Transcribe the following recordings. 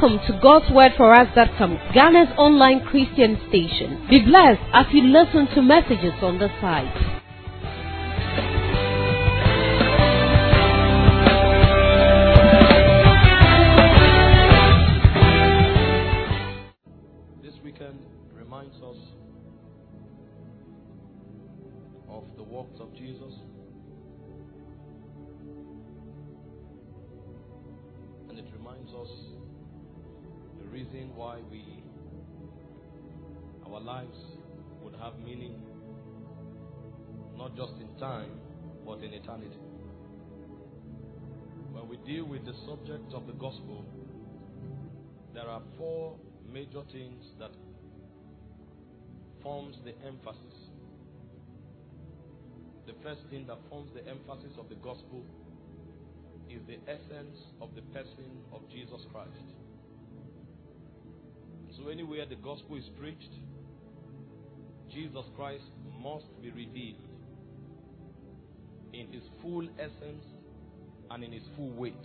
Welcome to God'sWordForUs.com, Ghana's online Christian station. Be blessed as you listen to messages on the site. This weekend reminds us of the works of Jesus. And it reminds us the reason why our lives would have meaning, not just in time, but in eternity. When we deal with the subject of the gospel, there are four major things that forms the emphasis. The first thing that forms the emphasis of the gospel is the essence of the person of Jesus Christ. So anywhere the gospel is preached, Jesus Christ must be revealed in his full essence and in his full weight.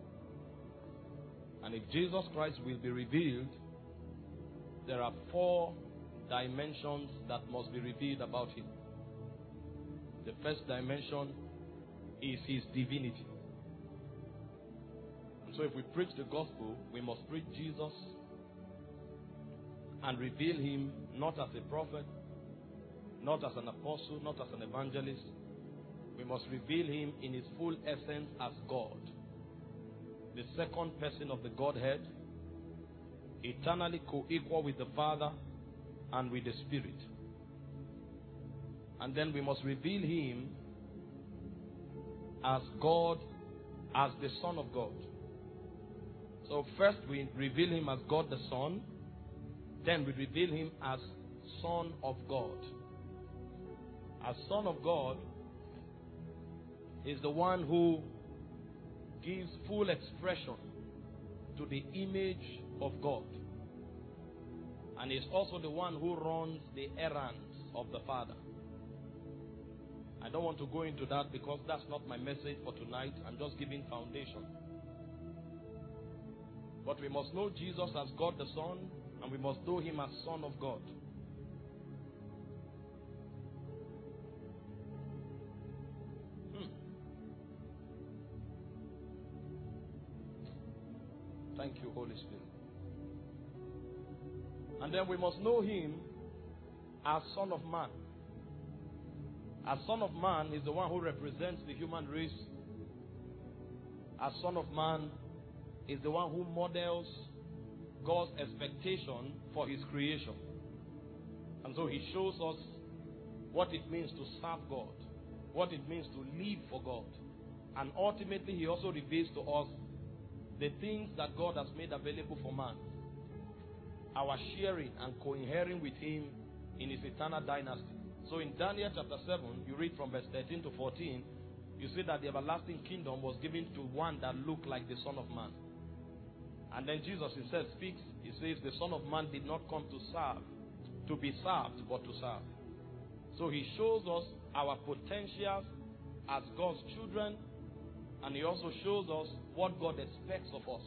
And if Jesus Christ will be revealed, there are four dimensions that must be revealed about him. The first dimension is his divinity. And so if we preach the gospel, we must preach Jesus and reveal him not as a prophet, not as an apostle, not as an evangelist. We must reveal him in his full essence as God, the second person of the Godhead, eternally co-equal with the Father and with the Spirit. And then we must reveal him as God, as the Son of God. So first we reveal him as God the Son, then we reveal him as Son of God. As Son of God is the one who gives full expression to the image of God. And is also the one who runs the errands of the Father. I don't want to go into that because that's not my message for tonight. I'm just giving foundation. But we must know Jesus as God the Son, and we must know him as Son of God. Thank you, Holy Spirit. And then we must know him as Son of Man. As Son of Man is the one who represents the human race. As Son of Man is the one who models God's expectation for his creation. And so he shows us what it means to serve God, what it means to live for God. And ultimately he also reveals to us the things that God has made available for man. Our sharing and co-inhering with him in his eternal dynasty. So in Daniel chapter 7, you read from verse 13 to 14, you see that the everlasting kingdom was given to one that looked like the Son of Man. And then Jesus himself speaks. He says the Son of Man did not come to serve, to be served, but to serve. So he shows us our potentials as God's children, and he also shows us what God expects of us.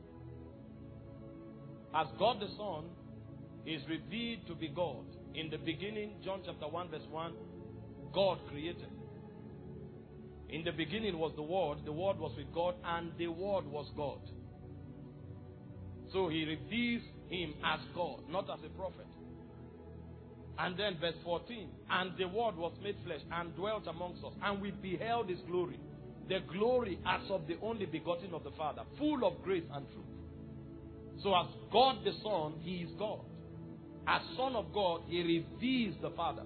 As God the Son is revealed to be God. In the beginning, John chapter 1 verse 1, God created. In the beginning was the Word was with God, and the Word was God. So he reveals him as God, not as a prophet. And then verse 14, and the Word was made flesh and dwelt amongst us, and we beheld his glory. The glory as of the only begotten of the Father, full of grace and truth. So as God the Son, he is God. As Son of God, he reveals the Father.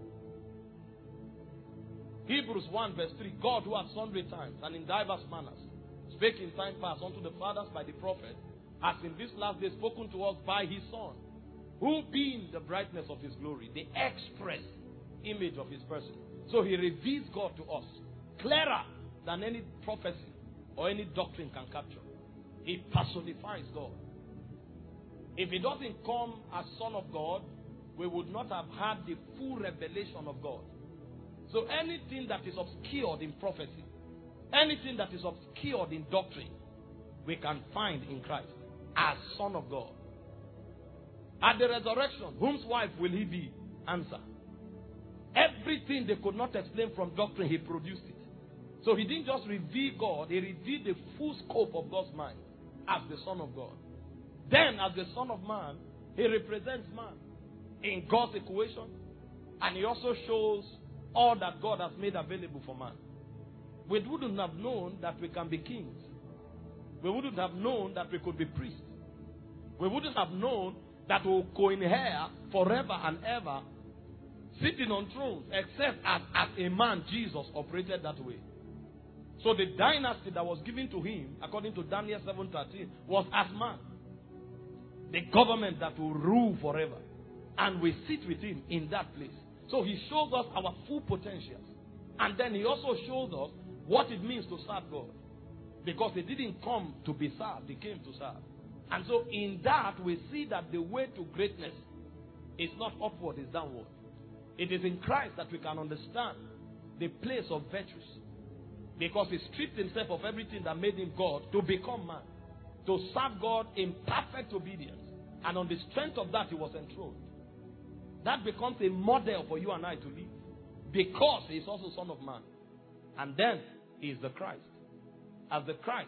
Hebrews 1 verse 3, God who at sundry times and in diverse manners spake in time past unto the fathers by the prophet, has in this last day spoken to us by his Son, who being the brightness of his glory, the express image of his person. So he reveals God to us, clearer than any prophecy or any doctrine can capture. He personifies God. If he doesn't come as Son of God, we would not have had the full revelation of God. So anything that is obscured in prophecy, anything that is obscured in doctrine, we can find in Christ. as Son of God. At the resurrection, whose wife will he be? Answer. Everything they could not explain from doctrine, he produced it. So he didn't just reveal God, he revealed the full scope of God's mind as the Son of God. Then, as the Son of Man, he represents man in God's equation, and he also shows all that God has made available for man. We wouldn't have known that we can be kings. We wouldn't have known that we could be priests. We wouldn't have known that we will co-inherit forever and ever, sitting on thrones, except as a man, Jesus, operated that way. So the dynasty that was given to him, according to Daniel 7:13, was as man. The government that will rule forever. And we sit with him in that place. So he shows us our full potentials. And then he also shows us what it means to serve God. Because he didn't come to be served, he came to serve. And so in that we see that the way to greatness is not upward, it's downward. It is in Christ that we can understand the place of virtues. Because he stripped himself of everything that made him God to become man. To serve God in perfect obedience. And on the strength of that, he was enthroned. That becomes a model for you and I to live. Because he is also Son of Man. And then, he is the Christ. As the Christ,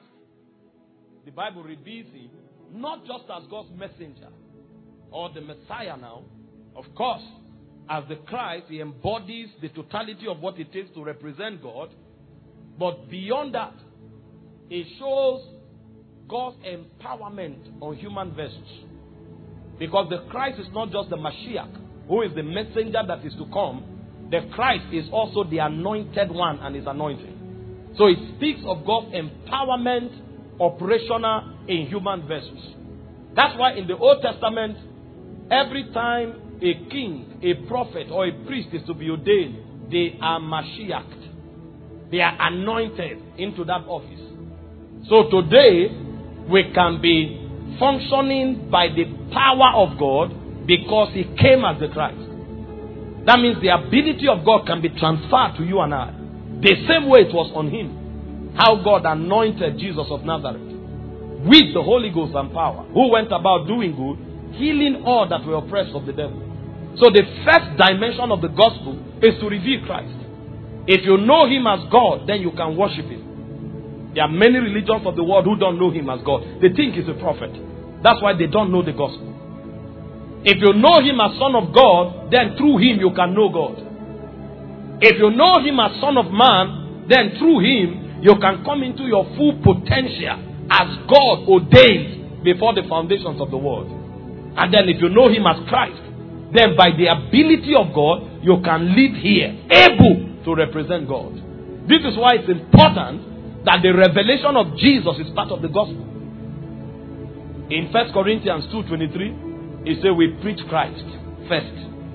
the Bible reveals him not just as God's messenger or the Messiah now. Of course, as the Christ, he embodies the totality of what it takes to represent God. But beyond that, it shows God's empowerment on human vessels. Because the Christ is not just the Mashiach, who is the messenger that is to come. The Christ is also the anointed one and his anointing. So it speaks of God's empowerment operational in human vessels. That's why in the Old Testament, every time a king, a prophet, or a priest is to be ordained, they are Mashiached. They are anointed into that office. So today, we can be functioning by the power of God because he came as the Christ. That means the ability of God can be transferred to you and I. The same way it was on him. How God anointed Jesus of Nazareth with the Holy Ghost and power, who went about doing good, healing all that were oppressed of the devil. So the first dimension of the gospel is to reveal Christ. If you know him as God, then you can worship him. There are many religions of the world who don't know him as God. They think he's a prophet. That's why they don't know the gospel. If you know him as Son of God, then through him you can know God. If you know him as Son of Man, then through him you can come into your full potential as God ordained before the foundations of the world. And then if you know him as Christ, then by the ability of God, you can live here, able to represent God. This is why it's important that the revelation of Jesus is part of the gospel. In 1 Corinthians 2:23, it says we preach Christ first,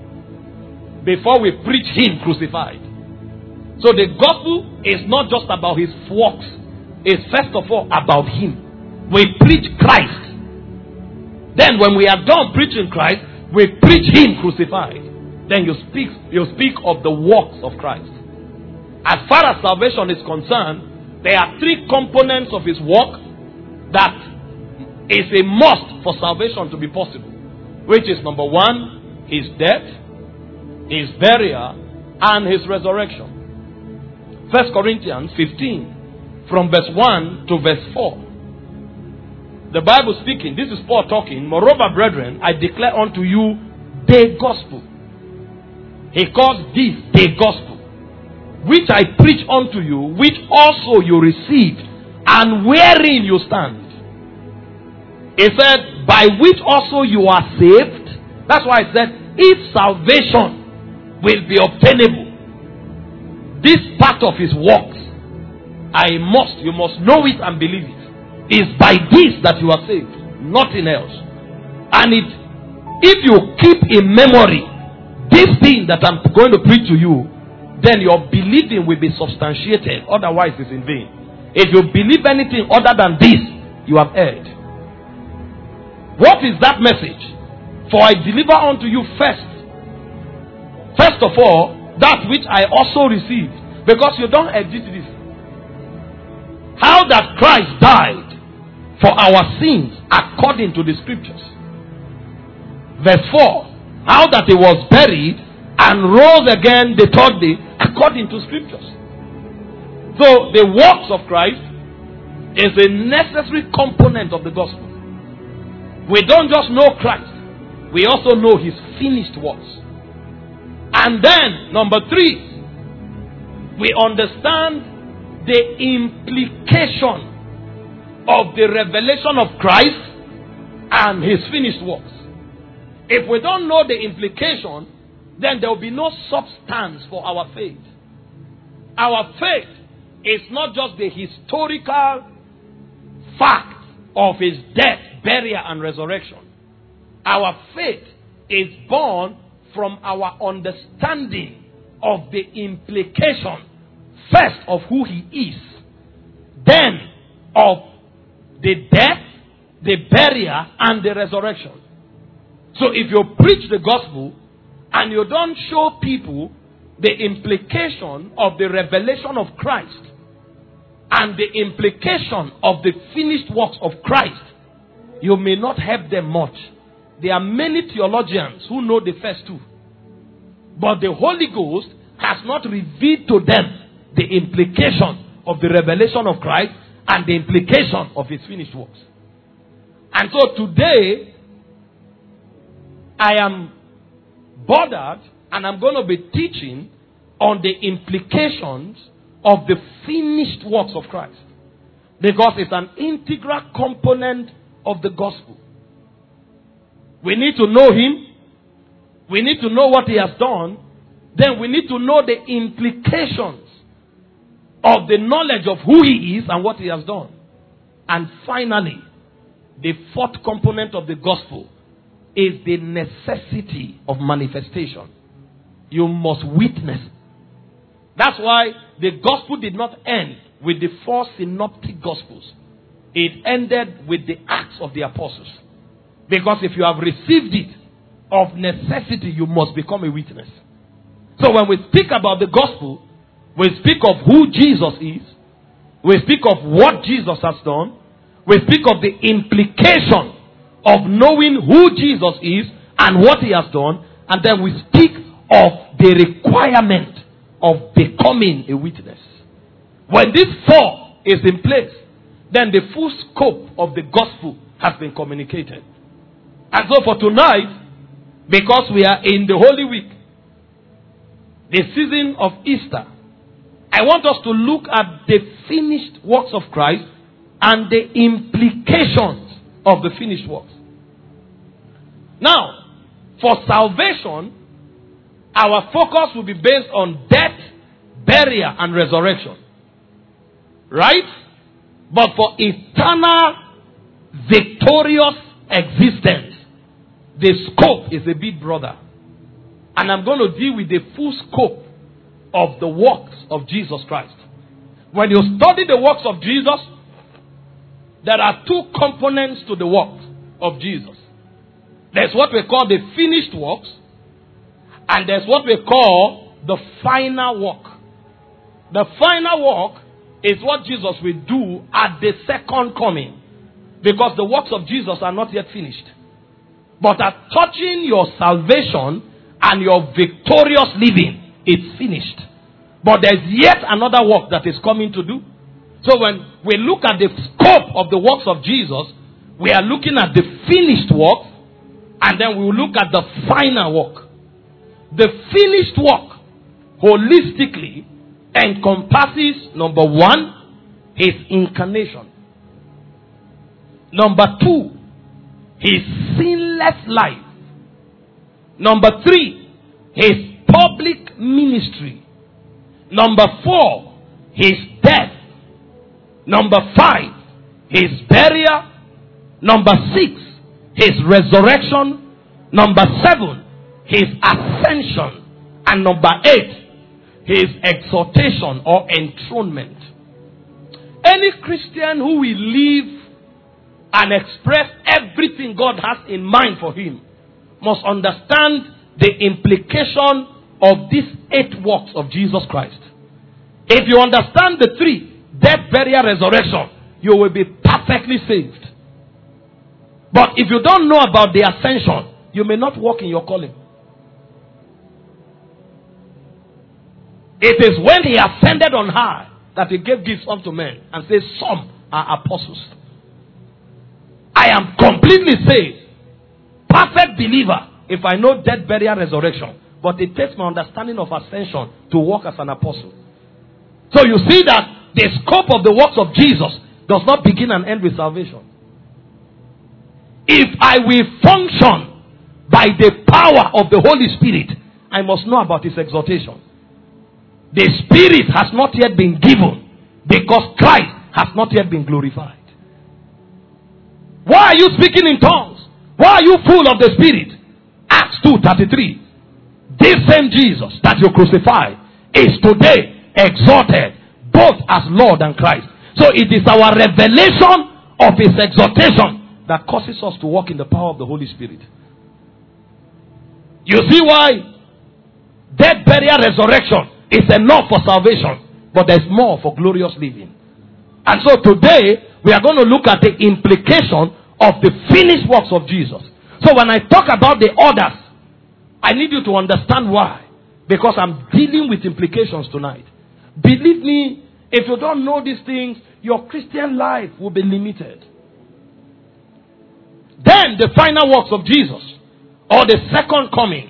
before we preach him crucified. So the gospel is not just about his works, it's first of all about him. We preach Christ. Then when we are done preaching Christ, we preach him crucified. Then you speak of the works of Christ. As far as salvation is concerned, there are three components of his work that is a must for salvation to be possible. Which is number one, his death, his burial, and his resurrection. 1 Corinthians 15, from verse 1 to verse 4. The Bible speaking, this is Paul talking. Moreover, brethren, I declare unto you the gospel. He calls this the gospel, which I preach unto you, which also you received, and wherein you stand. He said, by which also you are saved. That's why I said, if salvation will be obtainable, this part of his works, you must know it and believe it. Is by this that you are saved, nothing else. And if you keep in memory this thing that I'm going to preach to you, then your believing will be substantiated. Otherwise, it's in vain. If you believe anything other than this, you have erred. What is that message? For I deliver unto you first of all, that which I also received. Because you don't edit this. How that Christ died. for our sins according to the scriptures. Verse 4. How that he was buried and rose again the third day according to scriptures. So the works of Christ is a necessary component of the gospel. We don't just know Christ, we also know his finished works. And then, number 3, we understand the implication of the revelation of Christ and his finished works. If we don't know the implication, then there will be no substance for our faith. Our faith is not just the historical fact of his death, burial, and resurrection. Our faith is born from our understanding of the implication, first of who he is, then of the death, the burial, and the resurrection. So if you preach the gospel and you don't show people the implication of the revelation of Christ and the implication of the finished works of Christ, you may not help them much. There are many theologians who know the first two, but the Holy Ghost has not revealed to them the implication of the revelation of Christ and the implication of his finished works. And so today, I am bothered and I'm going to be teaching on the implications of the finished works of Christ, because it's an integral component of the gospel. We need to know him. We need to know what he has done. Then we need to know the implications of the knowledge of who he is and what he has done. And finally, the fourth component of the gospel is the necessity of manifestation. You must witness. That's why the gospel did not end with the 4 synoptic gospels. It ended with the Acts of the Apostles. Because if you have received it, of necessity you must become a witness. So when we speak about the gospel, we speak of who Jesus is. We speak of what Jesus has done. We speak of the implication of knowing who Jesus is and what he has done. And then we speak of the requirement of becoming a witness. When this 4 is in place, then the full scope of the gospel has been communicated. And so for tonight, because we are in the Holy Week, the season of Easter, I want us to look at the finished works of Christ and the implications of the finished works. Now, for salvation, our focus will be based on death, burial, and resurrection. Right? But for eternal, victorious existence, the scope is a bit broader. And I'm going to deal with the full scope of the works of Jesus Christ. When you study the works of Jesus, there are 2 components to the works of Jesus. There's what we call the finished works, and there's what we call the final work. The final work is what Jesus will do at the second coming, because the works of Jesus are not yet finished. But at touching your salvation and your victorious living, it's finished. But there's yet another work that is coming to do. So when we look at the scope of the works of Jesus, we are looking at the finished work, and then we will look at the final work. The finished work holistically encompasses, number 1, his incarnation. Number 2, his sinless life. Number 3, his public ministry. Number 4, his death. Number 5, his burial. Number 6, his resurrection. Number 7, his ascension. And number 8, his exaltation or enthronement. Any Christian who will live and express everything God has in mind for him must understand the implication of these 8 works of Jesus Christ. If you understand the 3, death, burial, resurrection, you will be perfectly saved. But if you don't know about the ascension, you may not walk in your calling. It is when he ascended on high that he gave gifts unto men and says some are apostles. I am completely saved, perfect believer, if I know death, burial, resurrection. But it takes my understanding of ascension to walk as an apostle. So you see that the scope of the works of Jesus does not begin and end with salvation. If I will function by the power of the Holy Spirit, I must know about his exhortation. The Spirit has not yet been given because Christ has not yet been glorified. Why are you speaking in tongues? Why are you full of the Spirit? Acts 2:33. This same Jesus that you crucified is today exalted both as Lord and Christ. So it is our revelation of his exaltation that causes us to walk in the power of the Holy Spirit. You see why death, burial, resurrection is enough for salvation, but there's more for glorious living. And so today we are going to look at the implication of the finished works of Jesus. So when I talk about the orders, I need you to understand why. Because I'm dealing with implications tonight. Believe me, if you don't know these things, your Christian life will be limited. Then the final works of Jesus, or the second coming,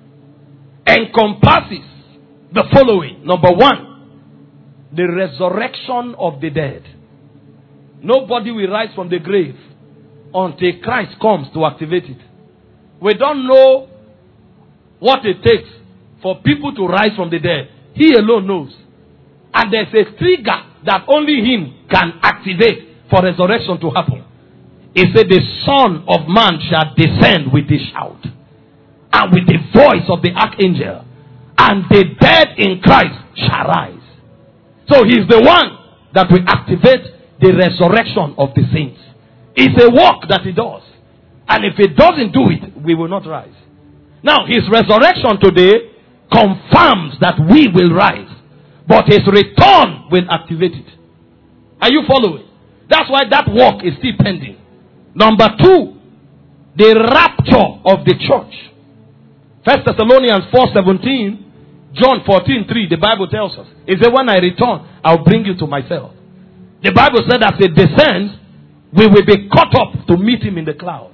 encompasses the following. Number one, the resurrection of the dead. Nobody will rise from the grave until Christ comes to activate it. We don't know what it takes for people to rise from the dead. He alone knows. And there's a trigger that only him can activate for resurrection to happen. He said, the Son of Man shall descend with a shout, and with the voice of the archangel, and the dead in Christ shall rise. So he's the one that will activate the resurrection of the saints. It's a work that he does. And if he doesn't do it, we will not rise. Now, his resurrection today confirms that we will rise. But his return will activate it. Are you following? That's why that work is still pending. Number two, the rapture of the church. 1 Thessalonians 4:17, John 14:3, the Bible tells us. It said, when I return, I'll bring you to myself. The Bible said as it descends, we will be caught up to meet him in the cloud.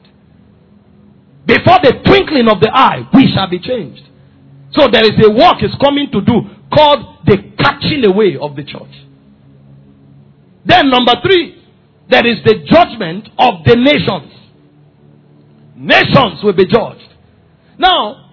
Before the twinkling of the eye, we shall be changed. So there is a work he's coming to do called the catching away of the church. Then number three, there is the judgment of the nations. Nations will be judged. Now,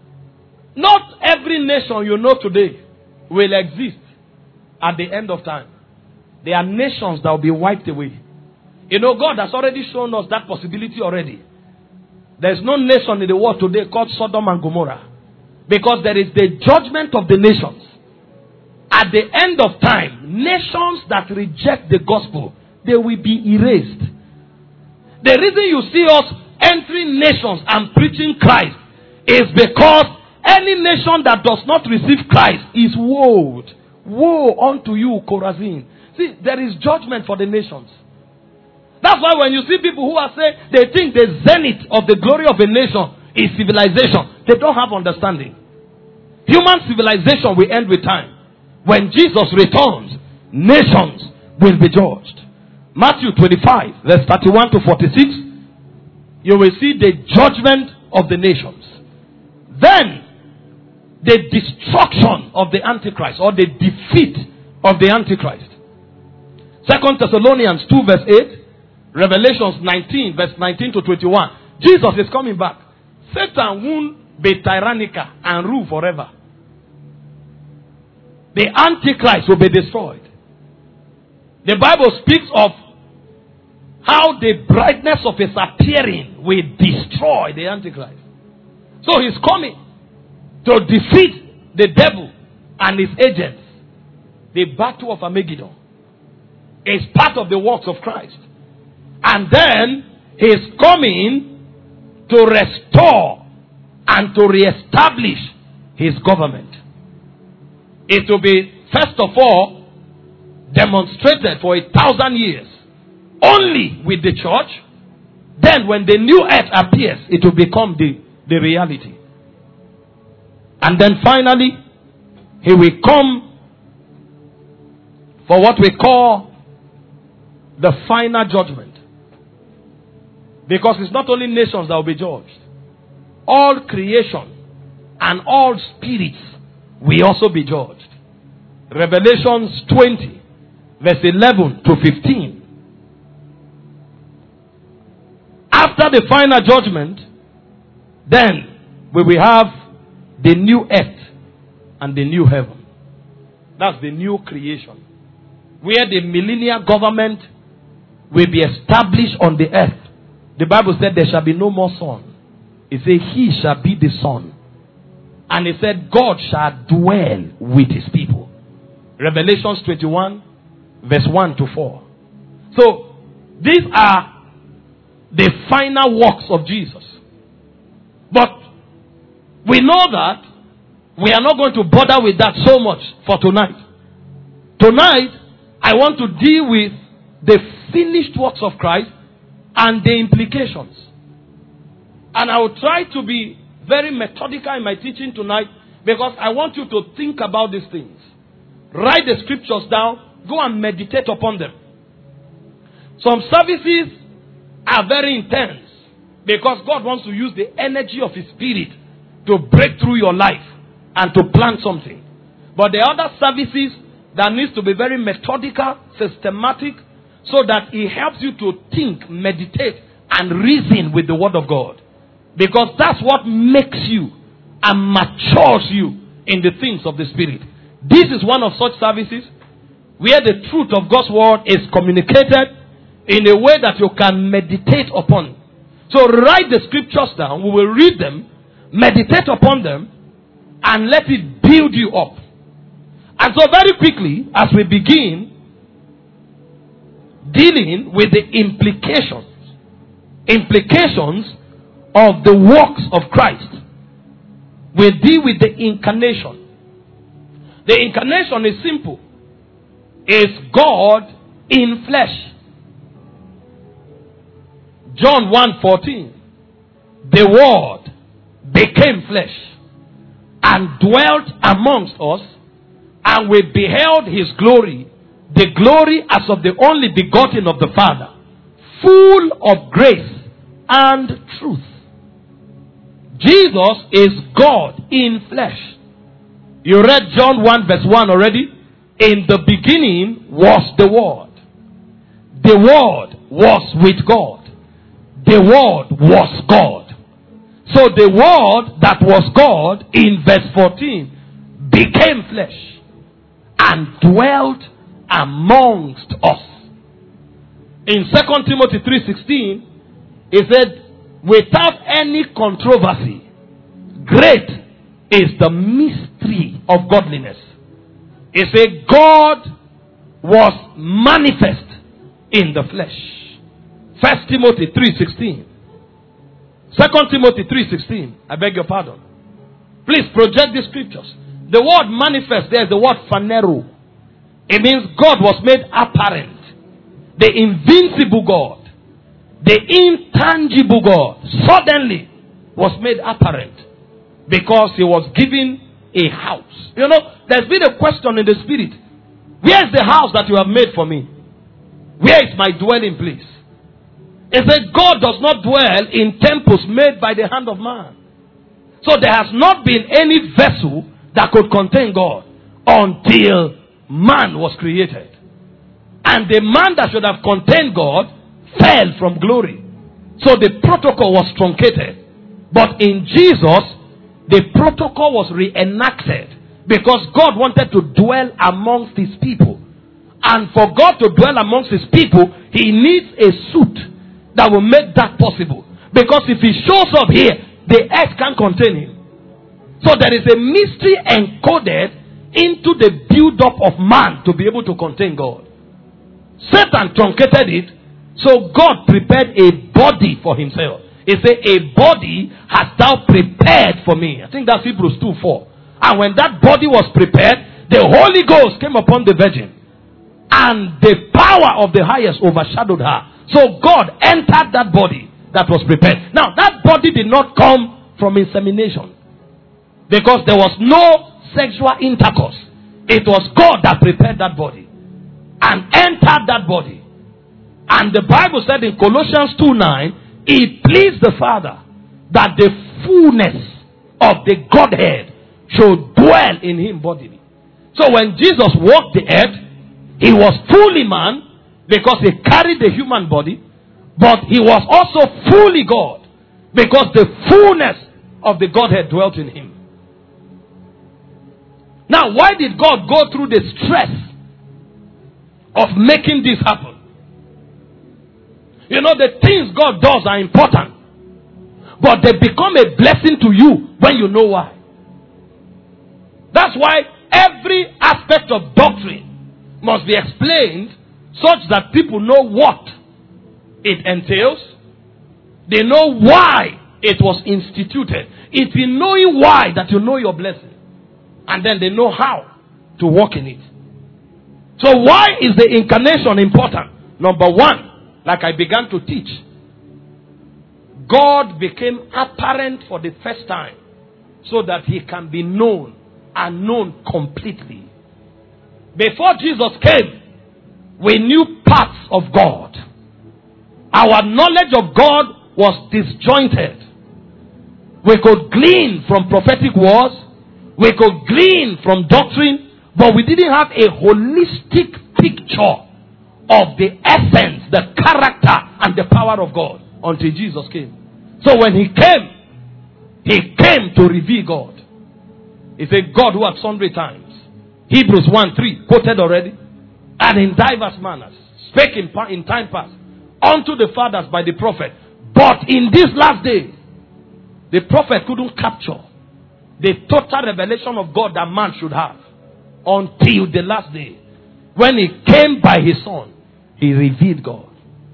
not every nation you know today will exist at the end of time. There are nations that will be wiped away. You know, God has already shown us that possibility already. There's no nation in the world today called Sodom and Gomorrah. Because there is the judgment of the nations. At the end of time, nations that reject the gospel, they will be erased. The reason you see us entering nations and preaching Christ is because any nation that does not receive Christ is woe. Woe unto you, Chorazin. See, there is judgment for the nations. That's why when you see people who are saying they think the zenith of the glory of a nation is civilization, they don't have understanding. Human civilization will end with time. When Jesus returns, nations will be judged. Matthew 25, verse 31 to 46, you will see the judgment of the nations. Then, the destruction of the Antichrist, or the defeat of the Antichrist. 2 Thessalonians 2, verse 8, Revelations 19, verse 19 to 21. Jesus is coming back. Satan won't be tyrannical and rule forever. The Antichrist will be destroyed. The Bible speaks of how the brightness of his appearing will destroy the Antichrist. So he's coming to defeat the devil and his agents. The battle of Armageddon is part of the works of Christ. And then he's coming to restore and to reestablish his government. It will be, first of all, demonstrated for 1,000 years only with the church. Then when the new earth appears, it will become the reality. And then finally, he will come for what we call the final judgment. Because it's not only nations that will be judged. All creation and all spirits will also be judged. Revelations 20, verse 11 to 15. After the final judgment, then we will have the new earth and the new heaven. That's the new creation. Where the millennial government will be established on the earth. The Bible said there shall be no more sun. It said he shall be the sun. And it said God shall dwell with his people. Revelations 21 verse 1 to 4. So these are the final works of Jesus. But we know that we are not going to bother with that so much for tonight. Tonight, I want to deal with the finished works of Christ and the implications. And I will try to be very methodical in my teaching tonight because I want you to think about these things. Write the scriptures down. Go and meditate upon them. Some services are very intense because God wants to use the energy of his spirit to break through your life and to plant something. But there are other services that needs to be very methodical, systematic, so that it helps you to think, meditate, and reason with the word of God. Because that's what makes you and matures you in the things of the spirit. This is one of such services where the truth of God's word is communicated in a way that you can meditate upon. So write the scriptures down. We will read them, meditate upon them, and let it build you up. And so very quickly, as we begin dealing with the implications of the works of Christ, we deal with the incarnation. The incarnation is simple. It's God in flesh. John 1:14. The Word became flesh and dwelt amongst us, and we beheld his glory, the glory as of the only begotten of the Father, full of grace and truth. Jesus is God in flesh. You read John 1 verse 1 already. In the beginning was the Word. The Word was with God. The Word was God. So the Word that was God in verse 14 became flesh and dwelt amongst us. In 2 Timothy 3:16, it said, without any controversy, great is the mystery of godliness. It said God was manifest in the flesh. 1 Timothy 3:16. 2 Timothy 3:16. I beg your pardon. Please project the scriptures. The word manifest there is the word phanero. It means God was made apparent. The invincible God, the intangible God, suddenly was made apparent because he was given a house. You know, there's been a question in the spirit. Where is the house that you have made for me? Where is my dwelling place? It said God does not dwell in temples made by the hand of man. So there has not been any vessel that could contain God until man was created. And the man that should have contained God fell from glory. So the protocol was truncated. But in Jesus, the protocol was reenacted because God wanted to dwell amongst his people. And for God to dwell amongst his people, he needs a suit that will make that possible. Because if he shows up here, the earth can't contain him. So there is a mystery encoded into the build-up of man to be able to contain God. Satan truncated it, so God prepared a body for himself. He said, a body hast thou prepared for me. I think that's Hebrews 2:4. And when that body was prepared, the Holy Ghost came upon the virgin. And the power of the highest overshadowed her. So God entered that body. that was prepared. Now, that body did not come from insemination, because there was no sexual intercourse. It was God that prepared that body and entered that body. And the Bible said in Colossians 2:9, it pleased the Father that the fullness of the Godhead should dwell in him bodily. So when Jesus walked the earth, he was fully man because he carried the human body, but he was also fully God because the fullness of the Godhead dwelt in him. Now, why did God go through the stress of making this happen? You know, the things God does are important, but they become a blessing to you when you know why. That's why every aspect of doctrine must be explained such that people know what it entails. They know why it was instituted. It's in knowing why that you know your blessing. And then they know how to walk in it. So why is the incarnation important? Number one, like I began to teach, God became apparent for the first time so that he can be known and known completely. Before Jesus came, we knew parts of God. Our knowledge of God was disjointed. We could glean from prophetic words, we could glean from doctrine, but we didn't have a holistic picture of the essence, the character, and the power of God until Jesus came. So when he came to reveal God. He said, God who at sundry times, Hebrews 1:3, quoted already, and in diverse manners, spake in time past unto the fathers by the prophet. But in this last day, the prophet couldn't capture the total revelation of God that man should have until the last day. When he came by his son, he revealed God.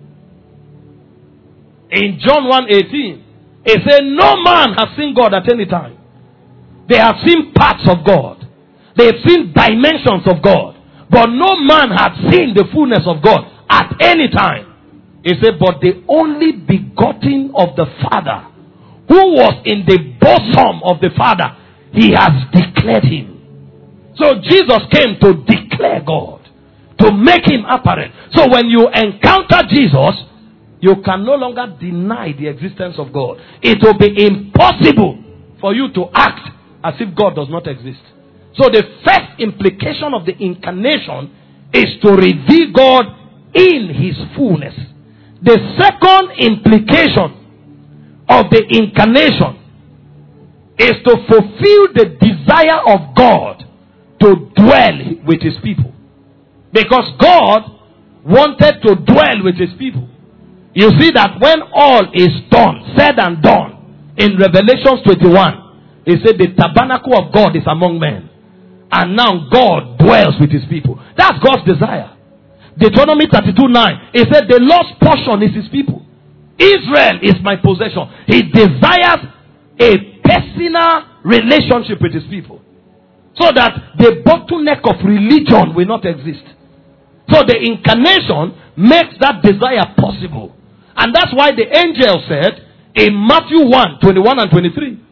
In John 1:18, he said, no man has seen God at any time. They have seen parts of God. They have seen dimensions of God. But no man had seen the fullness of God at any time. He said, but the only begotten of the Father, who was in the bosom of the Father, he has declared him. So Jesus came to declare God, to make him apparent. So when you encounter Jesus, you can no longer deny the existence of God. It will be impossible for you to act as if God does not exist. So the first implication of the incarnation is to reveal God in his fullness. The second implication of the incarnation is to fulfill the desire of God to dwell with his people. Because God wanted to dwell with his people. You see that when all is done, said and done, in Revelation 21, he said the tabernacle of God is among men. And now God dwells with his people. That's God's desire. Deuteronomy 32:9, he said the Lord's portion is his people. Israel is my possession. He desires a personal relationship with his people, so that the bottleneck of religion will not exist. So the incarnation makes that desire possible. And that's why the angel said in Matthew 1:21 and 23.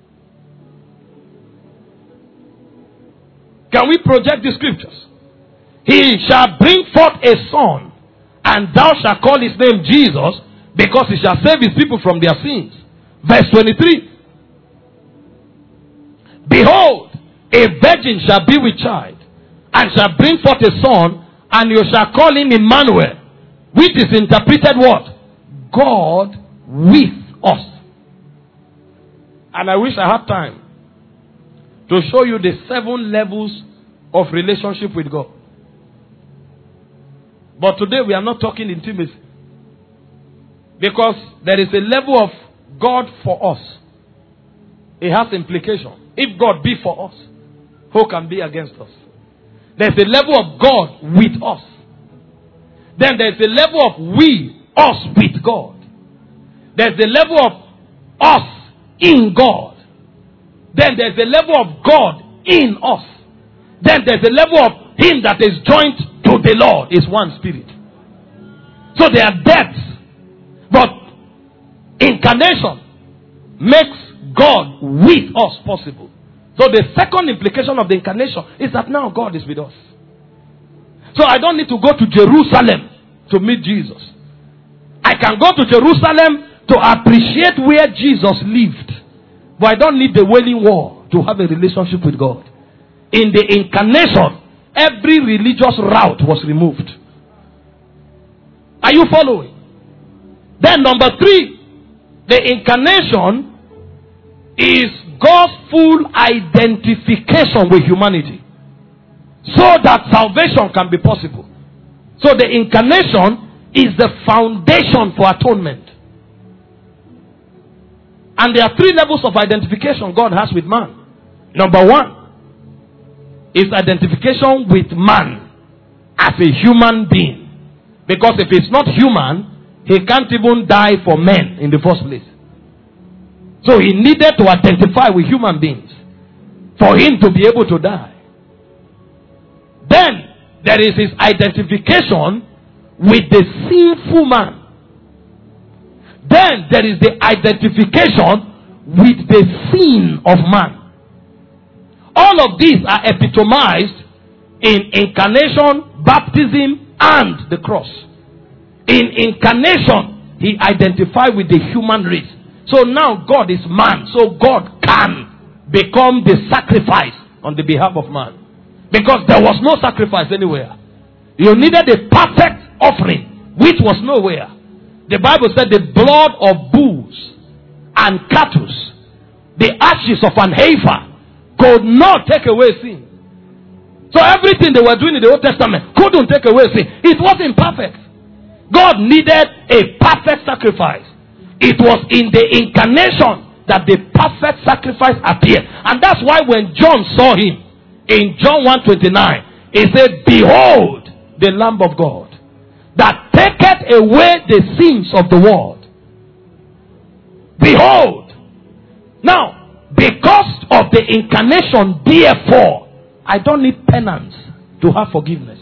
Can we project the scriptures? He shall bring forth a son, and thou shalt call his name Jesus, because he shall save his people from their sins. Verse 23. Behold, a virgin shall be with child, and shall bring forth a son, and you shall call him Emmanuel, which is interpreted what? God with us. And I wish I had time to show you the 7 levels of relationship with God. But today we are not talking intimacy. Because there is a level of God for us. It has implication. If God be for us, who can be against us? There's a level of God with us. Then there's a level of us with God. There's a level of us in God. Then there's a level of God in us. Then there's a level of him that is joined to the Lord is one spirit. So there are depths. But Incarnation makes God with us possible. So the second implication of the incarnation is that now God is with us. So I don't need to go to Jerusalem to meet Jesus. I can go to Jerusalem to appreciate where Jesus lived. But I don't need the Wailing Wall to have a relationship with God. In the incarnation, every religious route was removed. Are you following? Then number 3, the incarnation is God's full identification with humanity, so that salvation can be possible. So the incarnation is the foundation for atonement. And there are 3 levels of identification God has with man. Number 1 is identification with man as a human being. Because if it's not human, he can't even die for men in the first place. So he needed to identify with human beings for him to be able to die. Then there is his identification with the sinful man. Then there is the identification with the sin of man. All of these are epitomized in incarnation, baptism, and the cross. In incarnation, he identified with the human race. So now God is man. So God can become the sacrifice on the behalf of man. Because there was no sacrifice anywhere. You needed a perfect offering, which was nowhere. The Bible said the blood of bulls and cattle, the ashes of an heifer, could not take away sin. So everything they were doing in the Old Testament couldn't take away sin. It wasn't perfect. God needed a perfect sacrifice. It was in the incarnation that the perfect sacrifice appeared. And that's why when John saw him in John 1:29, he said, "Behold the Lamb of God that taketh away the sins of the world." Behold. Now, because of the incarnation, therefore, I don't need penance to have forgiveness.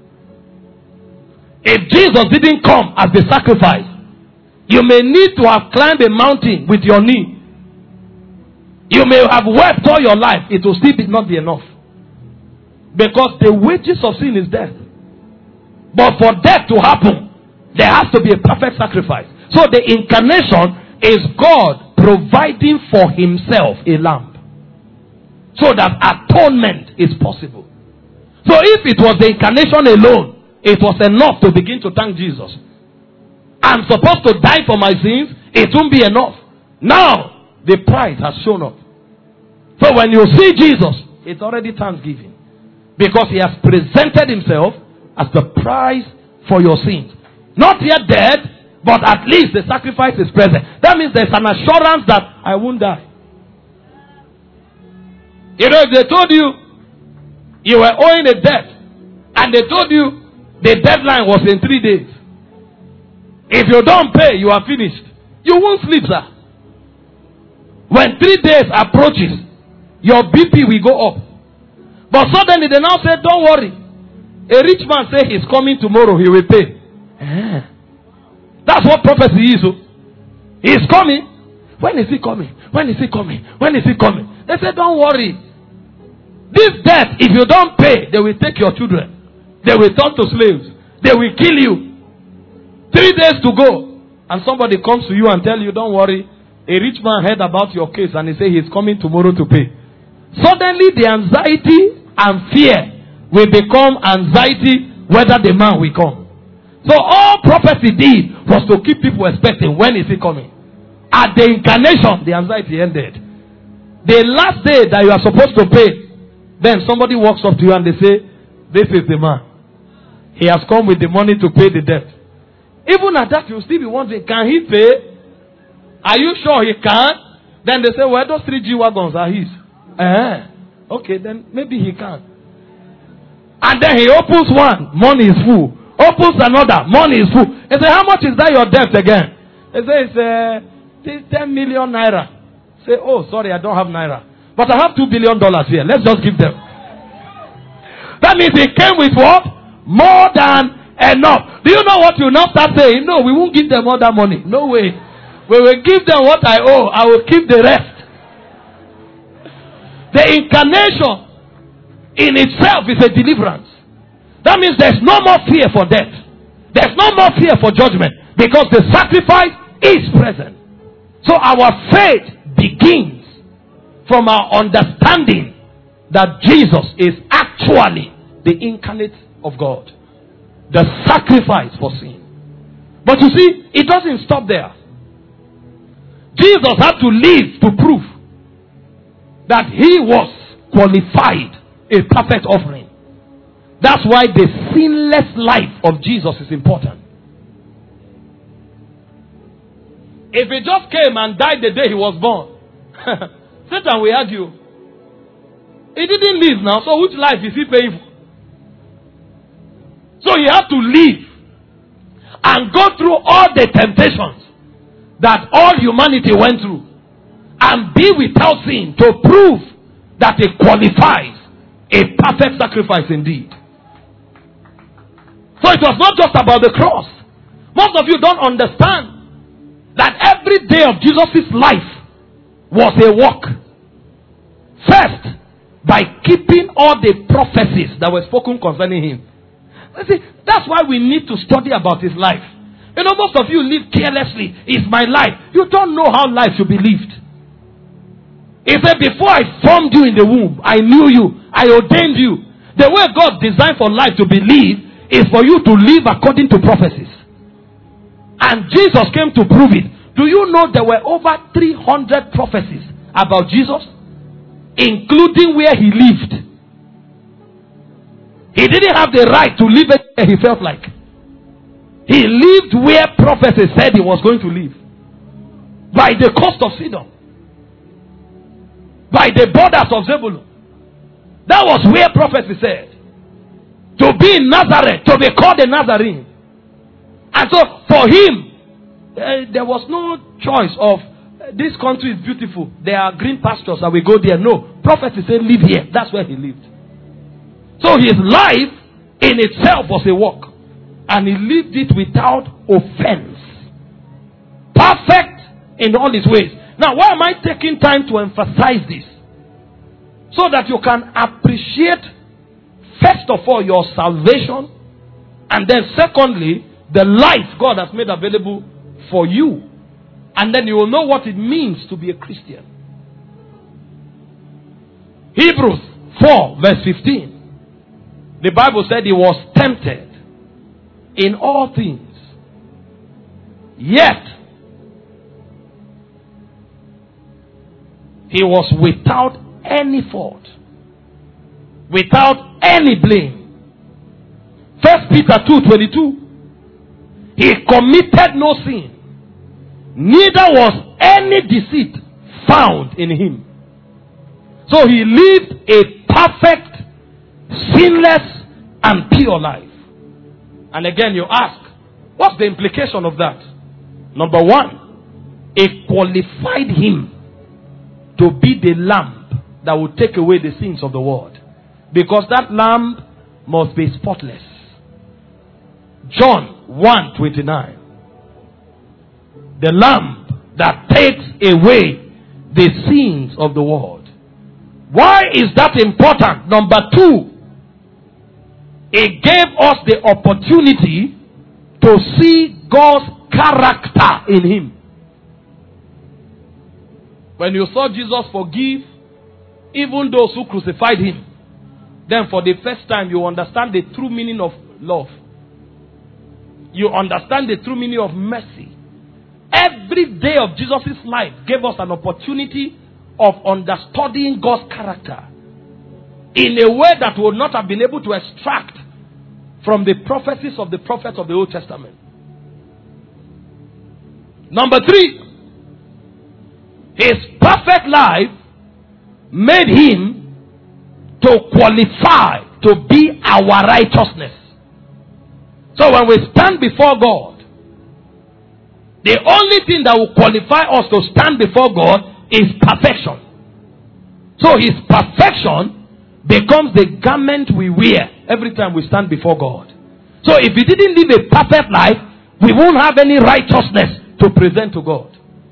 If Jesus didn't come as the sacrifice, you may need to have climbed a mountain with your knee. You may have wept all your life. It will still not be enough. Because the wages of sin is death. But for death to happen, there has to be a perfect sacrifice. So the incarnation is God providing for himself a lamb, so that atonement is possible. So if it was the incarnation alone, it was enough to begin to thank Jesus. I'm supposed to die for my sins. It won't be enough. Now, the price has shown up. So when you see Jesus, it's already thanksgiving. Because he has presented himself as the price for your sins. Not yet dead, but at least the sacrifice is present. That means there's an assurance that I won't die. You know, if they told you you were owing a debt, and they told you the deadline was in 3 days. If you don't pay, you are finished. You won't sleep, sir. When 3 days approaches, your BP will go up. But suddenly they now say, don't worry. A rich man say he's coming tomorrow, he will pay. That's what prophecy is. He's coming. When is he coming? When is he coming? When is he coming? They say, don't worry. This debt, if you don't pay, they will take your children. They will turn to slaves. They will kill you. 3 days to go. And somebody comes to you and tell you, don't worry. A rich man heard about your case and he said he's coming tomorrow to pay. Suddenly the anxiety and fear will become anxiety whether the man will come. So all prophecy did was to keep people expecting, when is he coming? At the incarnation, the anxiety ended. The last day that you are supposed to pay, then somebody walks up to you and they say, this is the man. He has come with the money to pay the debt. Even at that, you'll still be wondering, can he pay? Are you sure he can? Then they say, well, those 3 G-Wagons are his. Okay, then maybe he can. And then he opens one, money is full. Opens another, money is full. He says, how much is that your debt again? He says, it's 10 million naira. Say, oh, sorry, I don't have naira. But I have $2 billion here. Let's just give them. That means he came with what? More than enough. Do you know what you now start saying? No, we won't give them all that money. No way. We will give them what I owe. I will keep the rest. The incarnation in itself is a deliverance. That means there's no more fear for death. There's no more fear for judgment, because the sacrifice is present. So our faith begins from our understanding that Jesus is actually the incarnate of God, the sacrifice for sin. But you see, it doesn't stop there. Jesus had to live to prove that he was qualified a perfect offering. That's why the sinless life of Jesus is important. If he just came and died the day he was born, Satan will argue. He didn't live now, so which life is he paying for? So he had to live and go through all the temptations that all humanity went through and be without sin to prove that it qualifies a perfect sacrifice indeed. So it was not just about the cross. Most of you don't understand that every day of Jesus' life was a walk. First, by keeping all the prophecies that were spoken concerning him. You see, that's why we need to study about his life. You know, most of you live carelessly. It's my life. You don't know how life should be lived. He said, before I formed you in the womb, I knew you. I ordained you. The way God designed for life to be lived is for you to live according to prophecies. And Jesus came to prove it. Do you know there were over 300 prophecies about Jesus, including where he lived? He didn't have the right to live where he felt like. He lived where prophecy said he was going to live. By the coast of Sidon. By the borders of Zebulun. That was where prophecy said. To be in Nazareth, to be called a Nazarene. And so for him, there was no choice of this country is beautiful. There are green pastures and we go there. No. Prophecy said live here. That's where he lived. So his life in itself was a walk. And he lived it without offense. Perfect in all his ways. Now, why am I taking time to emphasize this? So that you can appreciate, first of all, your salvation. And then secondly, the life God has made available for you. And then you will know what it means to be a Christian. Hebrews 4 verse 15. The Bible said he was tempted in all things, yet he was without any fault, without any blame. 1 Peter 2:22. He committed no sin, neither was any deceit found in him. So he lived a perfect, sinless, and pure life. And again you ask, what's the implication of that? Number one, it qualified him to be the lamb that will take away the sins of the world. Because that lamb must be spotless. John 1:29. The lamb that takes away the sins of the world. Why is that important? Number two, it gave us the opportunity to see God's character in him. When you saw Jesus forgive even those who crucified him, then for the first time you understand the true meaning of love. You understand the true meaning of mercy. Every day of Jesus' life gave us an opportunity of understanding God's character in a way that we would not have been able to extract from the prophecies of the prophets of the Old Testament. Number three, his perfect life made him to qualify to be our righteousness. So when we stand before God, the only thing that will qualify us to stand before God is perfection. So his perfection becomes the garment we wear every time we stand before God. So if he didn't live a perfect life, we won't have any righteousness to present to God.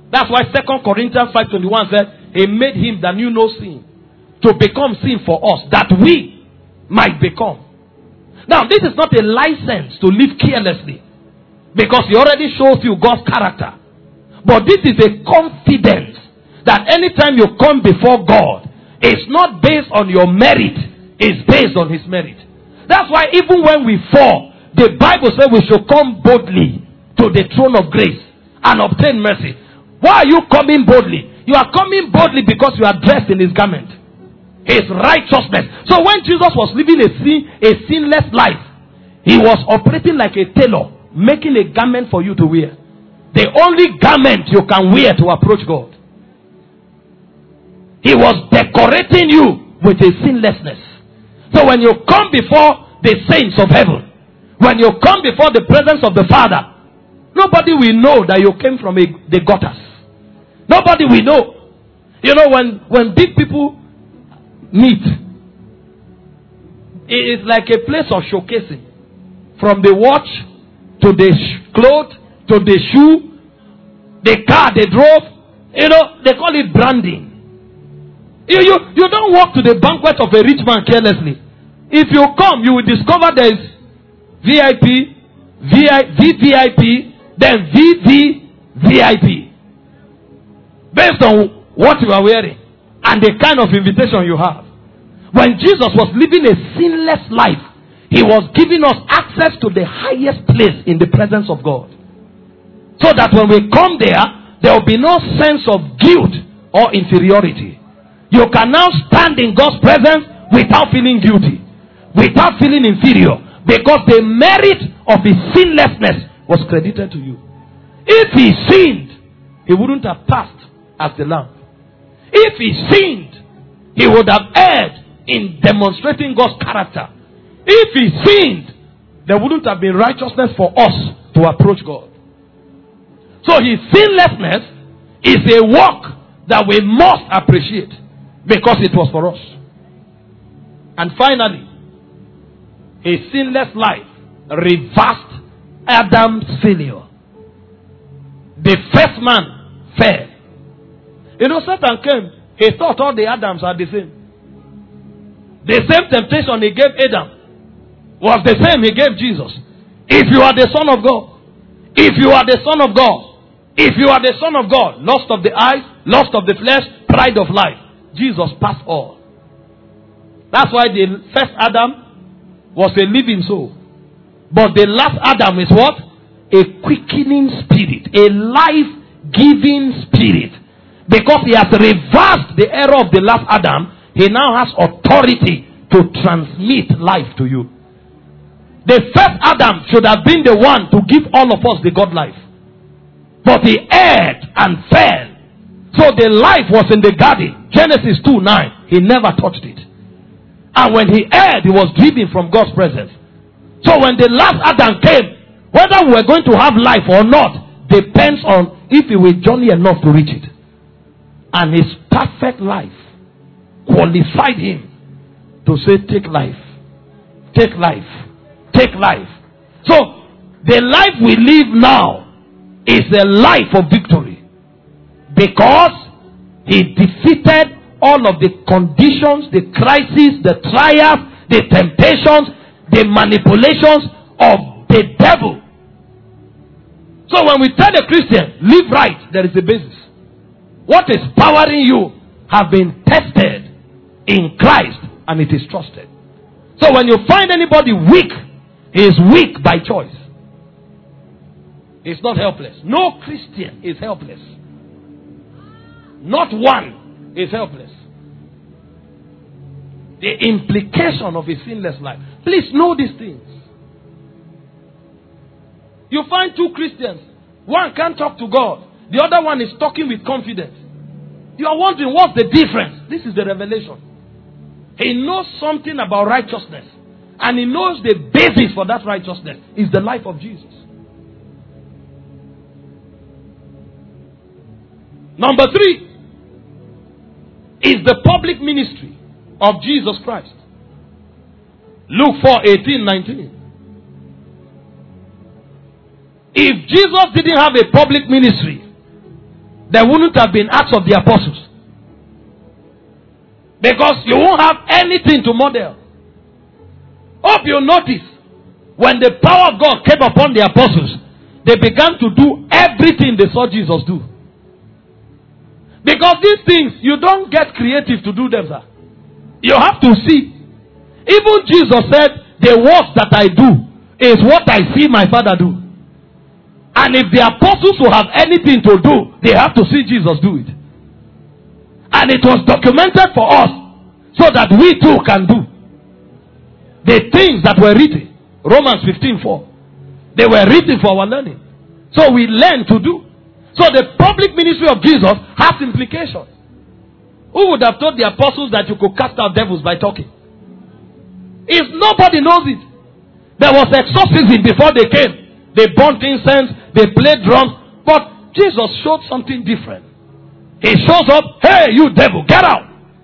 That's why 2 Corinthians 5:21 said, He made him that knew no sin to become sin for us, that we might become. Now, this is not a license to live carelessly, because He already shows you God's character. But this is a confidence that anytime you come before God, it's not based on your merit, it's based on His merit. That's why even when we fall, the Bible says we should come boldly to the throne of grace and obtain mercy. Why are you coming boldly? You are coming boldly because you are dressed in His garment, His righteousness. So when Jesus was living a sinless life, He was operating like a tailor, making a garment for you to wear. The only garment you can wear to approach God. He was decorating you with a sinlessness. So when you come before the saints of heaven, when you come before the presence of the Father, nobody will know that you came from the gutters. Nobody will know. You know, when big people meet, it is like a place of showcasing. From the watch to the clothes to the shoe, the car they drove, you know, they call it branding. You don't walk to the banquet of a rich man carelessly. If you come, you will discover there is VIP, VVIP, then VVVIP. Based on what you are wearing and the kind of invitation you have. When Jesus was living a sinless life, He was giving us access to the highest place in the presence of God. So that when we come there will be no sense of guilt or inferiority. You can now stand in God's presence without feeling guilty, without feeling inferior, because the merit of His sinlessness was credited to you. If He sinned, He wouldn't have passed as the Lamb. If He sinned, He would have erred in demonstrating God's character. If He sinned, there wouldn't have been righteousness for us to approach God. So His sinlessness is a work that we must appreciate, because it was for us. And finally, a sinless life reversed Adam's failure. The first man fell. You know, Satan came. He thought all the Adams are the same. The same temptation he gave Adam was the same he gave Jesus. If you are the Son of God, if you are the Son of God, if you are the Son of God, lust of the eyes, lust of the flesh, pride of life, Jesus passed all. That's why the first Adam was a living soul. But the last Adam is what? A quickening spirit. A life-giving spirit. Because he has reversed the error of the last Adam, he now has authority to transmit life to you. The first Adam should have been the one to give all of us the God life. But he erred and fell. So the life was in the garden. Genesis 2:9. He never touched it. And when he erred, he was driven from God's presence. So when the last Adam came, whether we are going to have life or not depends on if he will journey enough to reach it. And his perfect life qualified him to say, take life. Take life. Take life. So the life we live now is a life of victory. Because he defeated all of the conditions, the crises, the trials, the temptations, the manipulations of the devil. So when we tell a Christian, live right, there is a basis. What is powering you have been tested in Christ and it is trusted. So when you find anybody weak, he is weak by choice. He is not helpless. No Christian is helpless. Not one is helpless. The implication of a sinless life. Please know these things. You find two Christians. One can't talk to God. The other one is talking with confidence. You are wondering what's the difference. This is the revelation. He knows something about righteousness. And he knows the basis for that righteousness is the life of Jesus. Number 3 is the public ministry of Jesus Christ. Luke 4:18-19. If Jesus didn't have a public ministry, there wouldn't have been Acts of the Apostles. Because you won't have anything to model. Hope you notice, when the power of God came upon the apostles, they began to do everything they saw Jesus do. Because these things, you don't get creative to do them, sir. You have to see. Even Jesus said, the works that I do is what I see my Father do. And if the apostles will have anything to do, they have to see Jesus do it. And it was documented for us so that we too can do the things that were written. Romans 15:4. They were written for our learning. So we learn to do. So the public ministry of Jesus has implications. Who would have told the apostles that you could cast out devils by talking? If nobody knows it. There was exorcism before they came. They burnt incense, they played drums. But Jesus showed something different. He shows up, hey, you devil, get out.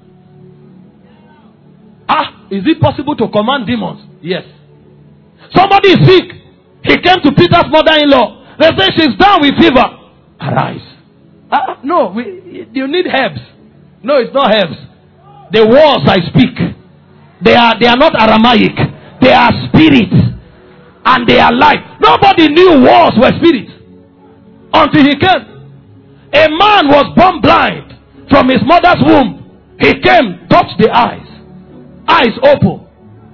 Is it possible to command demons? Yes. Somebody is sick. He came to Peter's mother-in-law. They say she's down with fever. Arise. No, you need herbs. No, it's not herbs. The words I speak, they are not Aramaic. They are spirits. And they are life. Nobody knew words were spirits until he came. A man was born blind from his mother's womb. He came, touched the eyes. Eyes open.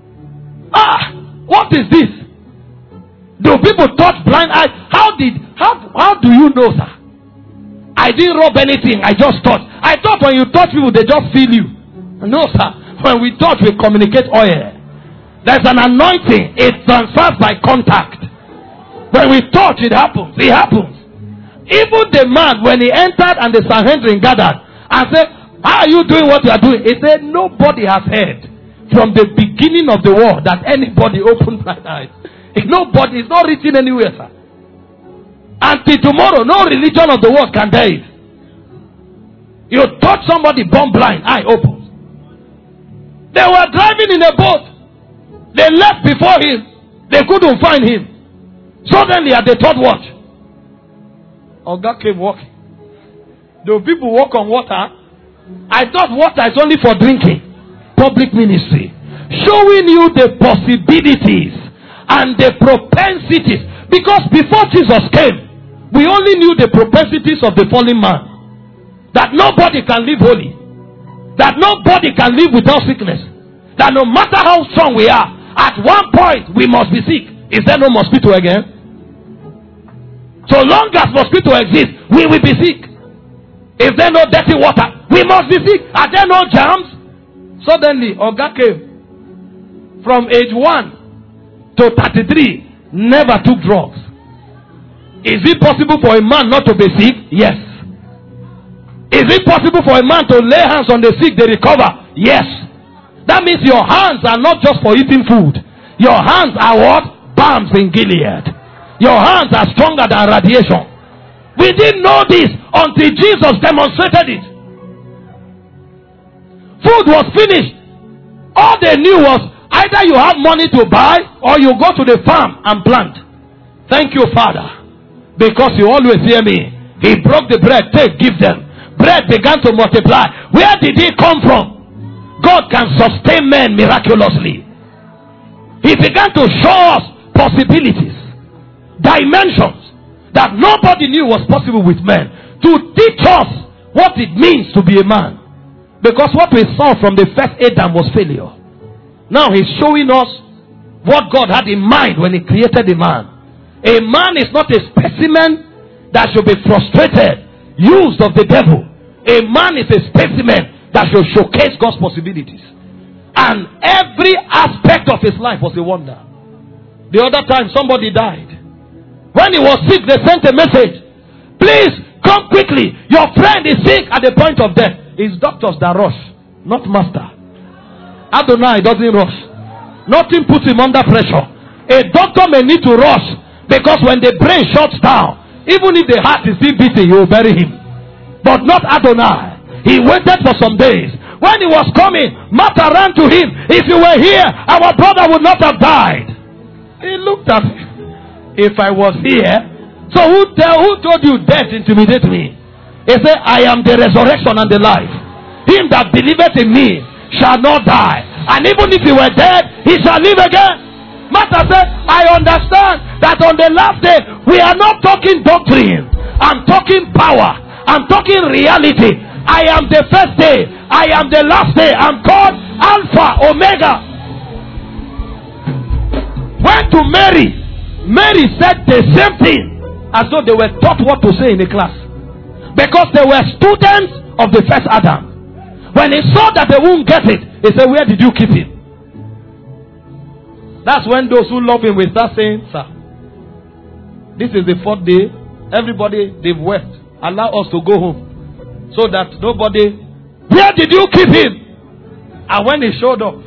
What is this? Do people touch blind eyes? How do you know, sir? I didn't rub anything. I just touched. I thought when you touch people, they just feel you. No, sir. When we touch, we communicate oil. There's an anointing. It transfers by contact. When we touch, it happens. It happens. Even the man, when he entered and the Sanhedrin gathered and said, how are you doing what you are doing? He said, nobody has heard from the beginning of the world that anybody opened blind eyes. Nobody, it's not written anywhere, sir. Until tomorrow, no religion of the world can bear it. You touch somebody born blind, eye opens. They were driving in a boat. They left before him. They couldn't find him. Suddenly at the third watch, Oga came walking. Do people walk on water? I thought water is only for drinking. Public ministry. Showing you the possibilities and the propensities. Because before Jesus came, we only knew the propensities of the fallen man. That nobody can live holy. That nobody can live without sickness. That no matter how strong we are, at one point we must be sick. Is there no mosquito again? So long as mosquito exists, we will be sick. Is there no dirty water? We must be sick. Are there no germs? Suddenly, Oga came. From age 1 to 33, never took drugs. Is it possible for a man not to be sick? Yes. Is it possible for a man to lay hands on the sick, they recover? Yes. That means your hands are not just for eating food. Your hands are what? Balms in Gilead. Your hands are stronger than radiation. We didn't know this until Jesus demonstrated it. Food was finished. All they knew was either you have money to buy or you go to the farm and plant. Thank you, Father, because you always hear me. He broke the bread. Take, give them. Bread began to multiply. Where did it come from? God can sustain men miraculously. He began to show us possibilities, dimensions that nobody knew was possible with men, to teach us what it means to be a man. Because what we saw from the first Adam was failure. Now he's showing us what God had in mind when he created a man. A man is not a specimen that should be frustrated, used of the devil. A man is a specimen that should showcase God's possibilities. And every aspect of his life was a wonder. The other time somebody died. When he was sick, they sent a message. Please come quickly. Your friend is sick at the point of death. It's doctors that rush, not master. Adonai doesn't rush. Nothing puts him under pressure. A doctor may need to rush because when the brain shuts down, even if the heart is still beating, you will bury him. But not Adonai. He waited for some days. When he was coming, Martha ran to him. If you were here, our brother would not have died. He looked at me. If I was here, so who told you death intimidates me? He said, I am the resurrection and the life. Him that believeth in me shall not die. And even if he were dead, he shall live again. Martha said, I understand that on the last day, we are not talking doctrine. I'm talking power. I'm talking reality. I am the first day. I am the last day. I'm called Alpha, Omega. Went to Mary. Mary said the same thing, as though they were taught what to say in the class. Because they were students of the first Adam. When he saw that they won't get it, he said, where did you keep him? That's when those who love him will start saying, sir, this is the 4th day. Everybody, they've wept. Allow us to go home. So that nobody, where did you keep him? And when he showed up,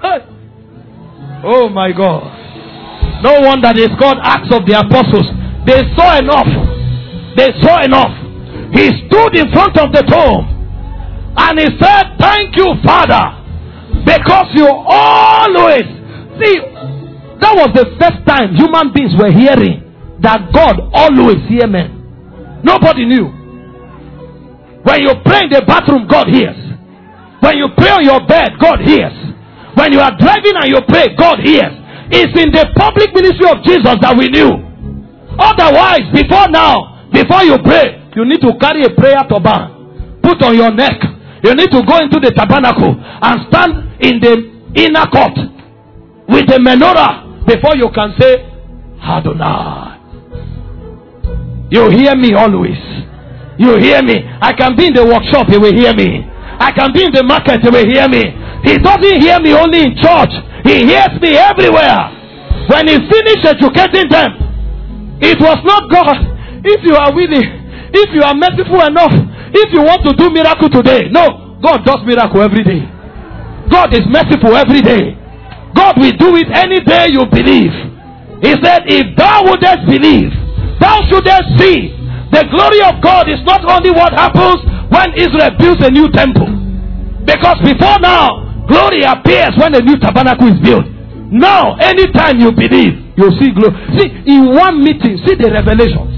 oh my God. No wonder it's called Acts of the Apostles. They saw enough. They saw enough. He stood in front of the tomb and he said, thank you, Father, because you always see. That was the first time human beings were hearing that God always hears men. Nobody knew. When you pray in the bathroom, God hears. When you pray on your bed, God hears. When you are driving and you pray, God hears. It's in the public ministry of Jesus that we knew. Otherwise, before now, before you pray, you need to carry a prayer turban, put on your neck. You need to go into the tabernacle and stand in the inner court with the menorah before you can say, Adonai. You hear me always. You hear me. I can be in the workshop, he will hear me. I can be in the market, he will hear me. He doesn't hear me only in church. He hears me everywhere. When he finished educating them, it was not God. If you are willing, if you are merciful enough, if you want to do miracle today. No, God does miracle every day. God is merciful every day. God will do it any day you believe. He said, if thou wouldest believe, thou shouldest see. The glory of God is not only what happens when Israel builds a new temple. Because before now, glory appears when a new tabernacle is built. Now, anytime you believe, you'll see glory. See, in one meeting, see the revelations.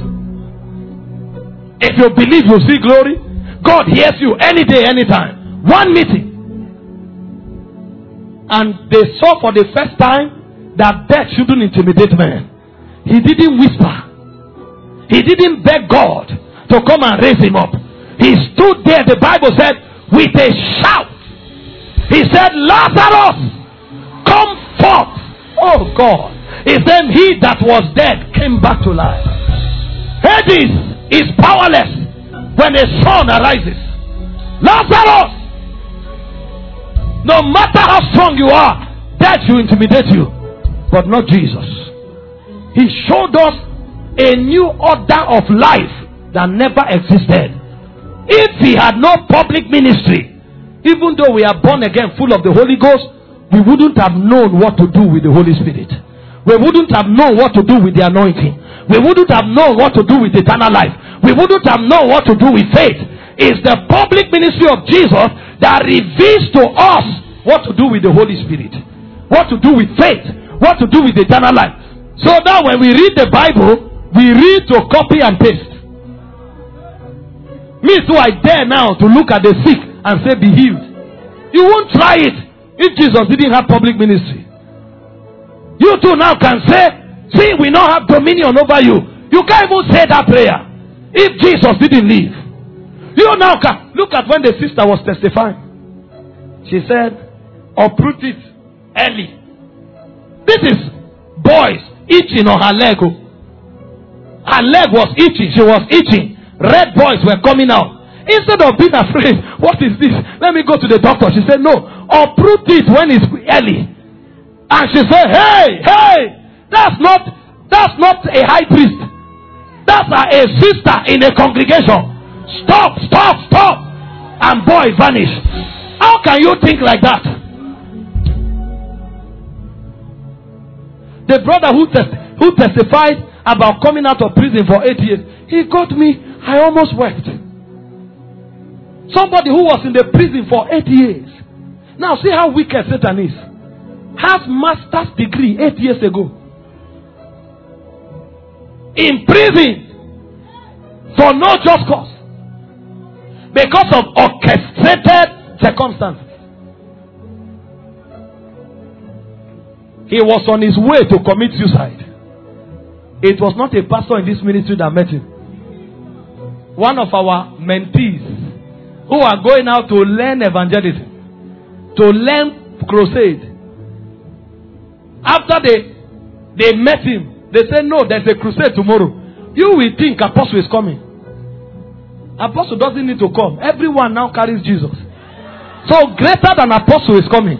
If you believe, you'll see glory. God hears you any day, anytime. One meeting. And they saw for the first time that death shouldn't intimidate men. He didn't whisper. He didn't beg God to come and raise him up. He stood there, the Bible said, with a shout. He said, Lazarus, come forth. Oh God. He said, he that was dead came back to life. Hades is powerless when the sun arises. Lazarus, no matter how strong you are, death will intimidate you, but not Jesus. He showed us a new order of life that never existed. If he had no public ministry, even though we are born again full of the Holy Ghost, we wouldn't have known what to do with the Holy Spirit. We wouldn't have known what to do with the anointing. We wouldn't have known what to do with eternal life. We wouldn't have known what to do with faith. It's the public ministry of Jesus that reveals to us what to do with the Holy Spirit, what to do with faith, what to do with eternal life. So that when we read the Bible, we read to copy and paste. Me too, I dare now to look at the sick and say, be healed. You won't try it if Jesus didn't have public ministry. You too now can say, see, we now have dominion over you. You can't even say that prayer if Jesus didn't leave. You now can look at when the sister was testifying. She said, uproot it early. This is boys itching on her leg. Her leg was itching. She was itching. Red boys were coming out. Instead of being afraid, what is this? Let me go to the doctor. She said, no, uproot it when it's early. And she said, hey, that's not a high priest. That's a sister in a congregation. Stop. And boy vanished. How can you think like that? The brother who testified about coming out of prison for 8 years, he got me, I almost wept. Somebody who was in the prison for 8 years. Now see how wicked Satan is. Has master's degree 8 years ago. In prison for no just cause. because of orchestrated circumstances. He was on his way to commit suicide. It was not a pastor in this ministry that met him. One of our mentees who are going out to learn evangelism, to learn crusade. After they met him, they said, no, there's a crusade tomorrow. You will think Apostle is coming. Apostle doesn't need to come. Everyone now carries Jesus. So greater than Apostle is coming.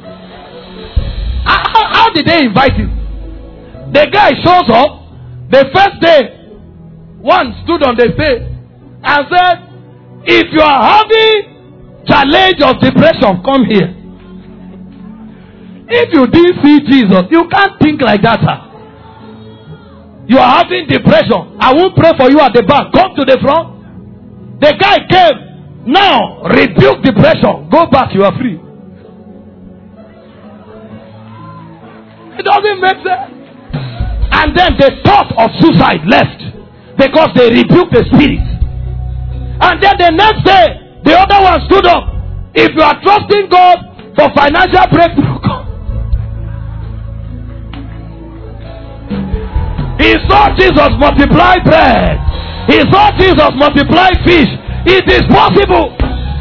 How did they invite him? The guy shows up. The first day, one stood on the stage and said, if you are having challenge of depression, come here. If you didn't see Jesus, you can't think like that, sir. You are having depression. I won't pray for you at the back. Come to the front. The guy came. Now, rebuke depression. Go back, you are free. It doesn't make sense. And then the thought of suicide left because they rebuked the spirit. And then the next day, the other one stood up. If you are trusting God for financial breakthrough, he saw Jesus multiply bread. He saw Jesus multiply fish. It is possible.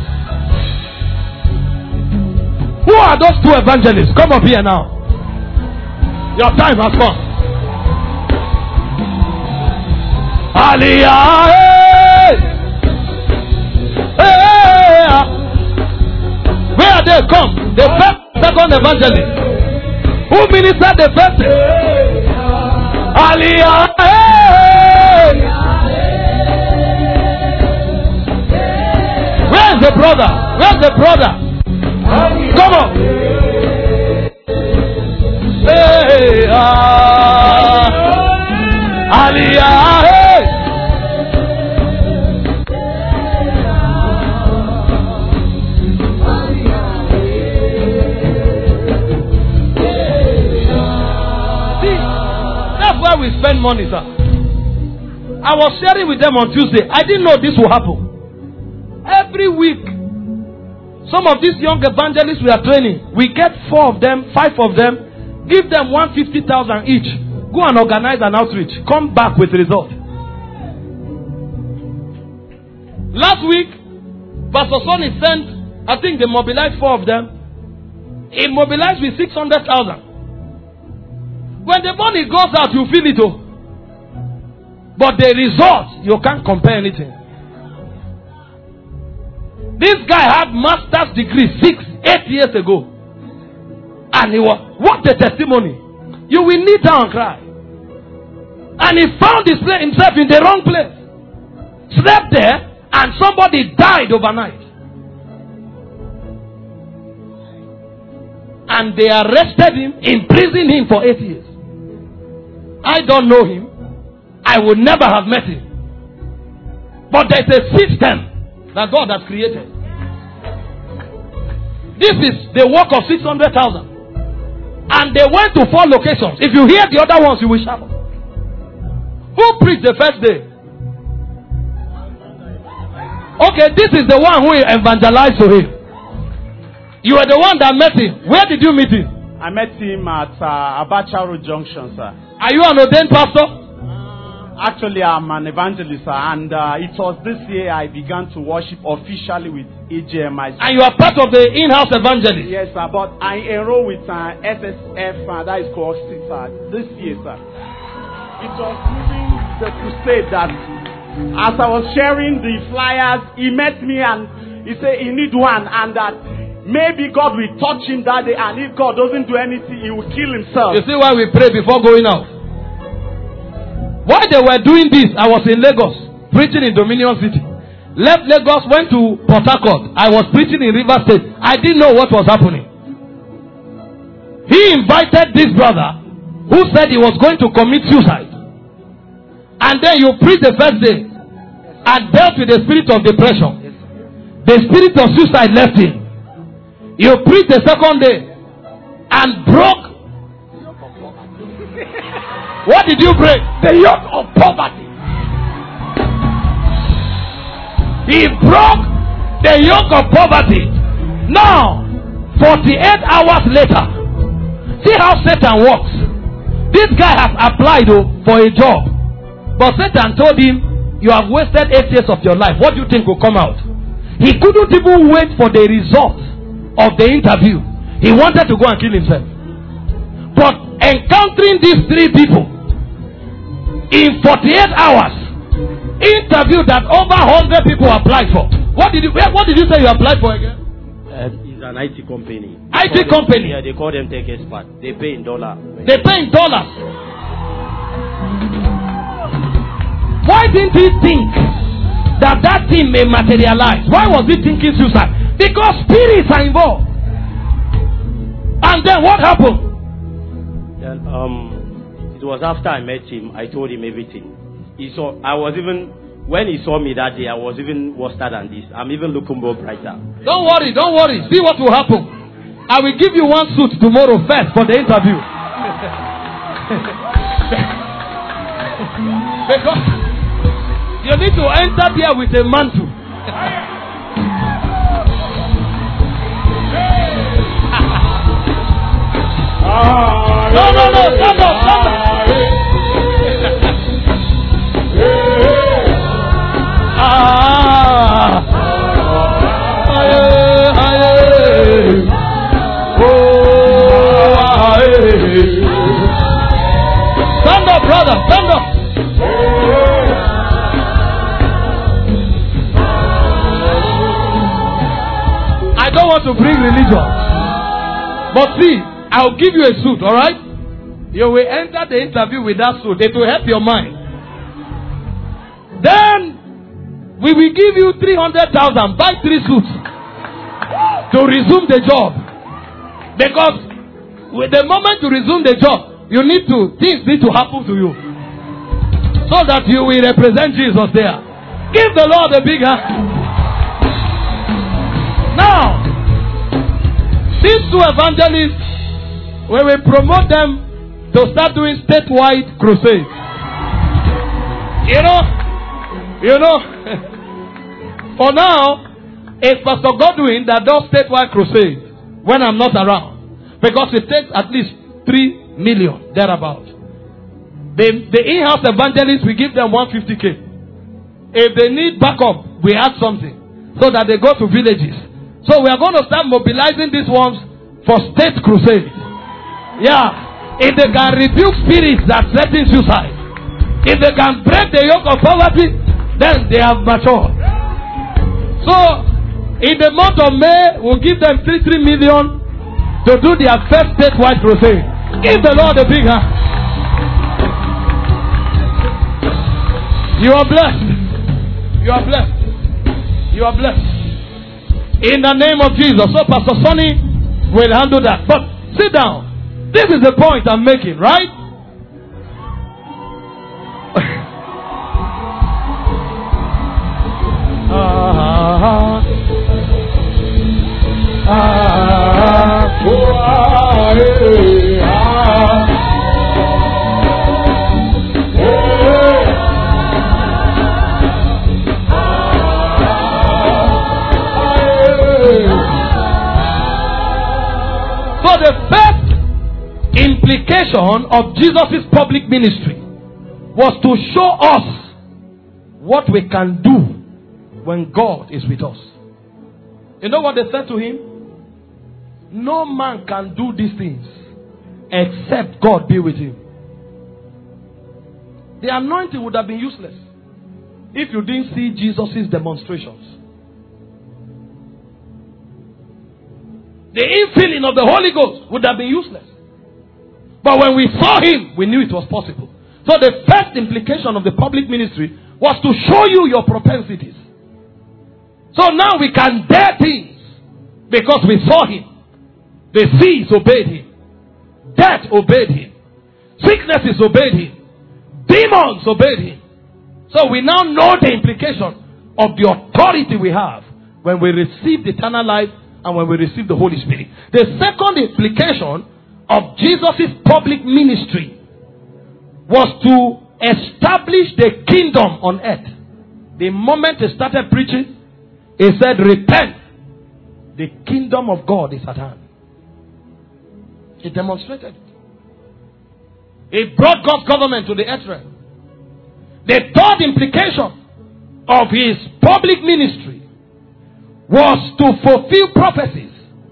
Who are those two evangelists? Come up here now. Your time has come. Aliyah. Hey. Where are they? Come. The first, second evangelist. Who ministered the first? Aliyah. Where's the brother? Where's the brother? Come on. Hey, Aliyah. See, that's why we spend money, sir. I was sharing with them on Tuesday. I didn't know this will happen. Every week, some of these young evangelists we are training, we get 4 of them, 5 of them, give them 150,000 each. Go and organize an outreach. Come back with result. Last week, Pastor Sonny sent, I think they mobilized 4 of them. He mobilized with 600,000. When the money goes out, you feel it. Oh. But the result, you can't compare anything. This guy had master's degree 8 years ago. And he was, what a testimony. You will kneel down and cry. And he found himself in the wrong place. Slept there and somebody died overnight. And they arrested him, imprisoned him for 8 years. I don't know him. I would never have met him. But there's a system that God has created. This is the work of 600,000. And they went to 4 locations. If you hear the other ones, you will shout. Who preached the first day? Okay, this is the one who evangelized to him. You were the one that met him. Where did you meet him? I met him at Abacha Road Junction, sir. Are you an ordained pastor? Actually, I'm an evangelist, sir, and it was this year I began to worship officially with AGMI. And you are part of the in-house evangelist? Yes, sir, but I enrolled with SSF, that is called sir, this year, sir. It was during the crusade that, as I was sharing the flyers, he met me and he said he need one, and that maybe God will touch him that day, and if God doesn't do anything, he will kill himself. You see why we pray before going out? While they were doing this, I was in Lagos, preaching in Dominion City. Left Lagos, went to Port Harcourt. I was preaching in River State. I didn't know what was happening. He invited this brother who said he was going to commit suicide. And then you preached the first day and dealt with the spirit of depression. The spirit of suicide left him. You preached the second day and broke. What did you break? The yoke of poverty. He broke the yoke of poverty. Now, 48 hours later, see how Satan works. This guy has applied for a job, but Satan told him, you have wasted 8 years of your life. What do you think will come out? He couldn't even wait for the result of the interview. He wanted to go and kill himself. But encountering these 3 people in 48 hours, interview that over 100 people applied for. What did you say you applied for again? It's an IT company. IT company? Yeah, they call them tech expert. They pay in dollars. They pay in dollars. Why didn't he think that thing may materialize? Why was he thinking suicide? Because spirits are involved. And then what happened? It was after I met him, I told him everything. When he saw me that day, I was even worse than this. I'm even looking more brighter. Don't worry. See what will happen. I will give you one suit tomorrow first for the interview. Because you need to enter there with a mantle. No, stand up. Stand up, brother, stand up. I don't want to bring religion, but see, I'll give you a suit, alright? You will enter the interview with that suit. It will help your mind. Then we will give you 300,000. Buy 3 suits to resume the job. Because with the moment to resume the job, things need to happen to you, so that you will represent Jesus there. Give the Lord a big hand. Now, these 2 evangelists, we will promote them to start doing statewide crusades. You know, for now, it's Pastor Godwin that does statewide crusades when I'm not around. Because it takes at least 3 million, thereabout. The in-house evangelists, we give them 150K. If they need backup, we add something, so that they go to villages. So we are going to start mobilizing these ones for state crusades. Yeah. If they can rebuke spirits that threaten suicide, if they can break the yoke of poverty, then they have matured. So, in the month of May, we'll give them 3 million to do their first statewide crusade. Give the Lord a big hand. You are blessed. You are blessed. You are blessed. In the name of Jesus. So Pastor Sonny will handle that. But sit down. This is the point I'm making, right? So the first implication of Jesus' public ministry was to show us what we can do when God is with us. You know what they said to him? No man can do these things except God be with him. The anointing would have been useless if you didn't see Jesus' demonstrations. The infilling of the Holy Ghost would have been useless. But when we saw him, we knew it was possible. So the first implication of the public ministry was to show you your propensities. So now we can dare things because we saw him. The seas obeyed him. Death obeyed him. Sicknesses obeyed him. Demons obeyed him. So we now know the implication of the authority we have when we receive eternal life and when we receive the Holy Spirit. The second implication of Jesus' public ministry was to establish the kingdom on earth. The moment he started preaching, He said, repent. The kingdom of God is at hand. He demonstrated it. He brought God's government to the earth realm. The third implication of his public ministry was to fulfill prophecies.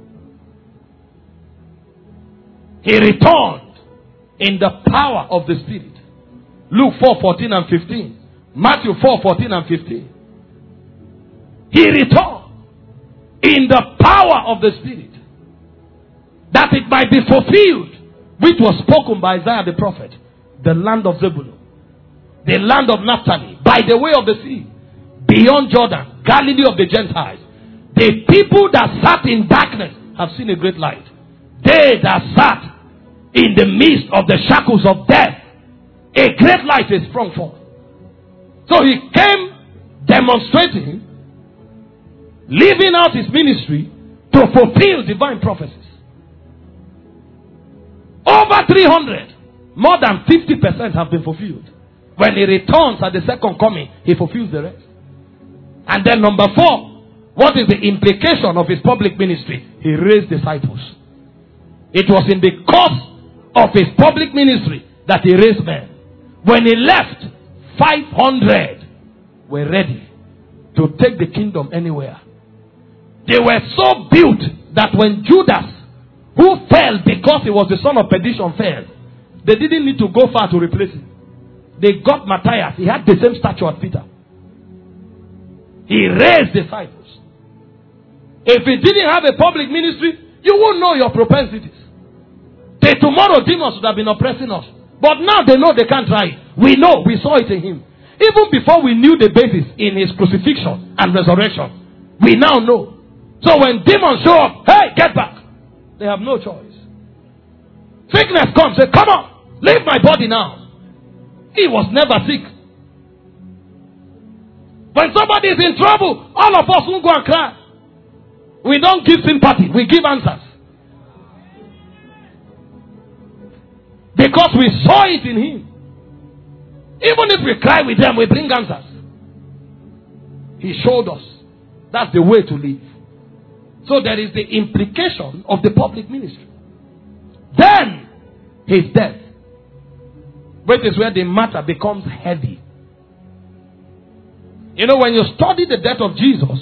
He returned in the power of the Spirit. Luke 4:14 and 15. Matthew 4:14 and 15. He returned in the power of the Spirit, that it might be fulfilled, which was spoken by Isaiah the prophet. The land of Zebulun, the land of Naphtali, by the way of the sea, beyond Jordan, Galilee of the Gentiles. The people that sat in darkness have seen a great light. They that sat in the midst of the shackles of death, a great light is sprung forth. So he came demonstrating, living out his ministry to fulfill divine prophecies. Over 300, more than 50% have been fulfilled. When he returns at the second coming, he fulfills the rest. And then number 4, what is the implication of his public ministry? He raised disciples. It was in the course of his public ministry that he raised men. When he left, 500 were ready to take the kingdom anywhere. They were so built that when Judas, who fell because he was the son of perdition, fell, they didn't need to go far to replace him. They got Matthias. He had the same stature as Peter. He raised disciples. If he didn't have a public ministry, you won't know your propensities. Till tomorrow, demons would have been oppressing us. But now they know they can't try it. We know. We saw it in him. Even before we knew the basis in his crucifixion and resurrection, we now know. So when demons show up, hey, get back. They have no choice. Sickness comes, say, come on, leave my body now. He was never sick. When somebody is in trouble, all of us won't go and cry. We don't give sympathy, we give answers. Because we saw it in him. Even if we cry with them, we bring answers. He showed us. That's the way to live. So there is the implication of the public ministry. Then, his death. Which is where the matter becomes heavy. You know, when you study the death of Jesus,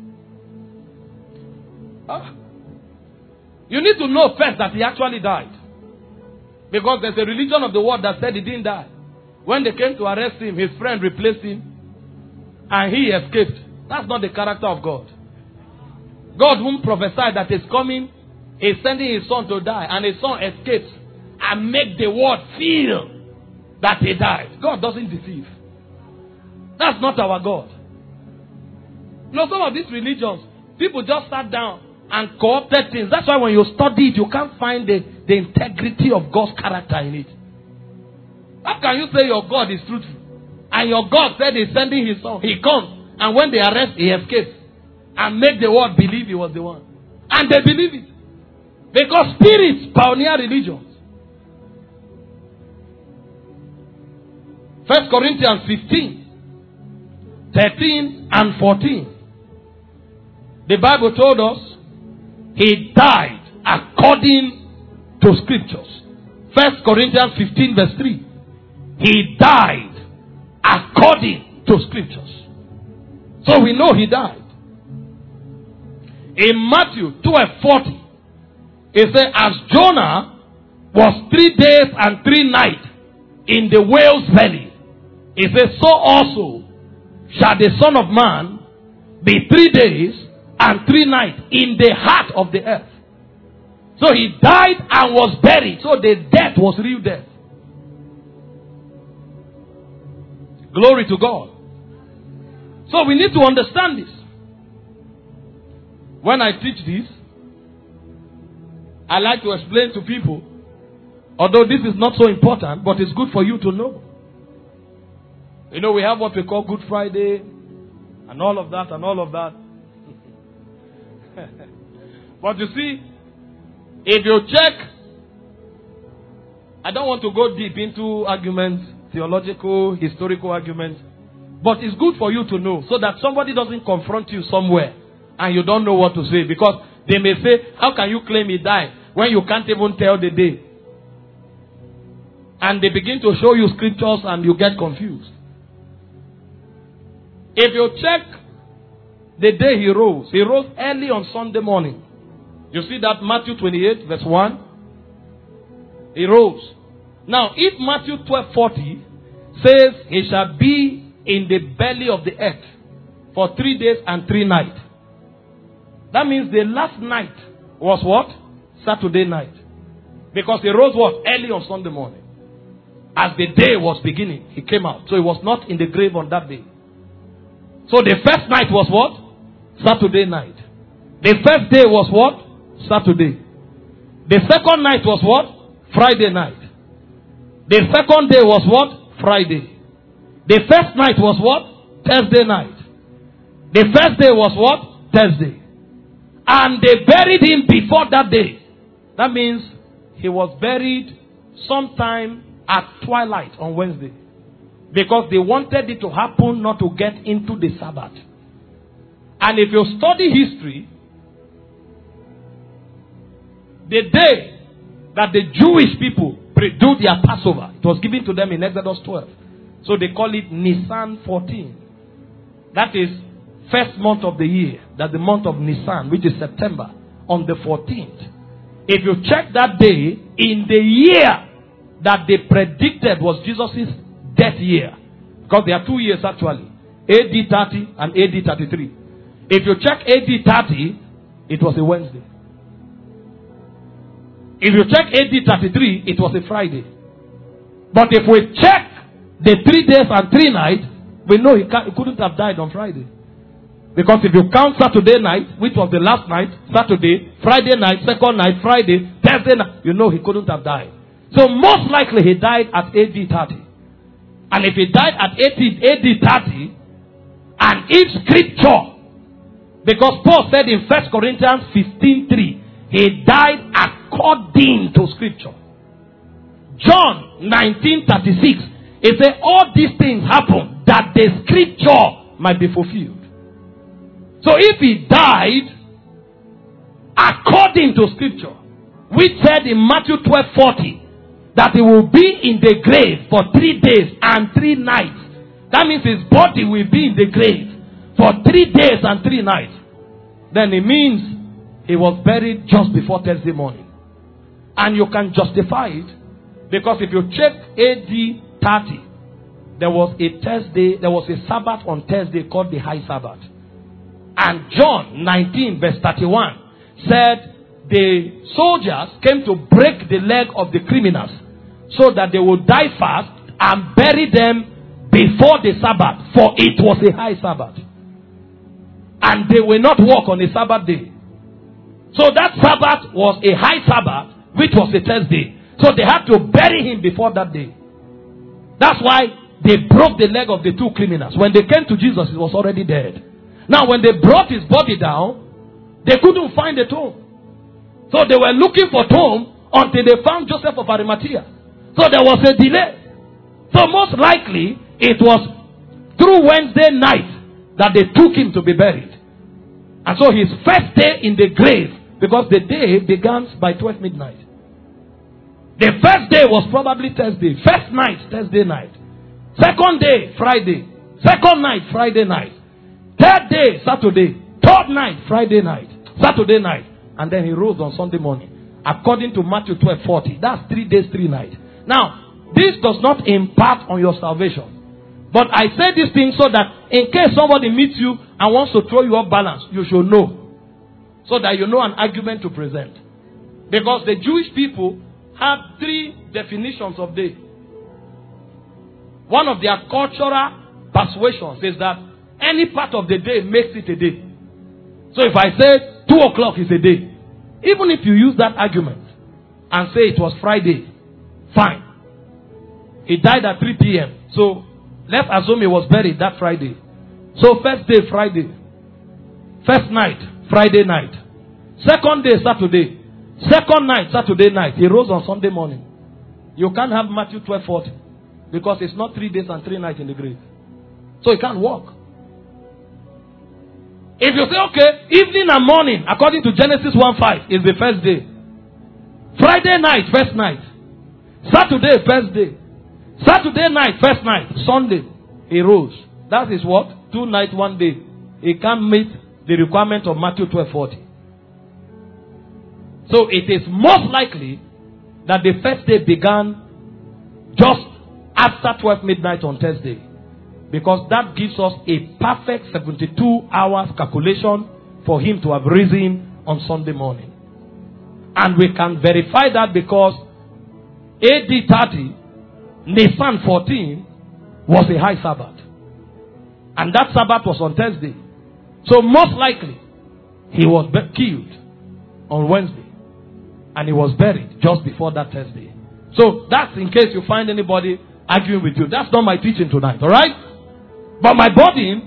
you need to know first that he actually died. Because there's a religion of the world that said he didn't die. When they came to arrest him, his friend replaced him and he escaped. That's not the character of God. God, whom prophesied that is coming, is sending his son to die, and his son escapes and make the world feel that he died. God doesn't deceive. That's not our God. You know, some of these religions, people just sat down and co-opted things. That's why when you study it, you can't find the integrity of God's character in it. How can you say your God is truthful? And your God said he's sending his son. He comes, and when they arrest, he escapes. And make the world believe he was the one. And they believe it. Because spirits pioneer religions. 1 Corinthians 15, 13 and 14. The Bible told us he died according to scriptures. 1 Corinthians 15 verse 3. He died according to scriptures. So we know he died. In Matthew 12:40, it says, as Jonah was 3 days and 3 nights in the whale's belly, it says, so also shall the Son of Man be 3 days and 3 nights in the heart of the earth. So he died and was buried. So the death was real death. Glory to God. So we need to understand this. When I teach this, I like to explain to people, although this is not so important, but it's good for you to know. You know, we have what we call Good Friday, and all of that, and all of that. But you see, if you check, I don't want to go deep into arguments, theological, historical arguments, but it's good for you to know, so that somebody doesn't confront you somewhere and you don't know what to say. Because they may say, how can you claim he died when you can't even tell the day? And they begin to show you scriptures and you get confused. If you check the day he rose early on Sunday morning. You see that Matthew 28 verse 1? He rose. Now, if Matthew 12:40 says he shall be in the belly of the earth for 3 days and 3 nights. That means the last night was what? Saturday night. Because he rose what? Early on Sunday morning. As the day was beginning, he came out. So he was not in the grave on that day. So the first night was what? Saturday night. The first day was what? Saturday. The second night was what? Friday night. The second day was what? Friday. The first night was what? Thursday night. The first day was what? Thursday. And they buried him before that day. That means he was buried sometime at twilight on Wednesday. Because they wanted it to happen not to get into the Sabbath. And if you study history, the day that the Jewish people do their Passover, it was given to them in Exodus 12. So they call it Nisan 14. That is first month of the year. That's the month of Nisan, which is September, on the 14th. If you check that day, in the year that they predicted was Jesus' death year. Because there are 2 years actually. AD 30 and AD 33. If you check AD 30, it was a Wednesday. If you check AD 33, it was a Friday. But if we check the 3 days and 3 nights, we know he couldn't have died on Friday. Because if you count Saturday night, which was the last night, Saturday, Friday night, second night, Friday, Thursday night, you know he couldn't have died. So most likely he died at AD 30. And if he died at AD 30, and if scripture, because Paul said in 1 Corinthians 15:3, he died according to scripture. John 19:36, it said all these things happen that the scripture might be fulfilled. So if he died according to scripture, which said in Matthew 12:40 that he will be in the grave for 3 days and 3 nights, that means his body will be in the grave for 3 days and 3 nights. Then it means he was buried just before Thursday morning. And you can justify it because if you check AD 30, there was a Sabbath on Thursday called the High Sabbath. And John 19 verse 31 said the soldiers came to break the leg of the criminals so that they would die fast and bury them before the Sabbath, for it was a high Sabbath. And they will not walk on a Sabbath day. So that Sabbath was a high Sabbath, which was a Thursday. So they had to bury him before that day. That's why they broke the leg of the 2 criminals. When they came to Jesus, he was already dead. Now when they brought his body down, they couldn't find the tomb. So they were looking for tomb until they found Joseph of Arimathea. So there was a delay. So most likely, it was through Wednesday night that they took him to be buried. And so his first day in the grave, because the day began by 12 midnight. The first day was probably Thursday. First night, Thursday night. Second day, Friday. Second night, Friday night. Third day, Saturday. Third night, Friday night. Saturday night. And then he rose on Sunday morning. According to Matthew 12:40. That's 3 days, 3 nights. Now, this does not impact on your salvation. But I say this thing so that in case somebody meets you and wants to throw you off balance, you should know. So that you know an argument to present. Because the Jewish people have 3 definitions of day. One of their cultural persuasions is that any part of the day makes it a day. So if I say 2 o'clock is a day, even if you use that argument and say it was Friday, fine. He died at 3 p.m. So let's assume he was buried that Friday. So first day, Friday. First night, Friday night. Second day, Saturday. Second night, Saturday night. He rose on Sunday morning. You can't have Matthew 12:40 because it's not 3 days and 3 nights in the grave. So he can't walk. If you say, okay, evening and morning, according to Genesis 1:5, is the first day. Friday night, first night. Saturday, first day. Saturday night, first night. Sunday, he rose. That is what? 2 nights, 1 day. He can't meet the requirement of Matthew 12:40. So it is most likely that the first day began just after 12 midnight on Thursday. Because that gives us a perfect 72 hours calculation for him to have risen on Sunday morning. And we can verify that because AD 30, Nisan 14, was a high Sabbath. And that Sabbath was on Thursday. So most likely, he was killed on Wednesday. And he was buried just before that Thursday. So that's in case you find anybody arguing with you. That's not my teaching tonight, alright? But my burden,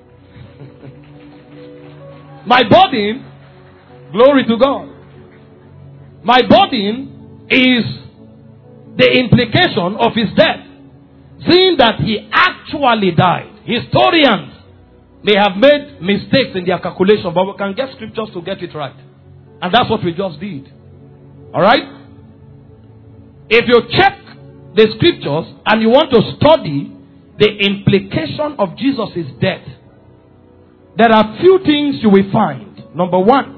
glory to God. My burden is the implication of his death. Seeing that he actually died. Historians may have made mistakes in their calculation, but we can get scriptures to get it right. And that's what we just did. Alright? If you check the scriptures and you want to study the implication of Jesus' death, there are few things you will find. Number one,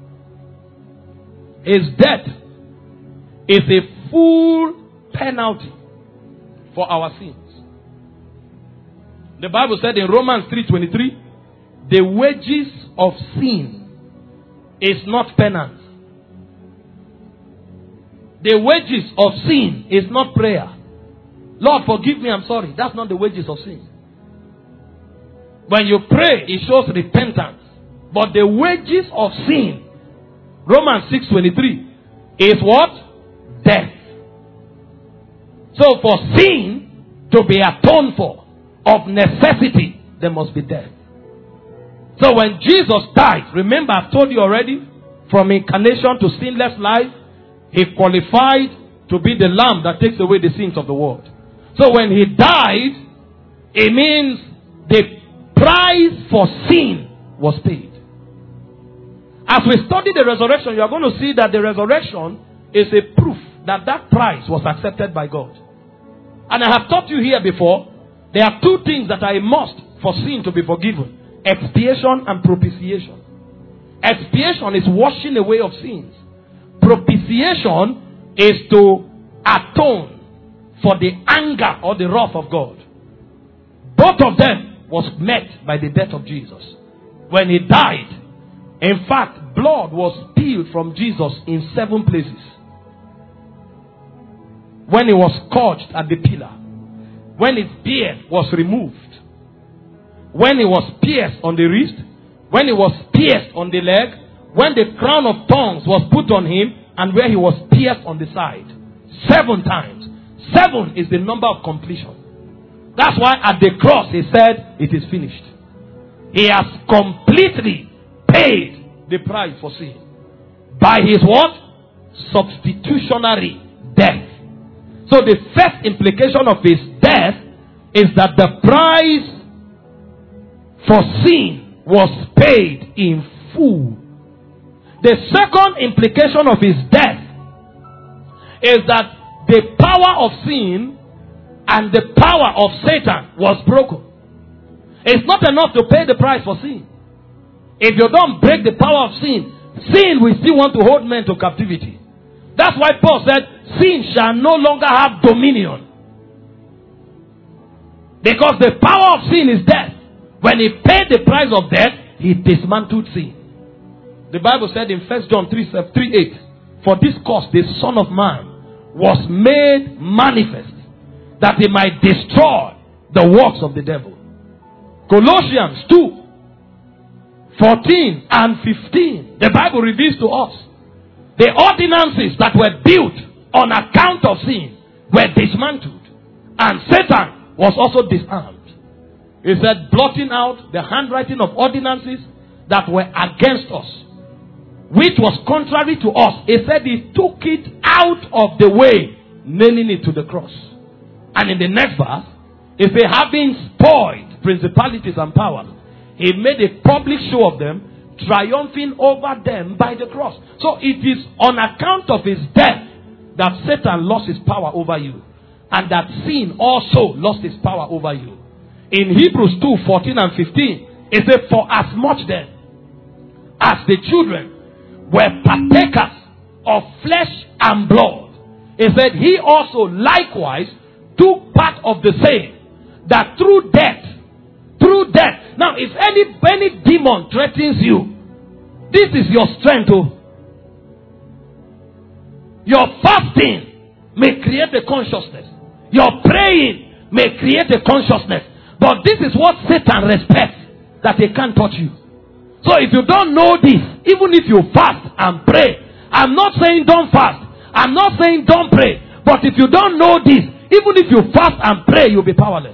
his death is a full penalty for our sins. The Bible said in Romans 3:23, the wages of sin is not penance. The wages of sin is not prayer. Lord, forgive me, I'm sorry. That's not the wages of sin. When you pray, it shows repentance. But the wages of sin, Romans 6:23, is what? Death. So for sin to be atoned for, of necessity, there must be death. So when Jesus died, remember I've told you already, from incarnation to sinless life, he qualified to be the lamb that takes away the sins of the world. So when he died, it means the price for sin was paid. As we study the resurrection, you are going to see that the resurrection is a proof that that price was accepted by God. And I have taught you here before, there are two things that are a must for sin to be forgiven. Expiation and propitiation. Expiation is washing away of sins. Propitiation is to atone for the anger or the wrath of God. Both of them was met by the death of Jesus. When he died, in fact, blood was spilled from Jesus in 7 places. When he was scourged at the pillar, when his beard was removed, when he was pierced on the wrist, when he was pierced on the leg, when the crown of thorns was put on him, and where he was pierced on the side. 7 times. 7 is the number of completion. That's why at the cross he said, it is finished. He has completely paid the price for sin. By his what? Substitutionary death. So the first implication of his death is that the price for sin was paid in full. The second implication of his death is that the power of sin and the power of Satan was broken. It's not enough to pay the price for sin. If you don't break the power of sin, sin will still want to hold men to captivity. That's why Paul said, sin shall no longer have dominion. Because the power of sin is death. When he paid the price of death, he dismantled sin. The Bible said in 1 John 3:8, for this cause the Son of Man was made manifest, that he might destroy the works of the devil. Colossians 2:14 and 15. The Bible reveals to us the ordinances that were built on account of sin were dismantled, and Satan was also disarmed. He said, blotting out the handwriting of ordinances that were against us, which was contrary to us. He said he took it out of the way, nailing it to the cross. And in the next verse, he said, having spoiled principalities and powers, He made a public show of them, triumphing over them by the cross. So it is on account of his death that Satan lost his power over you, and that sin also lost its power over you. In Hebrews 2:14 and 15, it says, for as much then as the children were partakers of flesh and blood, it said, he also likewise took part of the same, that through death. Now, if any demon threatens you, this is your strength. Oh. Your fasting may create a consciousness. Your praying may create a consciousness. But this is what Satan respects, that he can't touch you. So if you don't know this, even if you fast and pray, I'm not saying don't fast. I'm not saying don't pray. But if you don't know this, even if you fast and pray, you'll be powerless.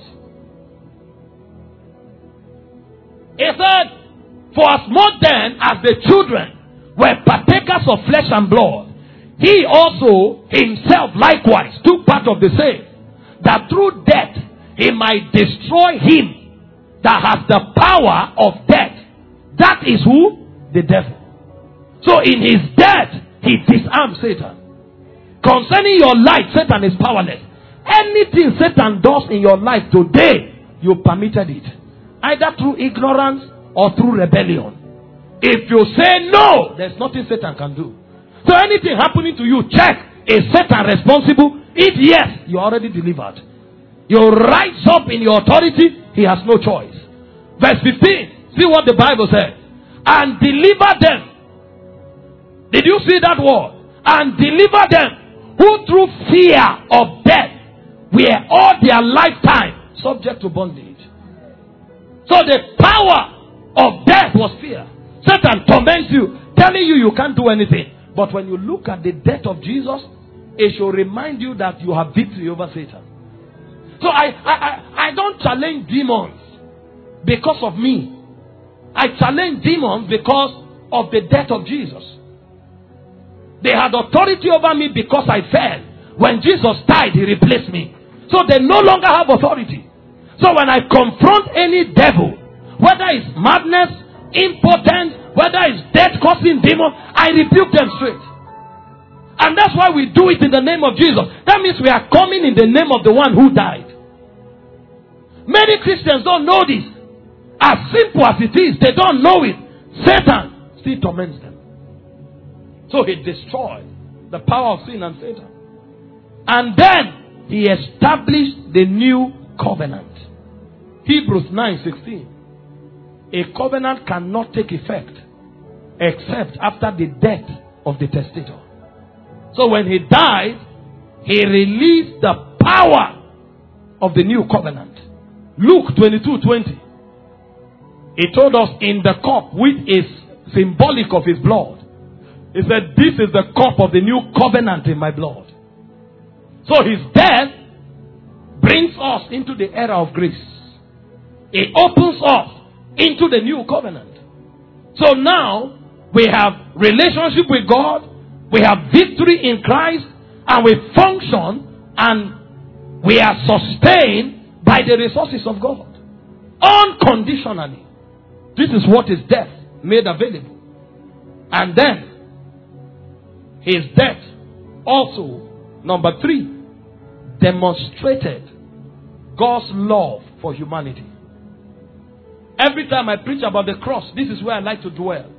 He said, for as much then as the children were partakers of flesh and blood, he also himself likewise took part of the same, that through death he might destroy him that has the power of death. That is who? The devil. So in his death, he disarmed Satan. Concerning your life, Satan is powerless. Anything Satan does in your life today, you permitted it. Either through ignorance or through rebellion. If you say no, there's nothing Satan can do. So anything happening to you, check. Is Satan responsible? If yes, you're already delivered. You rise up in your authority, he has no choice. Verse 15, see what the Bible says. And deliver them. Did you see that word? And deliver them who through fear of death were all their lifetime subject to bondage. So the power of death was fear. Satan torments you, telling you can't do anything. But when you look at the death of Jesus, it should remind you that you have victory over Satan. So I don't challenge demons because of me. I challenge demons because of the death of Jesus. They had authority over me because I fell. When Jesus died, he replaced me. So they no longer have authority. So when I confront any devil, whether it's madness, impotence, whether it's death-causing demon, I rebuke them straight. And that's why we do it in the name of Jesus. That means we are coming in the name of the one who died. Many Christians don't know this. As simple as it is, they don't know it. Satan still torments them. So he destroyed the power of sin and Satan. And then he established the new covenant. Hebrews 9:16. A covenant cannot take effect except after the death of the testator. So when he died, he released the power of the new covenant. Luke 22:20. He told us in the cup which is symbolic of his blood. He said, this is the cup of the new covenant in my blood. So his death brings us into the era of grace. It opens us into the new covenant. So now we have relationship with God, we have victory in Christ, and we function and we are sustained by the resources of God unconditionally. This is what his death made available. And then his death also, number 3, demonstrated God's love for humanity. Every time I preach about the cross, this is where I like to dwell.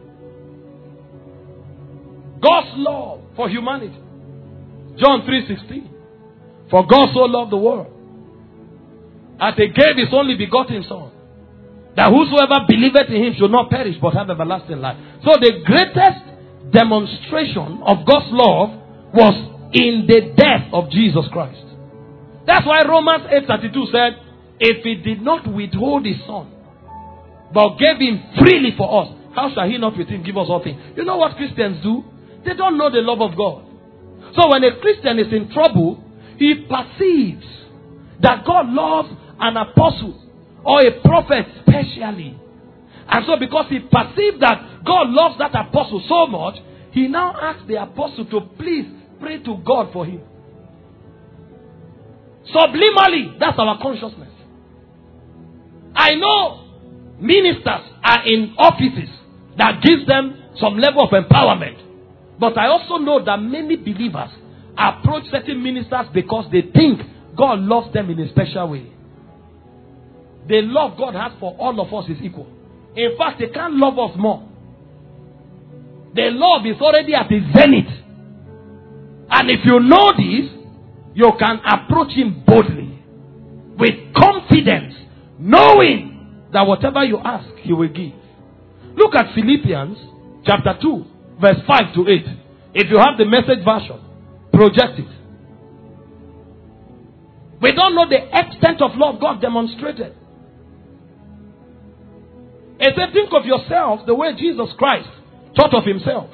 God's love for humanity. John 3:16. For God so loved the world that he gave his only begotten Son, that whosoever believeth in him should not perish but have everlasting life. So the greatest demonstration of God's love was in the death of Jesus Christ. That's why Romans 8:32 said, if he did not withhold his Son, but gave him freely for us, how shall he not with him give us all things? You know what Christians do? They don't know the love of God. So when a Christian is in trouble, he perceives that God loves an apostle or a prophet specially. And so because he perceived that God loves that apostle so much, he now asks the apostle to please pray to God for him. Subliminally, that's our consciousness. I know Ministers are in offices that gives them some level of empowerment. But I also know that many believers approach certain ministers because they think God loves them in a special way. The love God has for all of us is equal. In fact, they can't love us more. The love is already at the zenith. And if you know this, you can approach him boldly, with confidence, knowing that whatever you ask, he will give. Look at Philippians chapter 2, verse 5 to 8. If you have the Message version, project it. We don't know the extent of love God demonstrated. It said, think of yourself the way Jesus Christ thought of himself.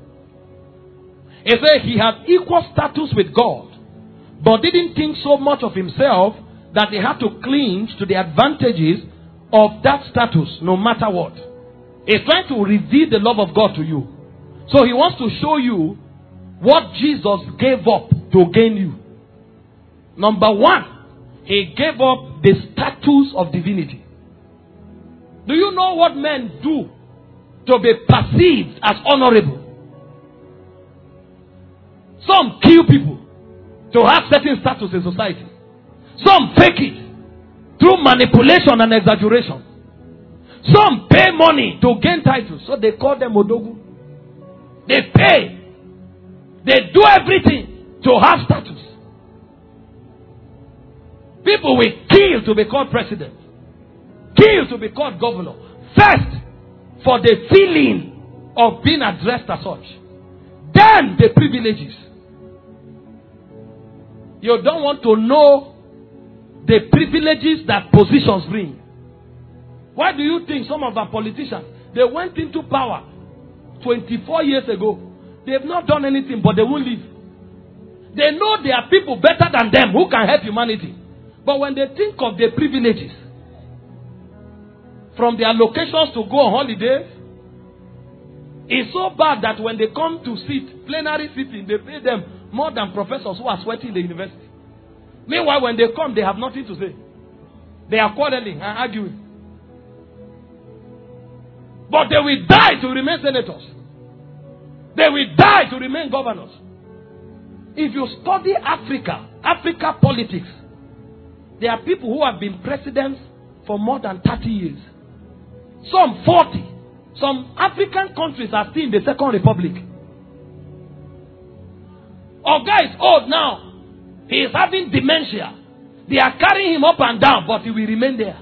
It said he had equal status with God, but didn't think so much of himself that he had to cling to the advantages of that status no matter what. He's trying to reveal the love of God to you. So he wants to show you what Jesus gave up to gain you. Number one, he gave up the status of divinity. Do you know what men do to be perceived as honorable? Some kill people to have certain status in society. Some fake it through manipulation and exaggeration. Some pay money to gain titles, so they call them Odogu. They pay. They do everything to have status. People will kill to be called president. Kill to be called governor. First, for the feeling of being addressed as such. Then the privileges. You don't want to know the privileges that positions bring. Why do you think some of our politicians, they went into power 24 years ago. They've not done anything, but they won't leave. They know there are people better than them who can help humanity. But when they think of the privileges, from their locations to go on holiday, it's so bad that when they come to sit, plenary sitting, they pay them more than professors who are sweating in the university. Meanwhile, when they come, they have nothing to say. They are quarreling and arguing. But they will die to remain senators. They will die to remain governors. If you study Africa politics, there are people who have been presidents for more than 30 years. Some 40. Some African countries are still in the Second Republic. Our guy is old now. He is having dementia. They are carrying him up and down, but he will remain there.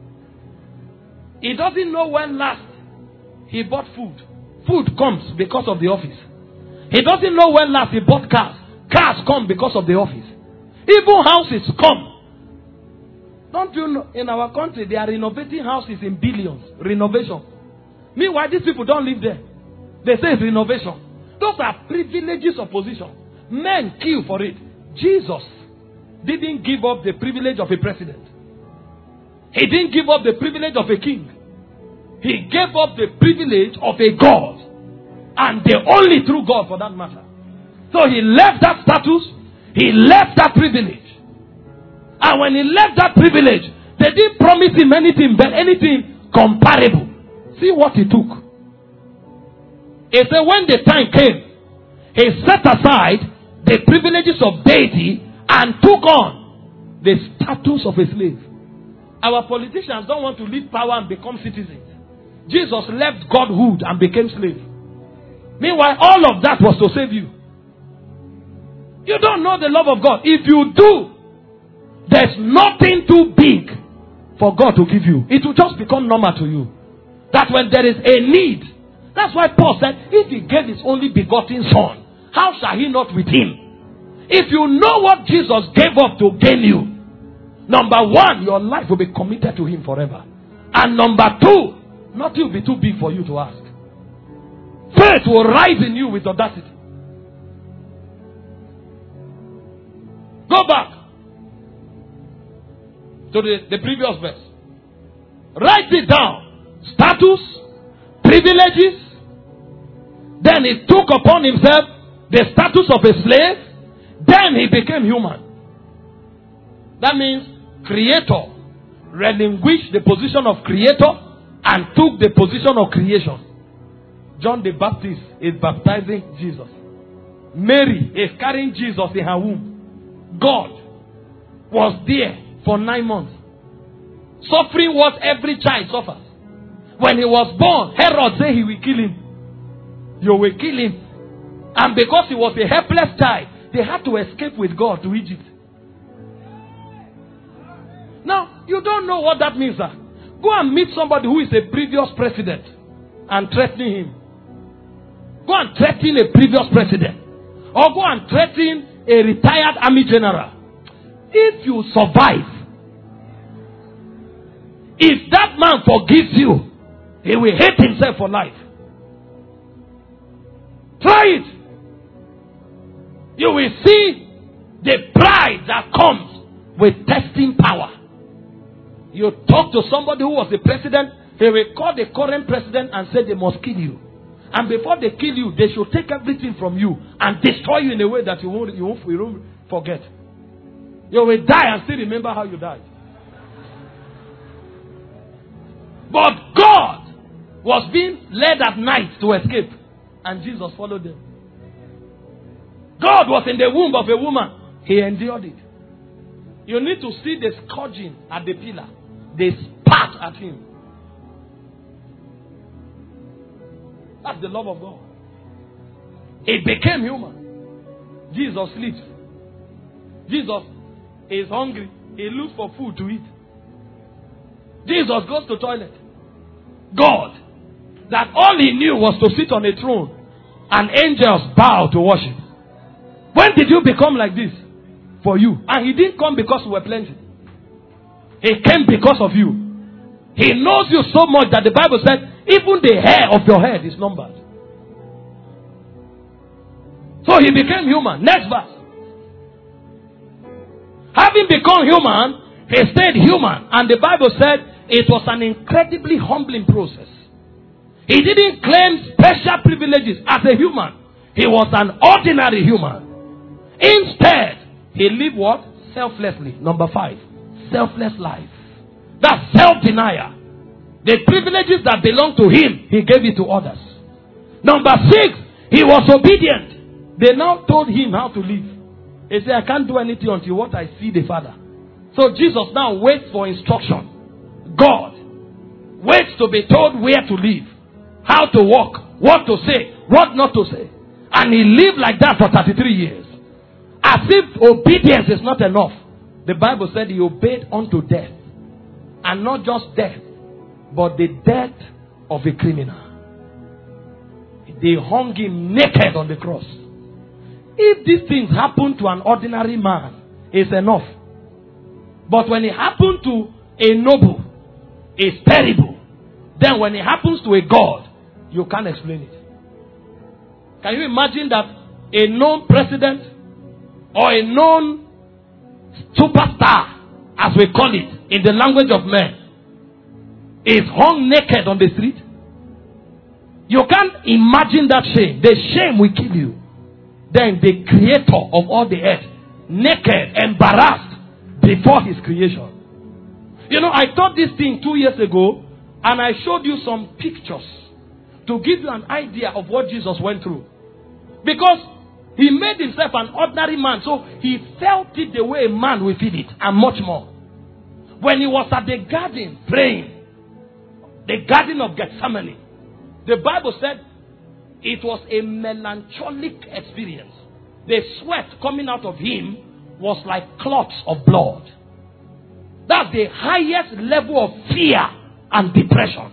He doesn't know when last he bought food. Food comes because of the office. He doesn't know when last he bought cars. Cars come because of the office. Even houses come. Don't you know, in our country, they are renovating houses in billions. Renovation. Meanwhile, these people don't live there. They say it's renovation. Those are privileges of position. Men kill for it. Jesus didn't give up the privilege of a president. He didn't give up the privilege of a king. He gave up the privilege of a God. And the only true God for that matter. So he left that status. He left that privilege. And when he left that privilege, they didn't promise him anything comparable. See what he took. He said when the time came, he set aside the privileges of deity and took on the status of a slave. Our politicians don't want to leave power and become citizens. Jesus left godhood and became slave. Meanwhile, all of that was to save you. You don't know the love of God. If you do, there's nothing too big for God to give you. It will just become normal to you. That when there is a need, that's why Paul said, if he gave his only begotten son, how shall he not with him? If you know what Jesus gave up to gain you, number one, your life will be committed to him forever. And number two, nothing will be too big for you to ask. Faith will rise in you with audacity. Go back to the previous verse. Write it down. Status, privileges. Then he took upon himself the status of a slave. Then he became human. That means creator relinquished the position of creator and took the position of creation. John the Baptist is baptizing Jesus. Mary is carrying Jesus in her womb. God was there for 9 months, suffering what every child suffers. When he was born, Herod said he will kill him. You will kill him. And because he was a helpless child, they had to escape with God to Egypt. Now, you don't know what that means, sir. Go and meet somebody who is a previous president and threaten him. Go and threaten a previous president. Or go and threaten a retired army general. If you survive, if that man forgives you, he will hate himself for life. Try it. You will see the pride that comes with testing power. You talk to somebody who was the president, they will call the current president and say they must kill you. And before they kill you, they should take everything from you and destroy you in a way that you won't forget. You will die and still remember how you died. But God was being led at night to escape, and Jesus followed them. God was in the womb of a woman. He endured it. You need to see the scourging at the pillar. They spat at him. That's the love of God. He became human. Jesus sleeps. Jesus is hungry. He looks for food to eat. Jesus goes to the toilet. God, that all he knew was to sit on a throne and angels bow to worship. When did you become like this? For you. And he didn't come because we were plenty. He came because of you. He knows you so much that the Bible said even the hair of your head is numbered. So he became human. Next verse. Having become human, he stayed human. And the Bible said it was an incredibly humbling process. He didn't claim special privileges as a human. He was an ordinary human. Instead, he lived what? Selflessly. Number 5. Selfless life. That's self-denial. The privileges that belong to him, he gave it to others. Number 6, he was obedient. They now told him how to live. He said, I can't do anything until what I see the Father. So Jesus now waits for instruction. God waits to be told where to live, how to walk, what to say, what not to say. And he lived like that for 33 years. As if obedience is not enough. The Bible said he obeyed unto death. And not just death, but the death of a criminal. They hung him naked on the cross. If these things happen to an ordinary man, it's enough. But when it happened to a noble, it's terrible. Then when it happens to a God, you can't explain it. Can you imagine that a known president or a known superstar, as we call it in the language of men, is hung naked on the street? You can't imagine that shame. The shame will kill you. Then the creator of all the earth, naked, embarrassed before his creation. You know, I taught this thing 2 years ago, and I showed you some pictures to give you an idea of what Jesus went through. Because he made himself an ordinary man, so he felt it the way a man will feel it, and much more. When he was at the garden praying, the garden of Gethsemane, the Bible said it was a melancholic experience. The sweat coming out of him was like clots of blood. That's the highest level of fear and depression.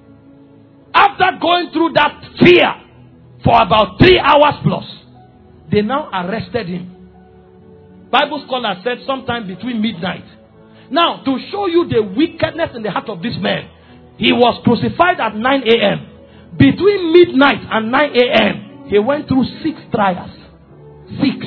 After going through that fear for about 3 hours plus, they now arrested him. Bible scholars said sometime between midnight. Now, to show you the wickedness in the heart of this man, he was crucified at 9 a.m. Between midnight and 9 a.m., he went through 6 trials. 6.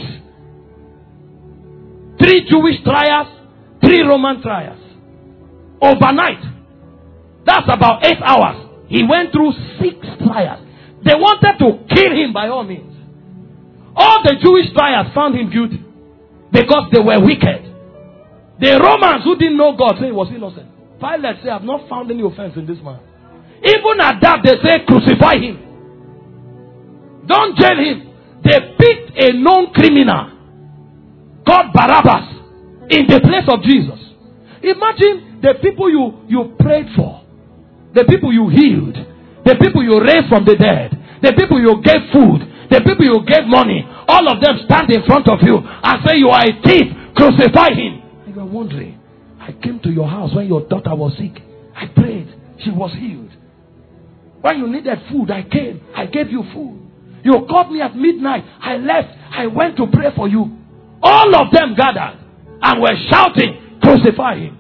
3 Jewish trials, 3 Roman trials. Overnight. That's about 8 hours. He went through 6 trials. They wanted to kill him by all means. All the Jewish trials found him guilty because they were wicked. The Romans who didn't know God said he was innocent. Pilate said, I have not found any offense in this man. Even at that, they say, crucify him. Don't jail him. They picked a known criminal called Barabbas in the place of Jesus. Imagine the people you prayed for, the people you healed, the people you raised from the dead, the people you gave food, the people you gave money, all of them stand in front of you and say, you are a thief, crucify him. And you are wondering, I came to your house when your daughter was sick. I prayed, she was healed. When you needed food, I came, I gave you food. You called me at midnight, I left, I went to pray for you. All of them gathered and were shouting, crucify him.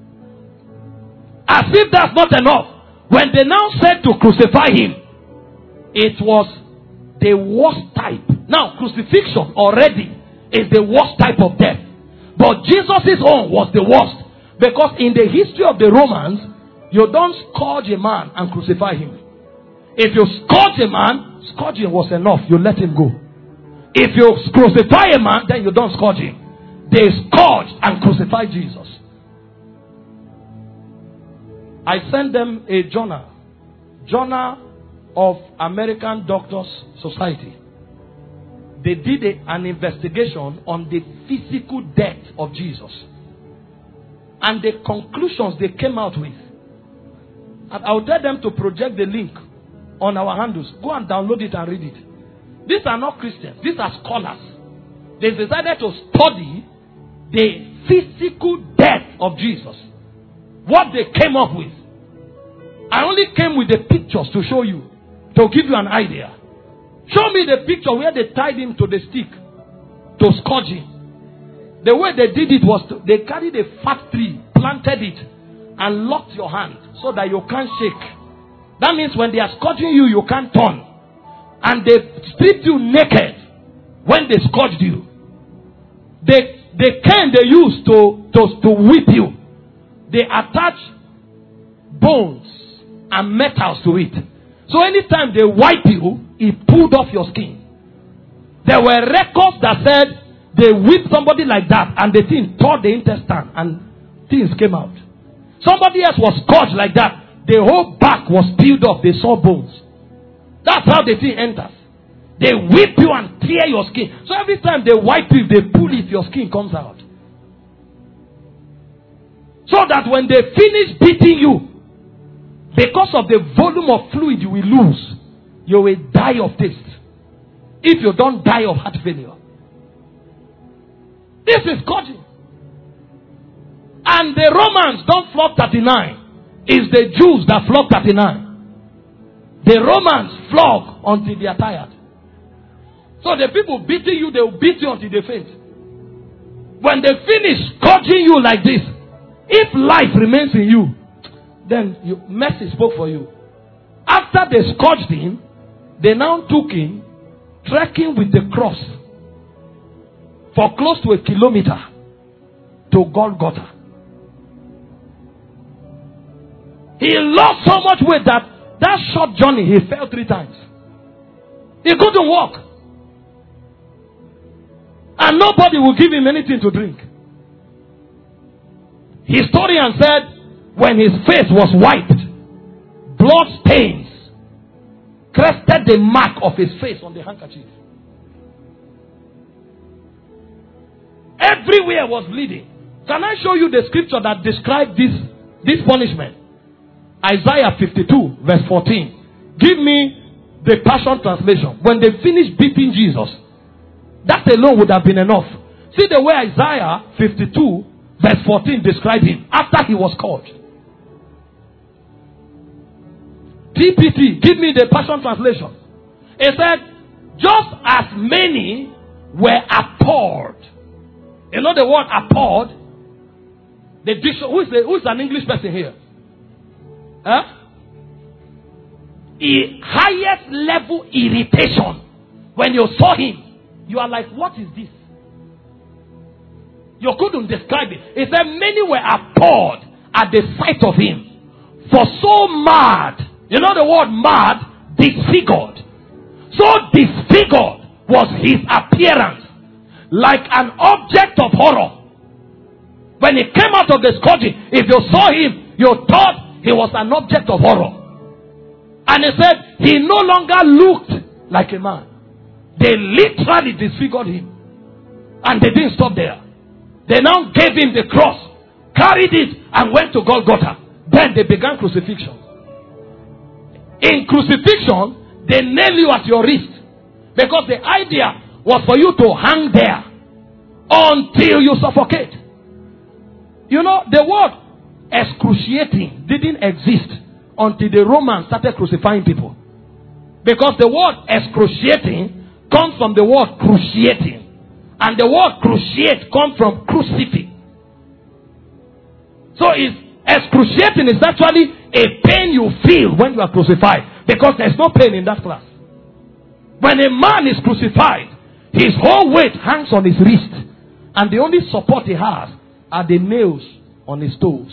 As if that's not enough. When they now said to crucify him, it was the worst type. Now, crucifixion already is the worst type of death. But Jesus' own was the worst. Because in the history of the Romans, you don't scourge a man and crucify him. If you scourge a man, scourging was enough. You let him go. If you crucify a man, then you don't scourge him. They scourged and crucified Jesus. I sent them a journal of American Doctors Society. They did an investigation on the physical death of Jesus. And the conclusions they came out with. I'll tell them to project the link on our handles. Go and download it and read it. These are not Christians. These are scholars. They decided to study the physical death of Jesus. What they came up with. I only came with the pictures to show you. To give you an idea. Show me the picture where they tied him to the stick. To scourge him. The way they did it was they carried a fat tree, planted it, and locked your hand so that you can't shake. That means when they are scourging you, you can't turn. And they stripped you naked when they scourged you. The cane they used to whip you, they attach bones and metals to it. So anytime they wipe you, it pulled off your skin. There were records that said they whipped somebody like that and the thing tore the intestine and things came out. Somebody else was scourged like that. The whole back was peeled off. They saw bones. That's how the thing enters. They whip you and tear your skin. So every time they wipe you, they pull it, your skin comes out. So that when they finish beating you, because of the volume of fluid you will lose, you will die of taste. If you don't die of heart failure. This is scourging. And the Romans don't flog 39. It's the Jews that flog 39. The Romans flog until they are tired. So the people beating you, they will beat you until they faint. When they finish scourging you like this, if life remains in you, then mercy spoke for you. After they scourged him, they now took him trekking with the cross for close to 1 kilometer to Golgotha. He lost so much weight that short journey he fell 3 times. He couldn't walk. And nobody will give him anything to drink. Historian said when his face was wiped, blood stains crested the mark of his face on the handkerchief. Everywhere was bleeding. Can I show you the scripture that describes this punishment? Isaiah 52 verse 14. Give me the Passion Translation. When they finished beating Jesus, that alone would have been enough. See the way Isaiah 52 verse 14 described him after he was scourged. TPT, give me the Passion Translation. It said, just as many were abhorred. You know the word abhorred? Who is an English person here? Huh? Highest level irritation. When you saw him, you are like, what is this? You couldn't describe it. It said many were abhorred at the sight of him. For so mad, you know the word mad, disfigured. So disfigured was his appearance, like an object of horror. When he came out of the scourging, if you saw him, you thought he was an object of horror. And he said, he no longer looked like a man. They literally disfigured him. And they didn't stop there. They now gave him the cross, carried it, and went to Golgotha. Then they began crucifixion. In crucifixion, they nail you at your wrist. Because the idea was for you to hang there until you suffocate. You know, the word excruciating didn't exist until the Romans started crucifying people. Because the word excruciating comes from the word cruciating. And the word cruciate comes from crucifix. So excruciating is actually a pain you feel when you are crucified. Because there's no pain in that class. When a man is crucified, his whole weight hangs on his wrist. And the only support he has are the nails on his toes.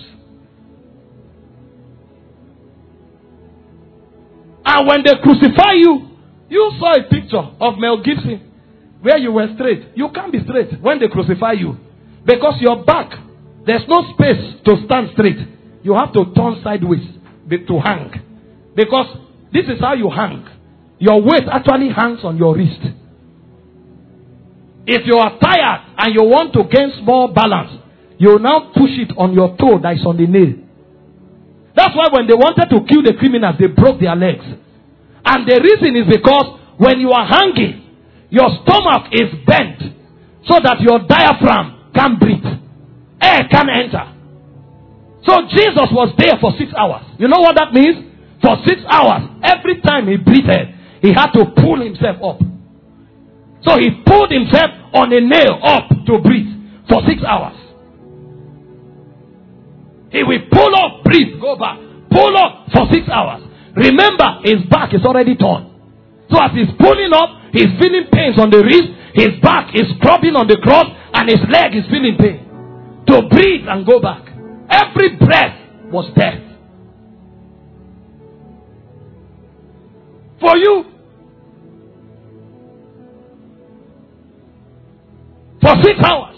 And when they crucify you, you saw a picture of Mel Gibson where you were straight. You can't be straight when they crucify you. Because your back, there's no space to stand straight. You have to turn sideways to hang. Because this is how you hang. Your weight actually hangs on your wrist. If you are tired and you want to gain small balance, you now push it on your toe that is on the nail. That's why when they wanted to kill the criminals, they broke their legs. And the reason is because when you are hanging, your stomach is bent so that your diaphragm can breathe. Air can enter. So Jesus was there for 6 hours. You know what that means? For 6 hours, every time he breathed, he had to pull himself up. So he pulled himself on a nail up to breathe for 6 hours. He will pull up, breathe, go back. Pull up for 6 hours. Remember, his back is already torn. So as he's pulling up, he's feeling pains on the wrist. His back is scrubbing on the cross, and his leg is feeling pain. To breathe and go back. Every breath was death. For you. For 6 hours.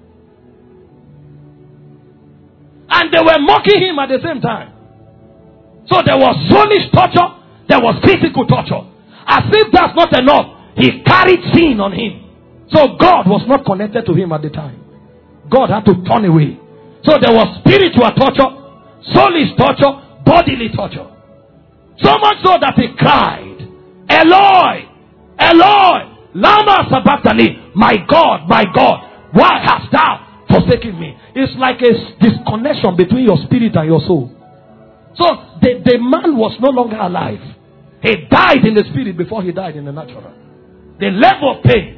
And they were mocking him at the same time. So there was soulish torture. There was physical torture. As if that's not enough, he carried sin on him. So God was not connected to him at the time. God had to turn away. So there was spiritual torture, soulish torture, bodily torture. So much so that he cried, Eloi, Eloi, lama sabachthani, my God, why hast thou forsaken me? It's like a disconnection between your spirit and your soul. So the man was no longer alive. He died in the spirit before he died in the natural. The level of pain.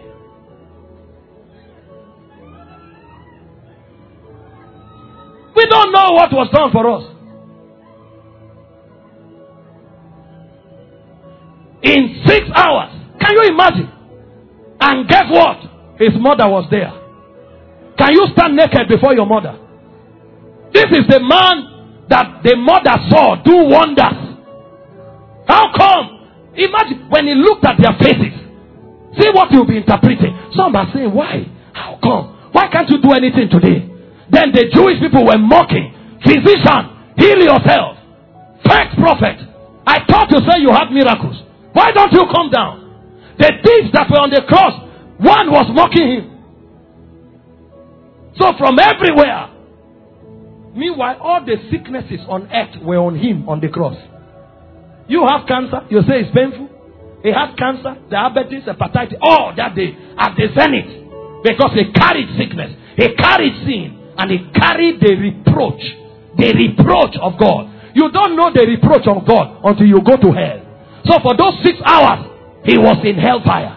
We don't know what was done for us. In 6 hours. Can you imagine? And guess what? His mother was there. Can you stand naked before your mother? This is the man that the mother saw do wonders. How come? Imagine when he looked at their faces. See what you'll be interpreting. Some are saying, why? How come? Why can't you do anything today? Then the Jewish people were mocking. Physician, heal yourself. Fake prophet. I thought you said you have miracles. Why don't you come down? The thieves that were on the cross, one was mocking him. So from everywhere. Meanwhile, all the sicknesses on earth were on him on the cross. You have cancer, you say it's painful. He had cancer, diabetes, hepatitis, all that day at the zenith. Because he carried sickness, he carried sin, and he carried the reproach of God. You don't know the reproach of God until you go to hell. So for those 6 hours, he was in hellfire.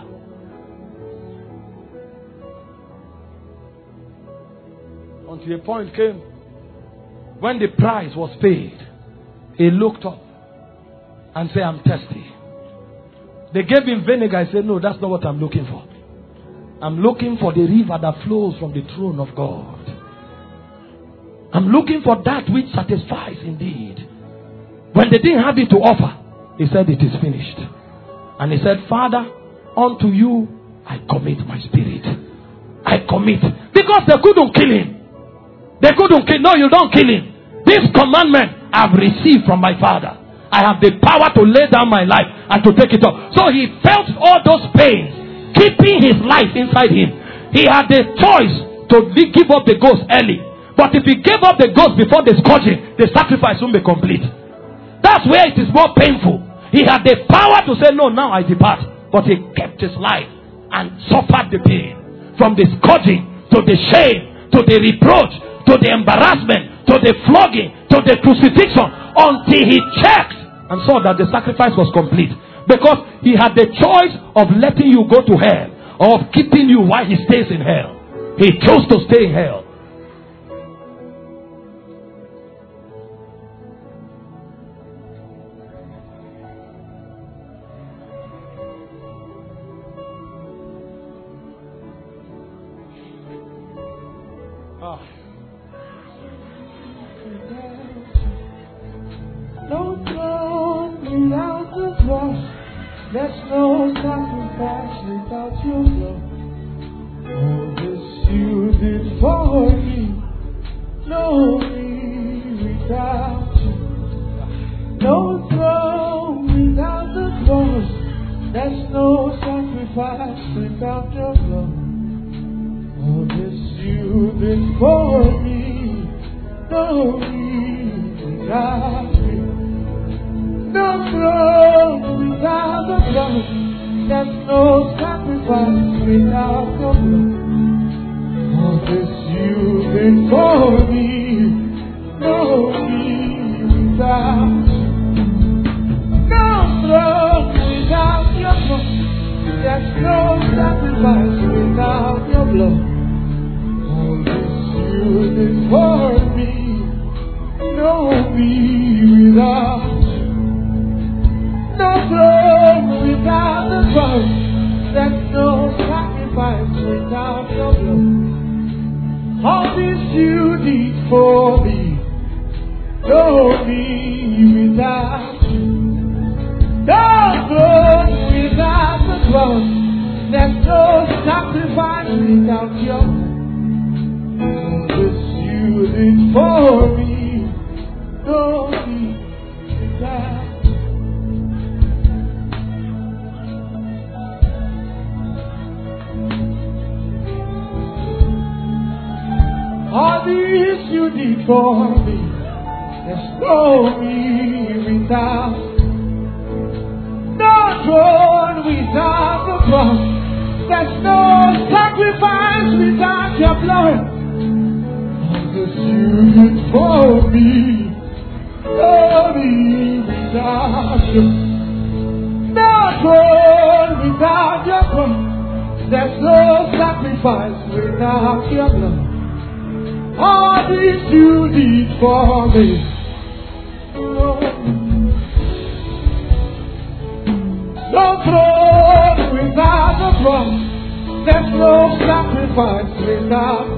Until a point came when the price was paid, he looked up and said, I'm thirsty. They gave him vinegar. He said, no, that's not what I'm looking for. I'm looking for the river that flows from the throne of God. I'm looking for that which satisfies indeed. When they didn't have it to offer, he said, it is finished. And he said, Father, unto you I commit my spirit. I commit. Because they couldn't kill him. They couldn't kill. No, you don't kill him. This commandment I've received from my Father. I have the power to lay down my life and to take it up. So he felt all those pains, keeping his life inside him. He had the choice to give up the ghost early. But if he gave up the ghost before the scourging, the sacrifice won't be complete. That's where it is more painful. He had the power to say, no, now I depart. But he kept his life and suffered the pain. From the scourging, to the shame, to the reproach, to the embarrassment, to the flogging, to the crucifixion, until he checked and saw that the sacrifice was complete. Because he had the choice of letting you go to hell or of keeping you while he stays in hell. He chose to stay in hell. No throne without the cross. There's no sacrifice without your blood. All this you did for me. No me without you. No throne without the cross. There's no sacrifice without your blood. All this you did for me. No me without you. No throne without the blood. There's no sacrifice without your blood. All this you did for me. No me without you. No throne without your blood. There's no sacrifice without your blood. All this you did for me. No me without you. No throne without the cross. There's no sacrifice without your blood. All this you did for me. No me without you. No throne without the cross. There's no sacrifice without your blood. All this you did for me. No me without you. All this you did for me. There's no me without. No throne without the cross. There's no sacrifice without your blood. All this you did for me. No me without you. No throne without your cross. There's no sacrifice without your blood. All this you did for me. No throne without the cross. There's no sacrifice without.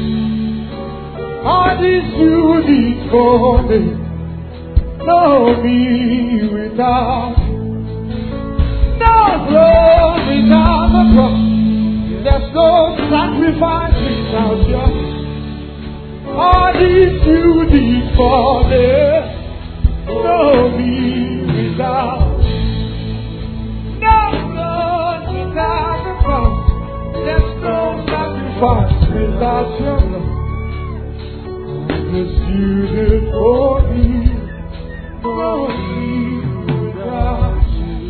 All this you did for me. No me without. No throne without the cross. There's no sacrifice without your. All this you did for me. No me without. No blood without the cross. There's no sacrifice without your blood. All this you did for me. No me without you.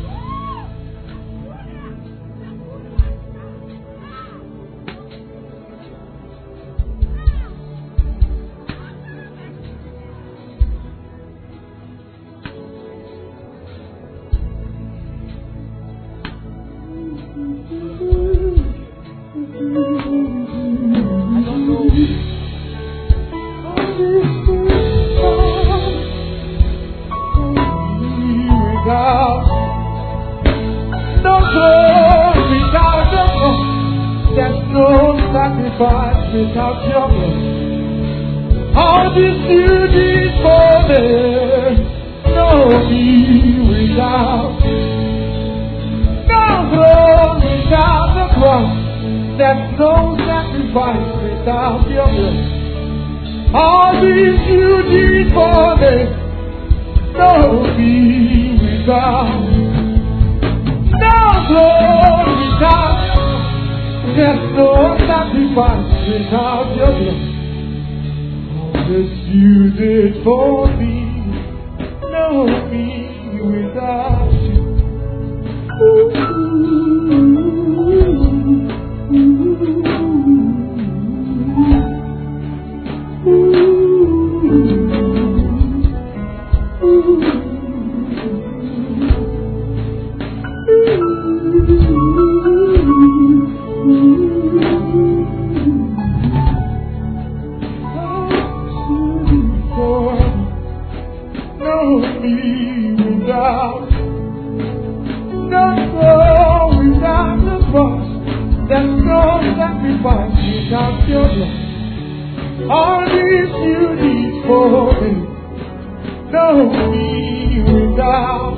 Without your blood, all this you did for me. No me without. No throne without the cross. There's no sacrifice without your blood. All this you did for me. No me without. No glory without. There's no sacrifice without your blood. All that you did for me. No me without you. All this you need for me, no me without.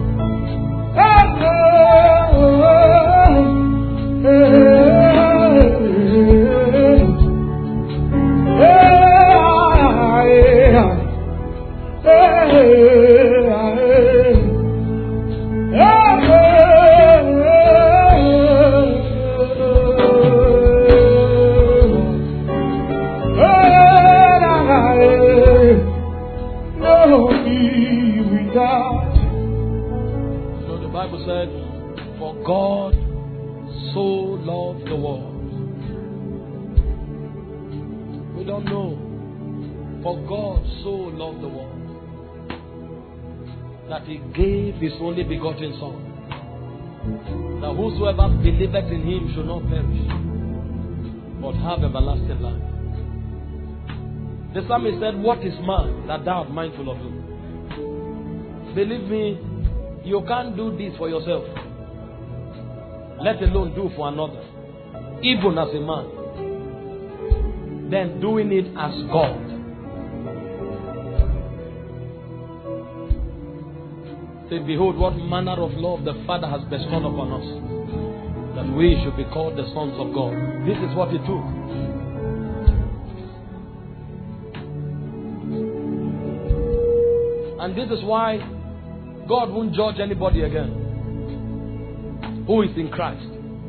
God so loved the world. We don't know. For God so loved the world that He gave His only begotten Son, that whosoever believeth in Him should not perish, but have everlasting life. The psalmist said, what is man that thou art mindful of him? Believe me, you can't do this for yourself, let alone do for another, even as a man. Then doing it as God. Say, behold, what manner of love the Father has bestowed upon us, that we should be called the sons of God. This is what He took. And this is why God won't judge anybody again who is in Christ.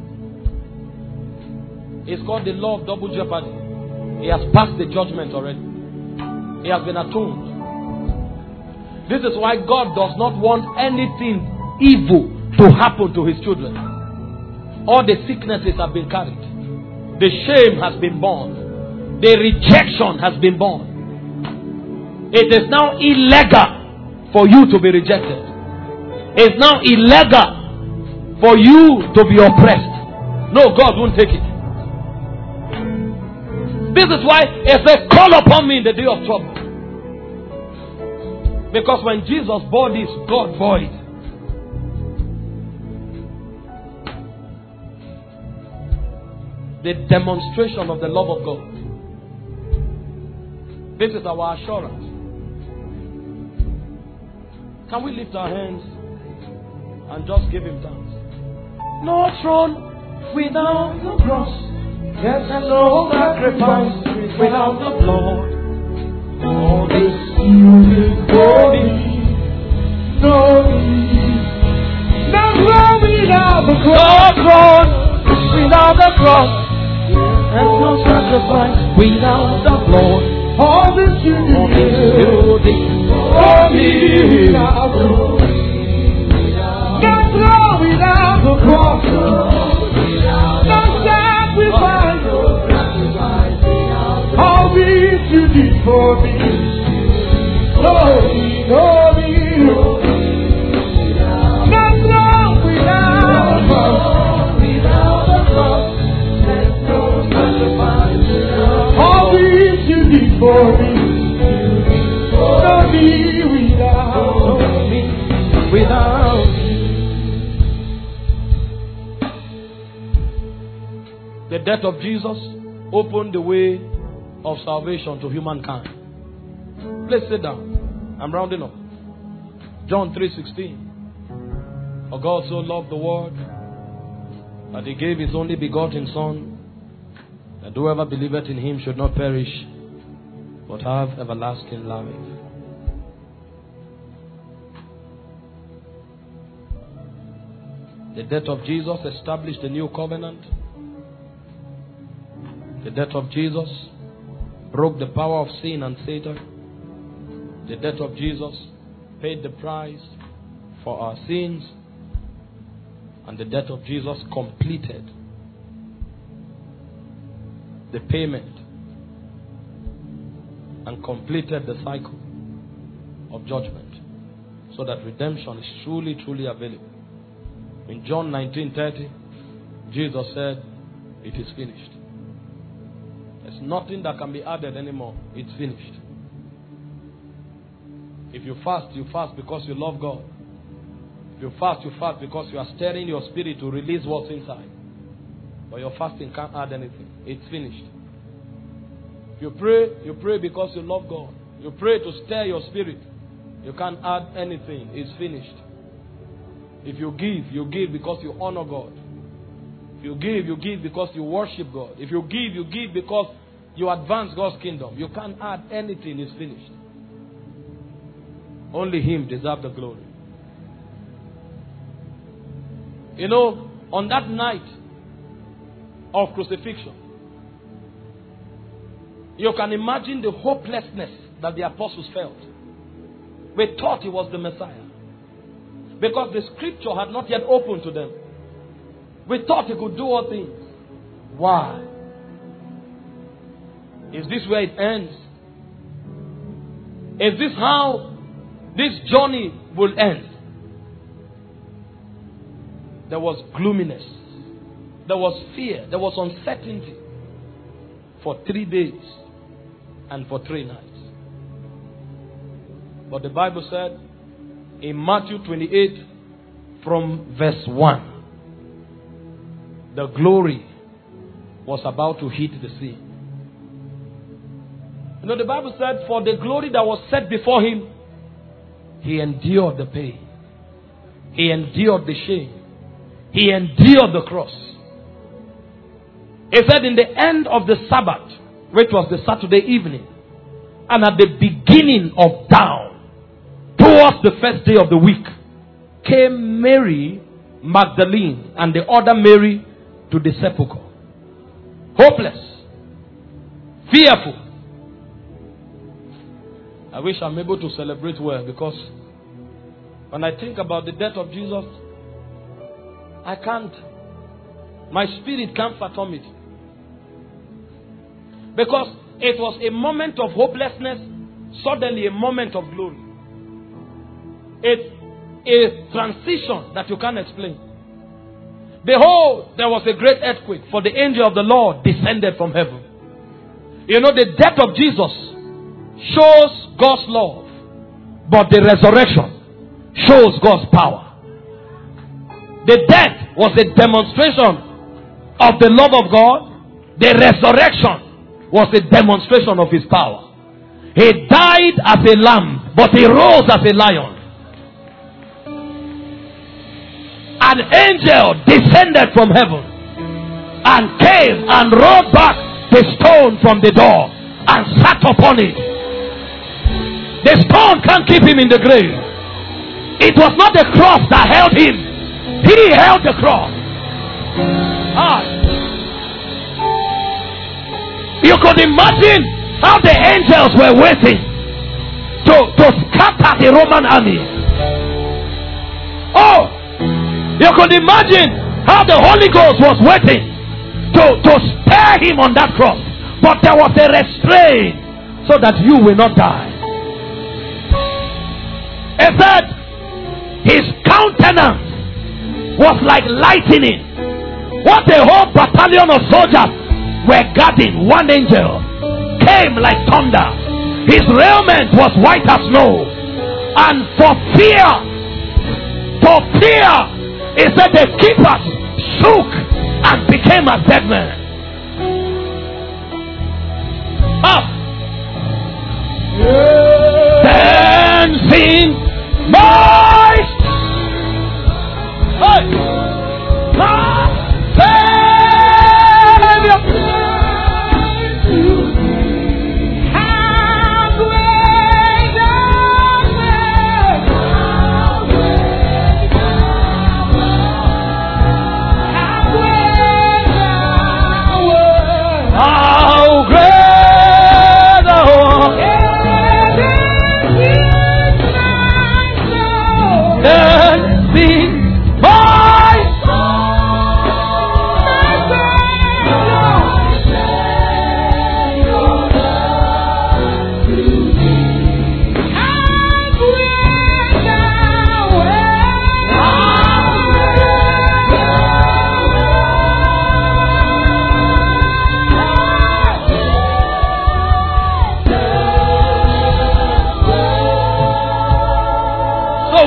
It's called the law of double jeopardy. He has passed the judgment already. He has been atoned. This is why God does not want anything evil to happen to His children. All the sicknesses have been carried. The shame has been borne. The rejection has been borne. It is now illegal for you to be rejected. It's now illegal for you to be oppressed. No, God won't take it. This is why it says, call upon me in the day of trouble. Because when Jesus bore this, God bore it. The demonstration of the love of God. This is our assurance. Can we lift our hands and just give Him thanks? No throne without the cross. Yes, and no sacrifice without the blood. All this you did for me. No need. No throne without the cross. No throne without the cross. And no sacrifice without the blood. All this you did for me. No throne without the cross. No sacrifice. All this you did for me. No throne without the cross. No sacrifice. All this you did for me. No me without. The death of Jesus opened the way of salvation to humankind. Please sit down. I'm rounding up. John 3:16. For God so loved the world that He gave His only begotten Son, that whoever believeth in Him should not perish, but have everlasting life. The death of Jesus established a new covenant. The death of Jesus broke the power of sin and Satan. The death of Jesus paid the price for our sins. And the death of Jesus completed the payment and completed the cycle of judgment, so that redemption is truly, truly available. In John 19:30, Jesus said, "It is finished." There's nothing that can be added anymore. It's finished. If you fast because you love God. If you fast because you are stirring your spirit to release what's inside. But your fasting can't add anything. It's finished. If you pray because you love God. You pray to stir your spirit. You can't add anything. It's finished. If you give because you honor God. If you give because you worship God. If you give because you advance God's kingdom. You can't add anything. It's finished. Only Him deserves the glory. You know, on that night of crucifixion, you can imagine the hopelessness that the apostles felt. They thought He was the Messiah, because the scripture had not yet opened to them. We thought He could do all things. Why? Is this where it ends? Is this how this journey will end? There was gloominess. There was fear. There was uncertainty for 3 days and for 3 nights. But the Bible said in Matthew 28 from verse 1, the glory was about to hit the sea. You know, the Bible said, for the glory that was set before Him, He endured the pain. He endured the shame. He endured the cross. He said in the end of the Sabbath, which was the Saturday evening, and at the beginning of dawn, towards the first day of the week, came Mary Magdalene and the other Mary to the sepulchre. Hopeless. Fearful. I wish I'm able to celebrate well, because when I think about the death of Jesus, I can't. My spirit can't fathom it. Because it was a moment of hopelessness, suddenly a moment of glory. It's a transition that you can't explain. Behold, there was a great earthquake, for the angel of the Lord descended from heaven. You know, the death of Jesus shows God's love, but the resurrection shows God's power. The death was a demonstration of the love of God. The resurrection was a demonstration of His power. He died as a lamb, but He rose as a lion. An angel descended from heaven and came and rolled back the stone from the door and sat upon it. The stone can't keep Him in the grave. It was not the cross that held Him. He held the cross. You could imagine how the angels were waiting to scatter the Roman army. Oh, you could imagine how the Holy Ghost was waiting to spare Him on that cross. But there was a restraint so that you will not die. It said His countenance was like lightning. What a whole battalion of soldiers were guarding. One angel came like thunder. His raiment was white as snow. And for fear, he said the keepers shook and became as dead men. Then sing my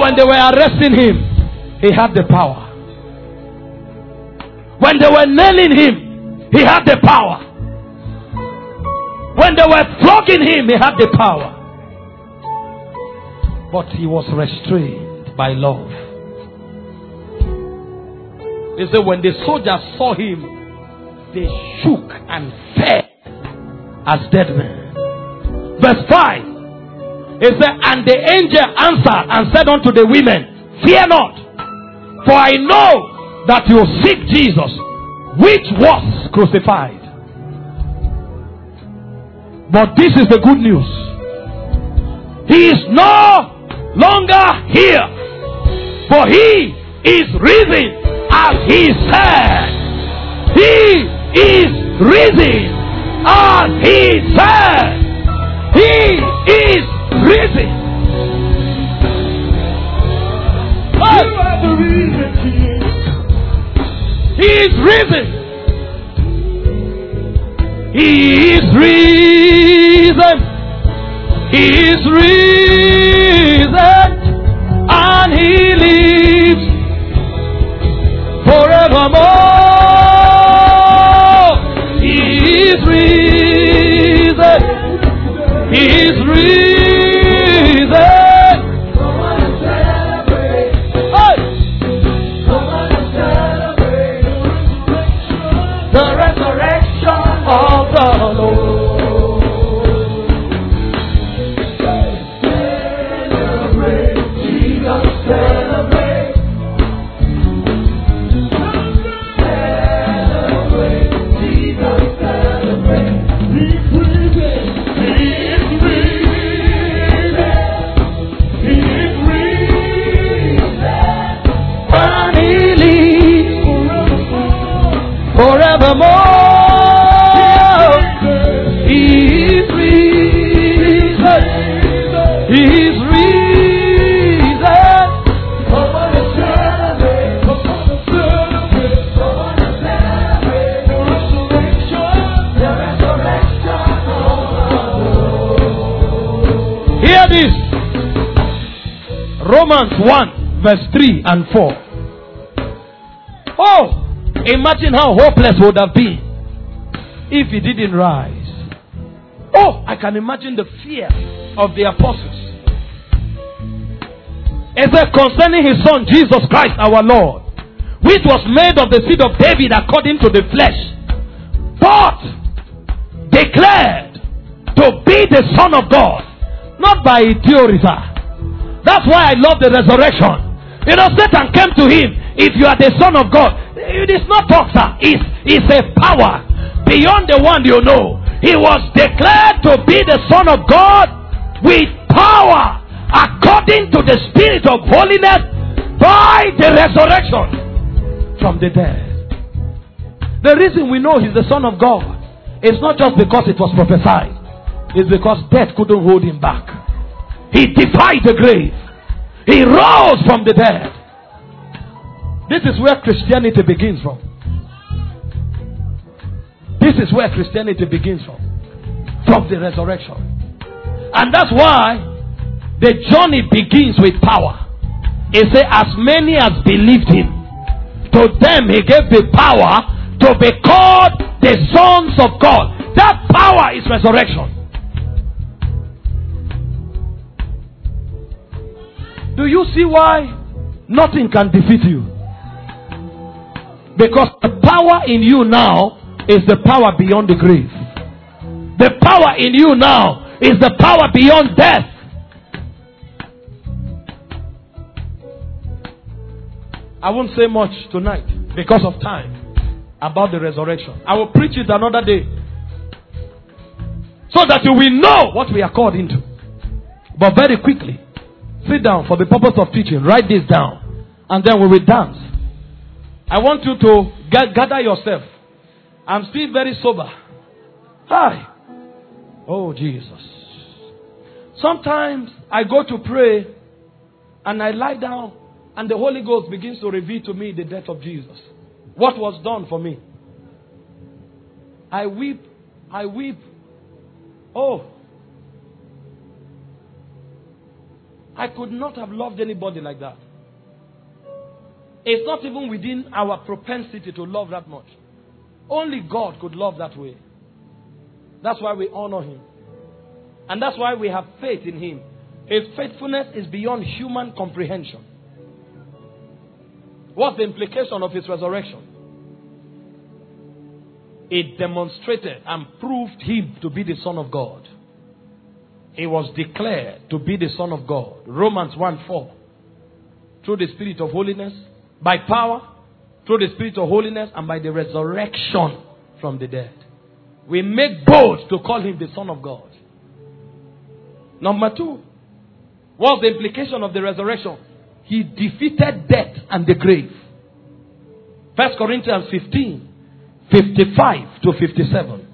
when they were arresting him, he had the power. When they were nailing him, he had the power. When they were flogging him, he had the power. But he was restrained by love. He said when the soldiers saw him, they shook and fell as dead men. Verse 5. He said, and the angel answered and said unto the women, fear not, for I know that you seek Jesus, which was crucified. But this is the good news. He is no longer here, for he is risen as he said. He is risen as he said. He is risen. You are the reason, King. He is risen. He is risen. He is risen. And he lives forevermore. He is risen. He is risen. Come on and celebrate. Hey. Come on and celebrate The resurrection of the Lord. Celebrate, Jesus, celebrate. Celebrate, Jesus, celebrate. He's risen. He is risen. He is risen. And he lives Forevermore. forevermore. He is risen. He is risen. Come on and celebrate. Come on and celebrate. Come on and celebrate the resurrection. The resurrection of the Lord. Hear this. Romans 1 verse 3 and 4. Oh, imagine how hopeless would have been if he didn't rise. Oh, I can imagine the fear of the apostles. It said concerning his son Jesus Christ our Lord, which was made of the seed of David according to the flesh, but declared to be the Son of God, not by a theory, sir. That's why I love the resurrection. You know, Satan came to him, if you are the Son of God. It is not talk, sir. It's a power beyond the one you know. He was declared to be the Son of God with power according to the Spirit of holiness by the resurrection from the dead. The reason we know he's the Son of God is not just because it was prophesied. It's because death couldn't hold him back. He defied the grave. He rose from the dead. This is where Christianity begins from. This is where Christianity begins from. From the resurrection. And that's why the journey begins with power. It says, as many as believed him, to them he gave the power to be called the sons of God. That power is resurrection. Do you see why nothing can defeat you? Because the power in you now is the power beyond the grave. The power in you now is the power beyond death. I won't say much tonight because of time about the resurrection. I will preach it another day so that you will know what we are called into. But very quickly, sit down for the purpose of teaching. Write this down. And then we will dance. I want you to gather yourself. I'm still very sober. Hi. Oh, Jesus. Sometimes I go to pray and I lie down and the Holy Ghost begins to reveal to me the death of Jesus. What was done for me. I weep. I weep. Oh. I could not have loved anybody like that. It's not even within our propensity to love that much. Only God could love that way. That's why we honor Him. And that's why we have faith in Him. His faithfulness is beyond human comprehension. What's the implication of His resurrection? It demonstrated and proved Him to be the Son of God. He was declared to be the Son of God. Romans 1:4. Through the Spirit of holiness, by power, through the Spirit of holiness, and by the resurrection from the dead. We make bold to call Him the Son of God. Number 2. What's the implication of the resurrection? He defeated death and the grave. 1 Corinthians 15, 55 to 57.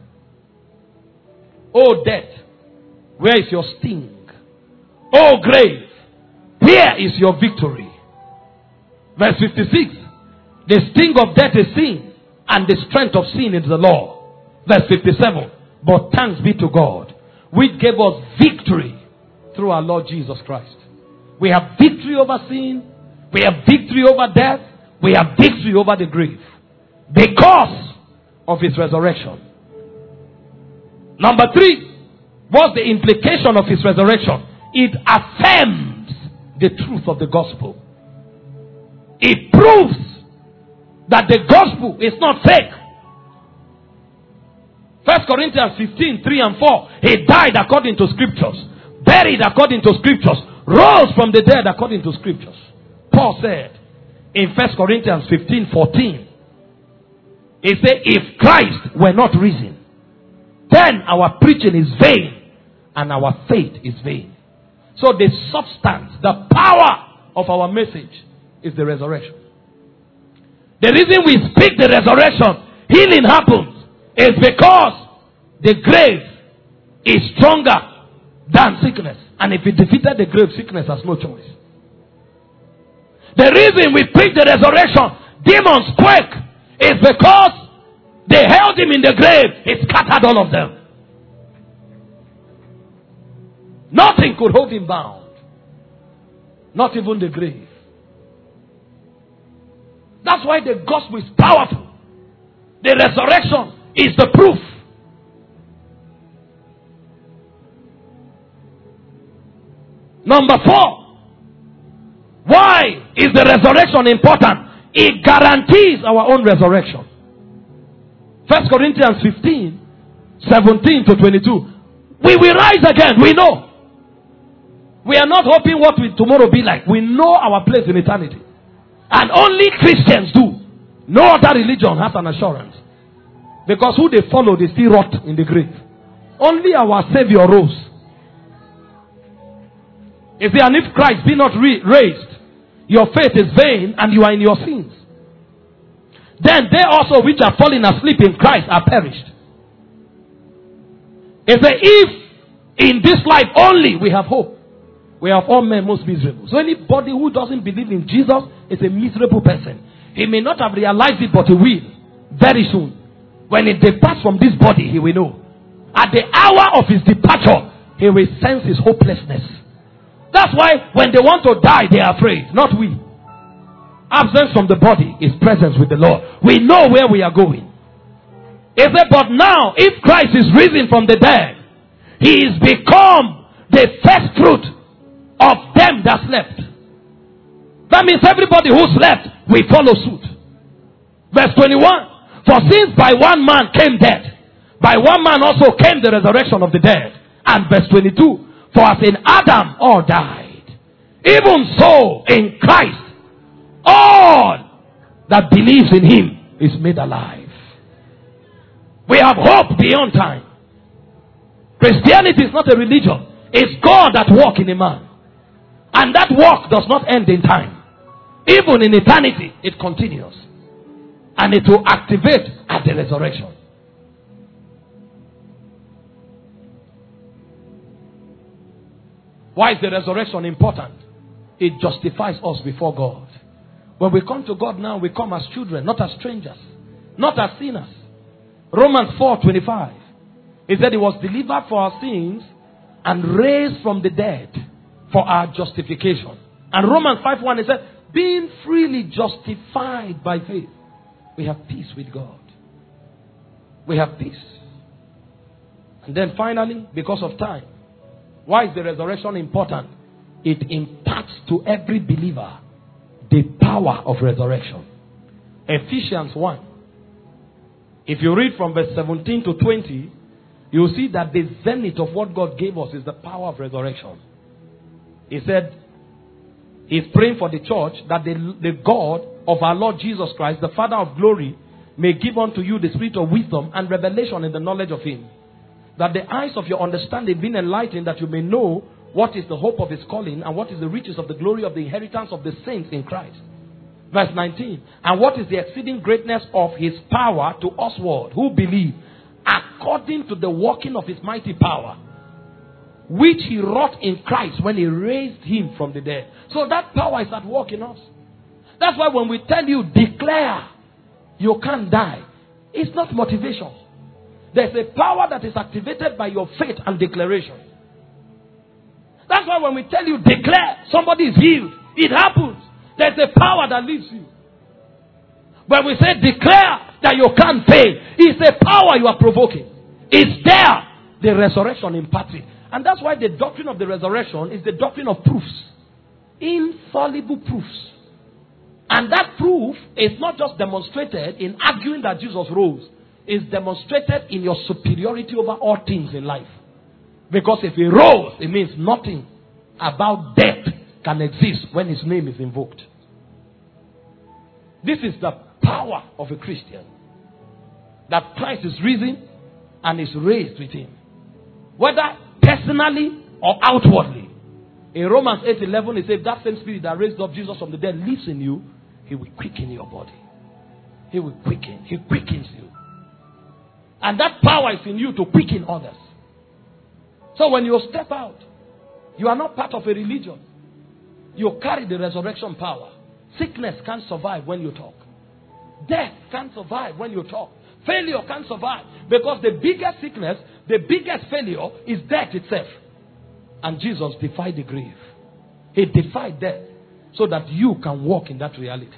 O death, where is your sting? O grave, where is your victory? Verse 56. The sting of death is sin, and the strength of sin is the law. Verse 57. But thanks be to God, which gave us victory through our Lord Jesus Christ. We have victory over sin. We have victory over death. We have victory over the grave. Because of His resurrection. Number 3. What's the implication of His resurrection? It affirms the truth of the gospel. It proves that the gospel is not fake. 1 Corinthians 15, 3 and 4. He died according to scriptures. Buried according to scriptures. Rose from the dead according to scriptures. Paul said in 1 Corinthians 15, 14. He said, if Christ were not risen, then our preaching is vain and our faith is vain. So the substance, the power of our message is the resurrection. The reason we speak the resurrection, healing happens, is because the grave is stronger than sickness. And if it defeated the grave, sickness has no choice. The reason we preach the resurrection, demons quake, is because they held Him in the grave. He scattered all of them. Nothing could hold Him bound. Not even the grave. That's why the gospel is powerful. The resurrection is the proof. Number 4. Why is the resurrection important? It guarantees our own resurrection. 1 Corinthians 15, 17 to 22. We will rise again. We know. We are not hoping what will tomorrow be like. We know our place in eternity. And only Christians do. No other religion has an assurance. Because who they follow, they still rot in the grave. Only our Savior rose. You see, and if Christ be not raised, your faith is vain and you are in your sins. Then they also which are fallen asleep in Christ are perished. It says, if in this life only we have hope, we have all men most miserable. So anybody who doesn't believe in Jesus is a miserable person. He may not have realized it, but he will very soon. When he departs from this body, he will know. At the hour of his departure, he will sense his hopelessness. That's why when they want to die, they are afraid. Not we. Absence from the body is presence with the Lord. We know where we are going. He said, but now, if Christ is risen from the dead, He is become the first fruit of them that slept. That means everybody who slept will follow suit. Verse 21. For since by one man came death, by one man also came the resurrection of the dead. And verse 22. For as in Adam all died, even so in Christ all that believes in Him is made alive. We have hope beyond time. Christianity is not a religion. It's God at work in a man. And that work does not end in time. Even in eternity, it continues. And it will activate at the resurrection. Why is the resurrection important? It justifies us before God. When we come to God now, we come as children, not as strangers, not as sinners. Romans 4:25. He said He was delivered for our sins and raised from the dead for our justification. And Romans 5:1, it said, being freely justified by faith, we have peace with God. We have peace. And then finally, because of time, why is the resurrection important? It imparts to every believer the power of resurrection. Ephesians 1. If you read from verse 17 to 20, you will see that the zenith of what God gave us is the power of resurrection. He said, he's praying for the church that the God of our Lord Jesus Christ, the Father of glory, may give unto you the spirit of wisdom and revelation in the knowledge of him. That the eyes of your understanding be enlightened, that you may know what is the hope of his calling and what is the riches of the glory of the inheritance of the saints in Christ. Verse 19. And what is the exceeding greatness of his power to usward who believe, according to the working of his mighty power, which he wrought in Christ when he raised him from the dead. So that power is at work in us. That's why when we tell you, declare, you can't die, it's not motivation. There's a power that is activated by your faith and declaration. That's why when we tell you, declare, somebody is healed, it happens. There's a power that leads you. When we say declare that you can't fail, it's a power you are provoking. It's there. The resurrection imparts it. And that's why the doctrine of the resurrection is the doctrine of proofs. Infallible proofs. And that proof is not just demonstrated in arguing that Jesus rose. It's demonstrated in your superiority over all things in life. Because if he rose, it means nothing about death can exist when his name is invoked. This is the power of a Christian. That Christ is risen and is raised with him. Whether personally or outwardly. In Romans 8:11 it says that same spirit that raised up Jesus from the dead lives in you, he will quicken your body. He will quicken. He quickens you. And that power is in you to quicken others. So when you step out, you are not part of a religion. You carry the resurrection power. Sickness can't survive when you talk. Death can't survive when you talk. Failure can't survive. Because the biggest sickness, the biggest failure is death itself. And Jesus defied the grave. He defied death so that you can walk in that reality.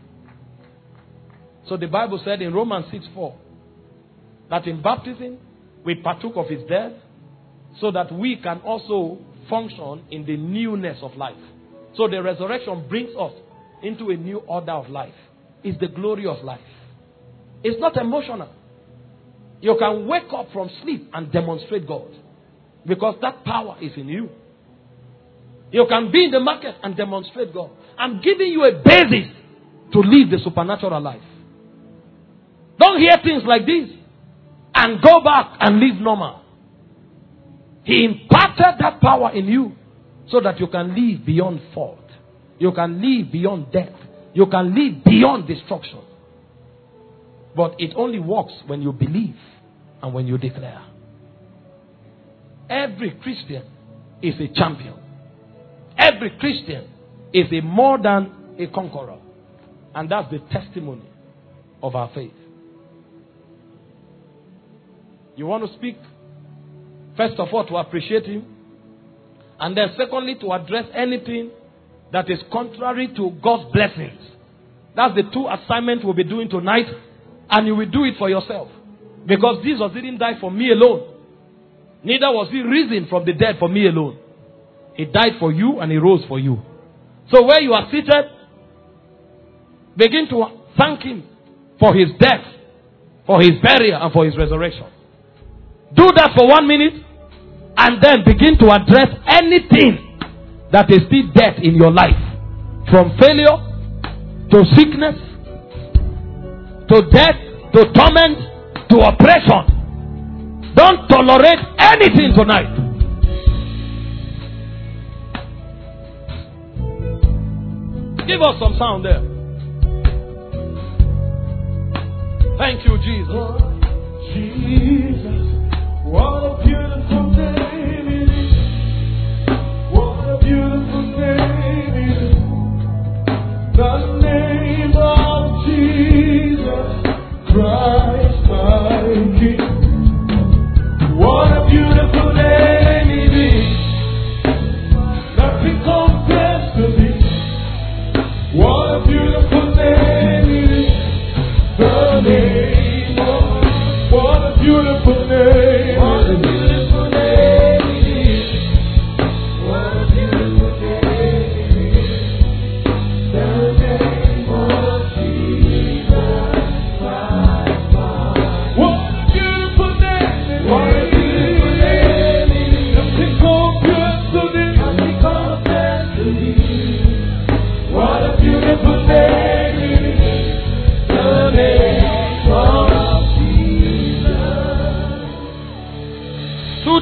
So the Bible said in Romans 6:4 that in baptism we partook of his death so that we can also function in the newness of life. So the resurrection brings us into a new order of life. It's the glory of life. It's not emotional. You can wake up from sleep and demonstrate God. Because that power is in you. You can be in the market and demonstrate God. I'm giving you a basis to live the supernatural life. Don't hear things like this and go back and live normal. He imparted that power in you so that you can live beyond fault. You can live beyond death. You can live beyond destruction. But it only works when you believe and when you declare. Every Christian is a champion. Every Christian is a more than a conqueror. And that's the testimony of our faith. You want to speak? First of all, to appreciate him. And then secondly, to address anything that is contrary to God's blessings. That's the two assignments we'll be doing tonight. And you will do it for yourself. Because Jesus didn't die for me alone. Neither was he risen from the dead for me alone. He died for you and he rose for you. So where you are seated, begin to thank him for his death, for his burial, and for his resurrection. Do that for 1 minute and then begin to address anything that is still death in your life. From failure to sickness to death to torment to oppression. Don't tolerate anything tonight. Give us some sound there. Thank you, Jesus. Jesus, what a beautiful name it is. What a beautiful name it is. The name of Jesus Christ, my King. What a beautiful name it is. The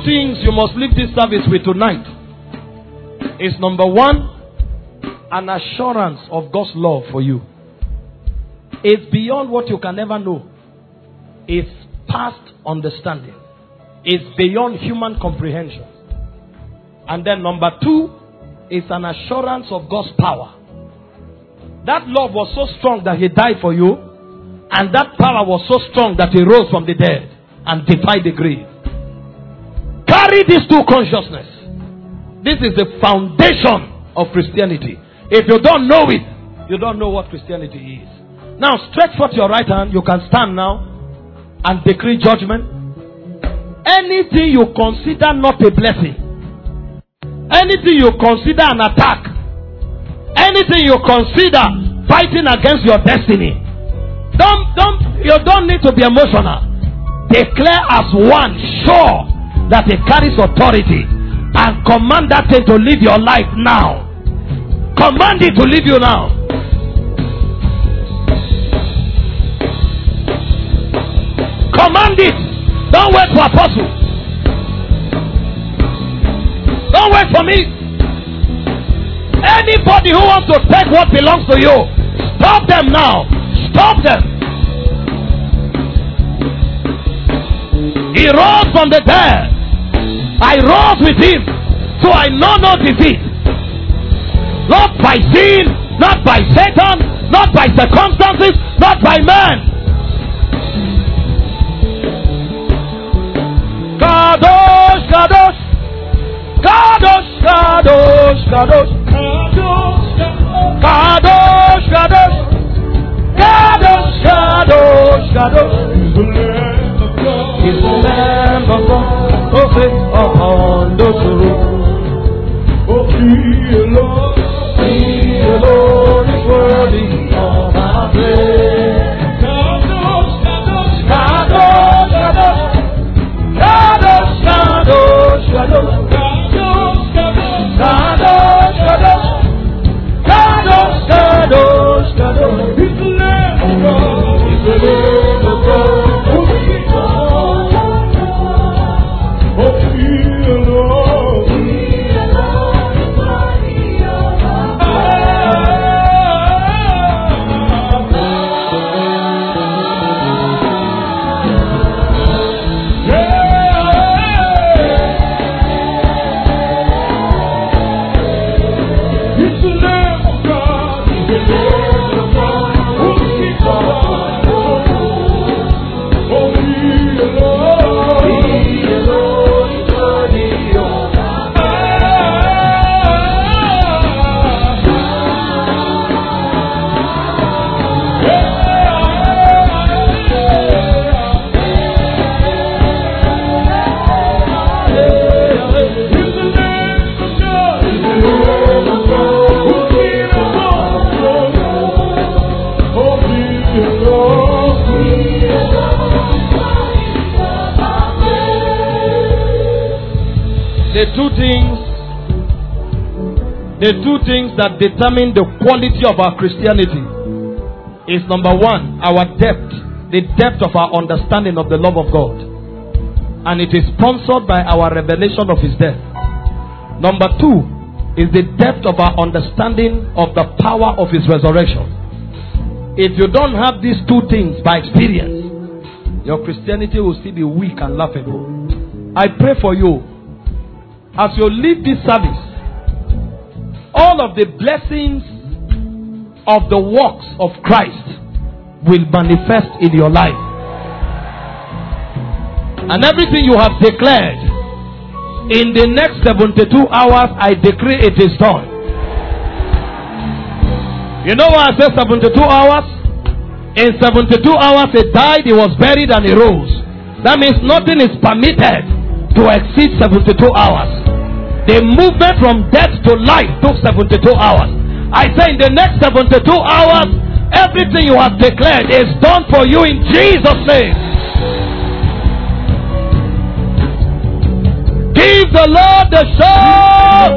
things you must leave this service with tonight is number one, an assurance of God's love for you. It's beyond what you can ever know. It's past understanding. It's beyond human comprehension. And then number two is an assurance of God's power. That love was so strong that He died for you, and that power was so strong that He rose from the dead and defied the grave. Carry these two consciousness. This is the foundation of Christianity. If you don't know it, you don't know what Christianity is. Now stretch forth your right hand. You can stand now and decree judgment. Anything you consider not a blessing, anything you consider an attack, anything you consider fighting against your destiny, you don't need to be emotional. Declare as one sure that it carries authority, and command that thing to live your life now. Command it to leave you now. Command it. Don't wait for apostle. Don't wait for me. Anybody who wants to take what belongs to you, stop them now. Stop them. He rose from the dead. I rose with Him, so I know no defeat. Not by sin, not by Satan, not by circumstances, not by man. Kadosh, Kadosh, Kadosh, Kadosh, Kadosh, Kadosh, Kadosh, Kadosh, Kadosh, Kadosh. He's the Lamb of God, who sits upon the throne. Oh, He alone is worthy of our praise. Kadosh, Kadosh, Kadosh, Kadosh, Kadosh, Kadosh, Kadosh, Kadosh, Kadosh, Kadosh, Kadosh, Kadosh. He's the Lamb of God. He's the Lamb of God. The two things that determine the quality of our Christianity is number one, our depth, the depth of our understanding of the love of God. And it is sponsored by our revelation of His death. Number two is the depth of our understanding of the power of His resurrection. If you don't have these two things by experience, your Christianity will still be weak and laughable. I pray for you, as you leave this service, all of the blessings of the works of Christ will manifest in your life. And everything you have declared, in the next 72 hours, I decree it is done. You know why I say 72 hours? In 72 hours He died, He was buried, and He rose. That means nothing is permitted to exceed 72 hours. The movement from death to life took 72 hours. I say in the next 72 hours, everything you have declared is done for you in Jesus' name. Give the Lord the shout.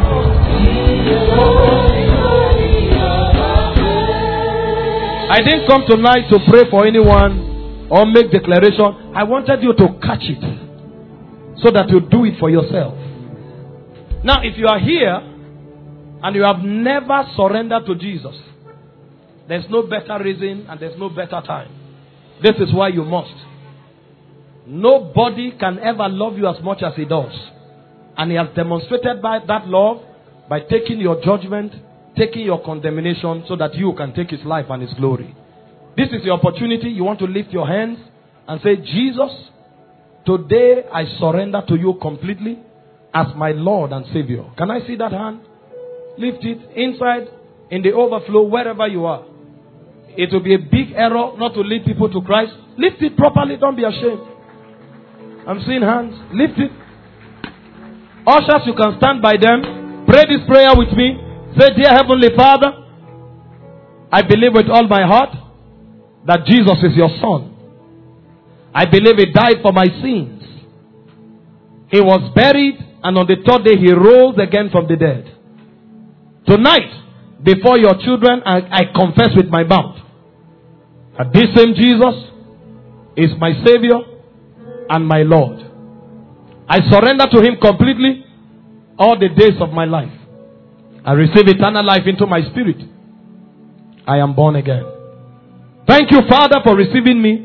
I didn't come tonight to pray for anyone or make declaration. I wanted you to catch it. so that you do it for yourself. Now, if you are here and you have never surrendered to Jesus, there's no better reason and there's no better time. This is why you must. Nobody can ever love you as much as he does. And he has demonstrated by that love by taking your judgment, taking your condemnation, so that you can take his life and his glory. This is the opportunity. You want to lift your hands and say, Jesus, today I surrender to you completely as my Lord and Savior. Can I see that hand? Lift it inside, in the overflow, wherever you are. It will be a big error not to lead people to Christ. Lift it properly. Don't be ashamed. I'm seeing hands. Lift it. Ushers, you can stand by them. Pray this prayer with me. Say, dear Heavenly Father, I believe with all my heart that Jesus is your Son. I believe he died for my sins. He was buried, and on the third day he rose again from the dead. Tonight, before your children, I confess with my mouth that this same Jesus is my Savior and my Lord. I surrender to him completely all the days of my life. I receive eternal life into my spirit. I am born again. Thank you, Father, for receiving me.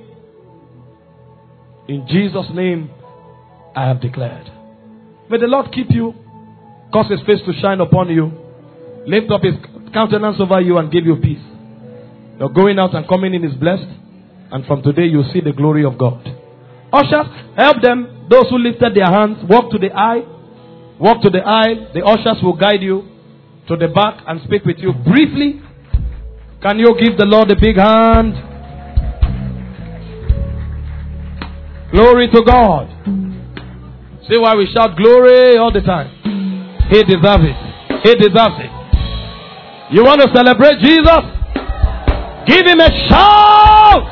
In Jesus' name, I have declared. May the Lord keep you, cause his face to shine upon you, lift up his countenance over you and give you peace. Your going out and coming in is blessed, and from today you see the glory of God. Ushers, help them. Those who lifted their hands, walk to the aisle. Walk to the aisle. The ushers will guide you to the back and speak with you briefly. Can you give the Lord a big hand? Glory to God. See why we shout glory all the time. He deserves it. He deserves it. You want to celebrate Jesus? Give him a shout.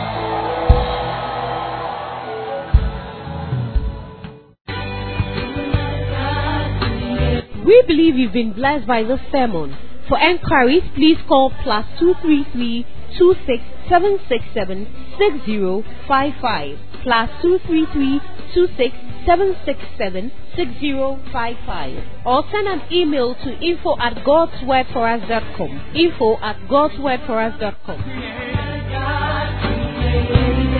We believe you've been blessed by this sermon. For enquiries, please call +233 26767 6055. +233 26767 6055. Or send an email to info@godswordforus.com. info@godswordforus.com.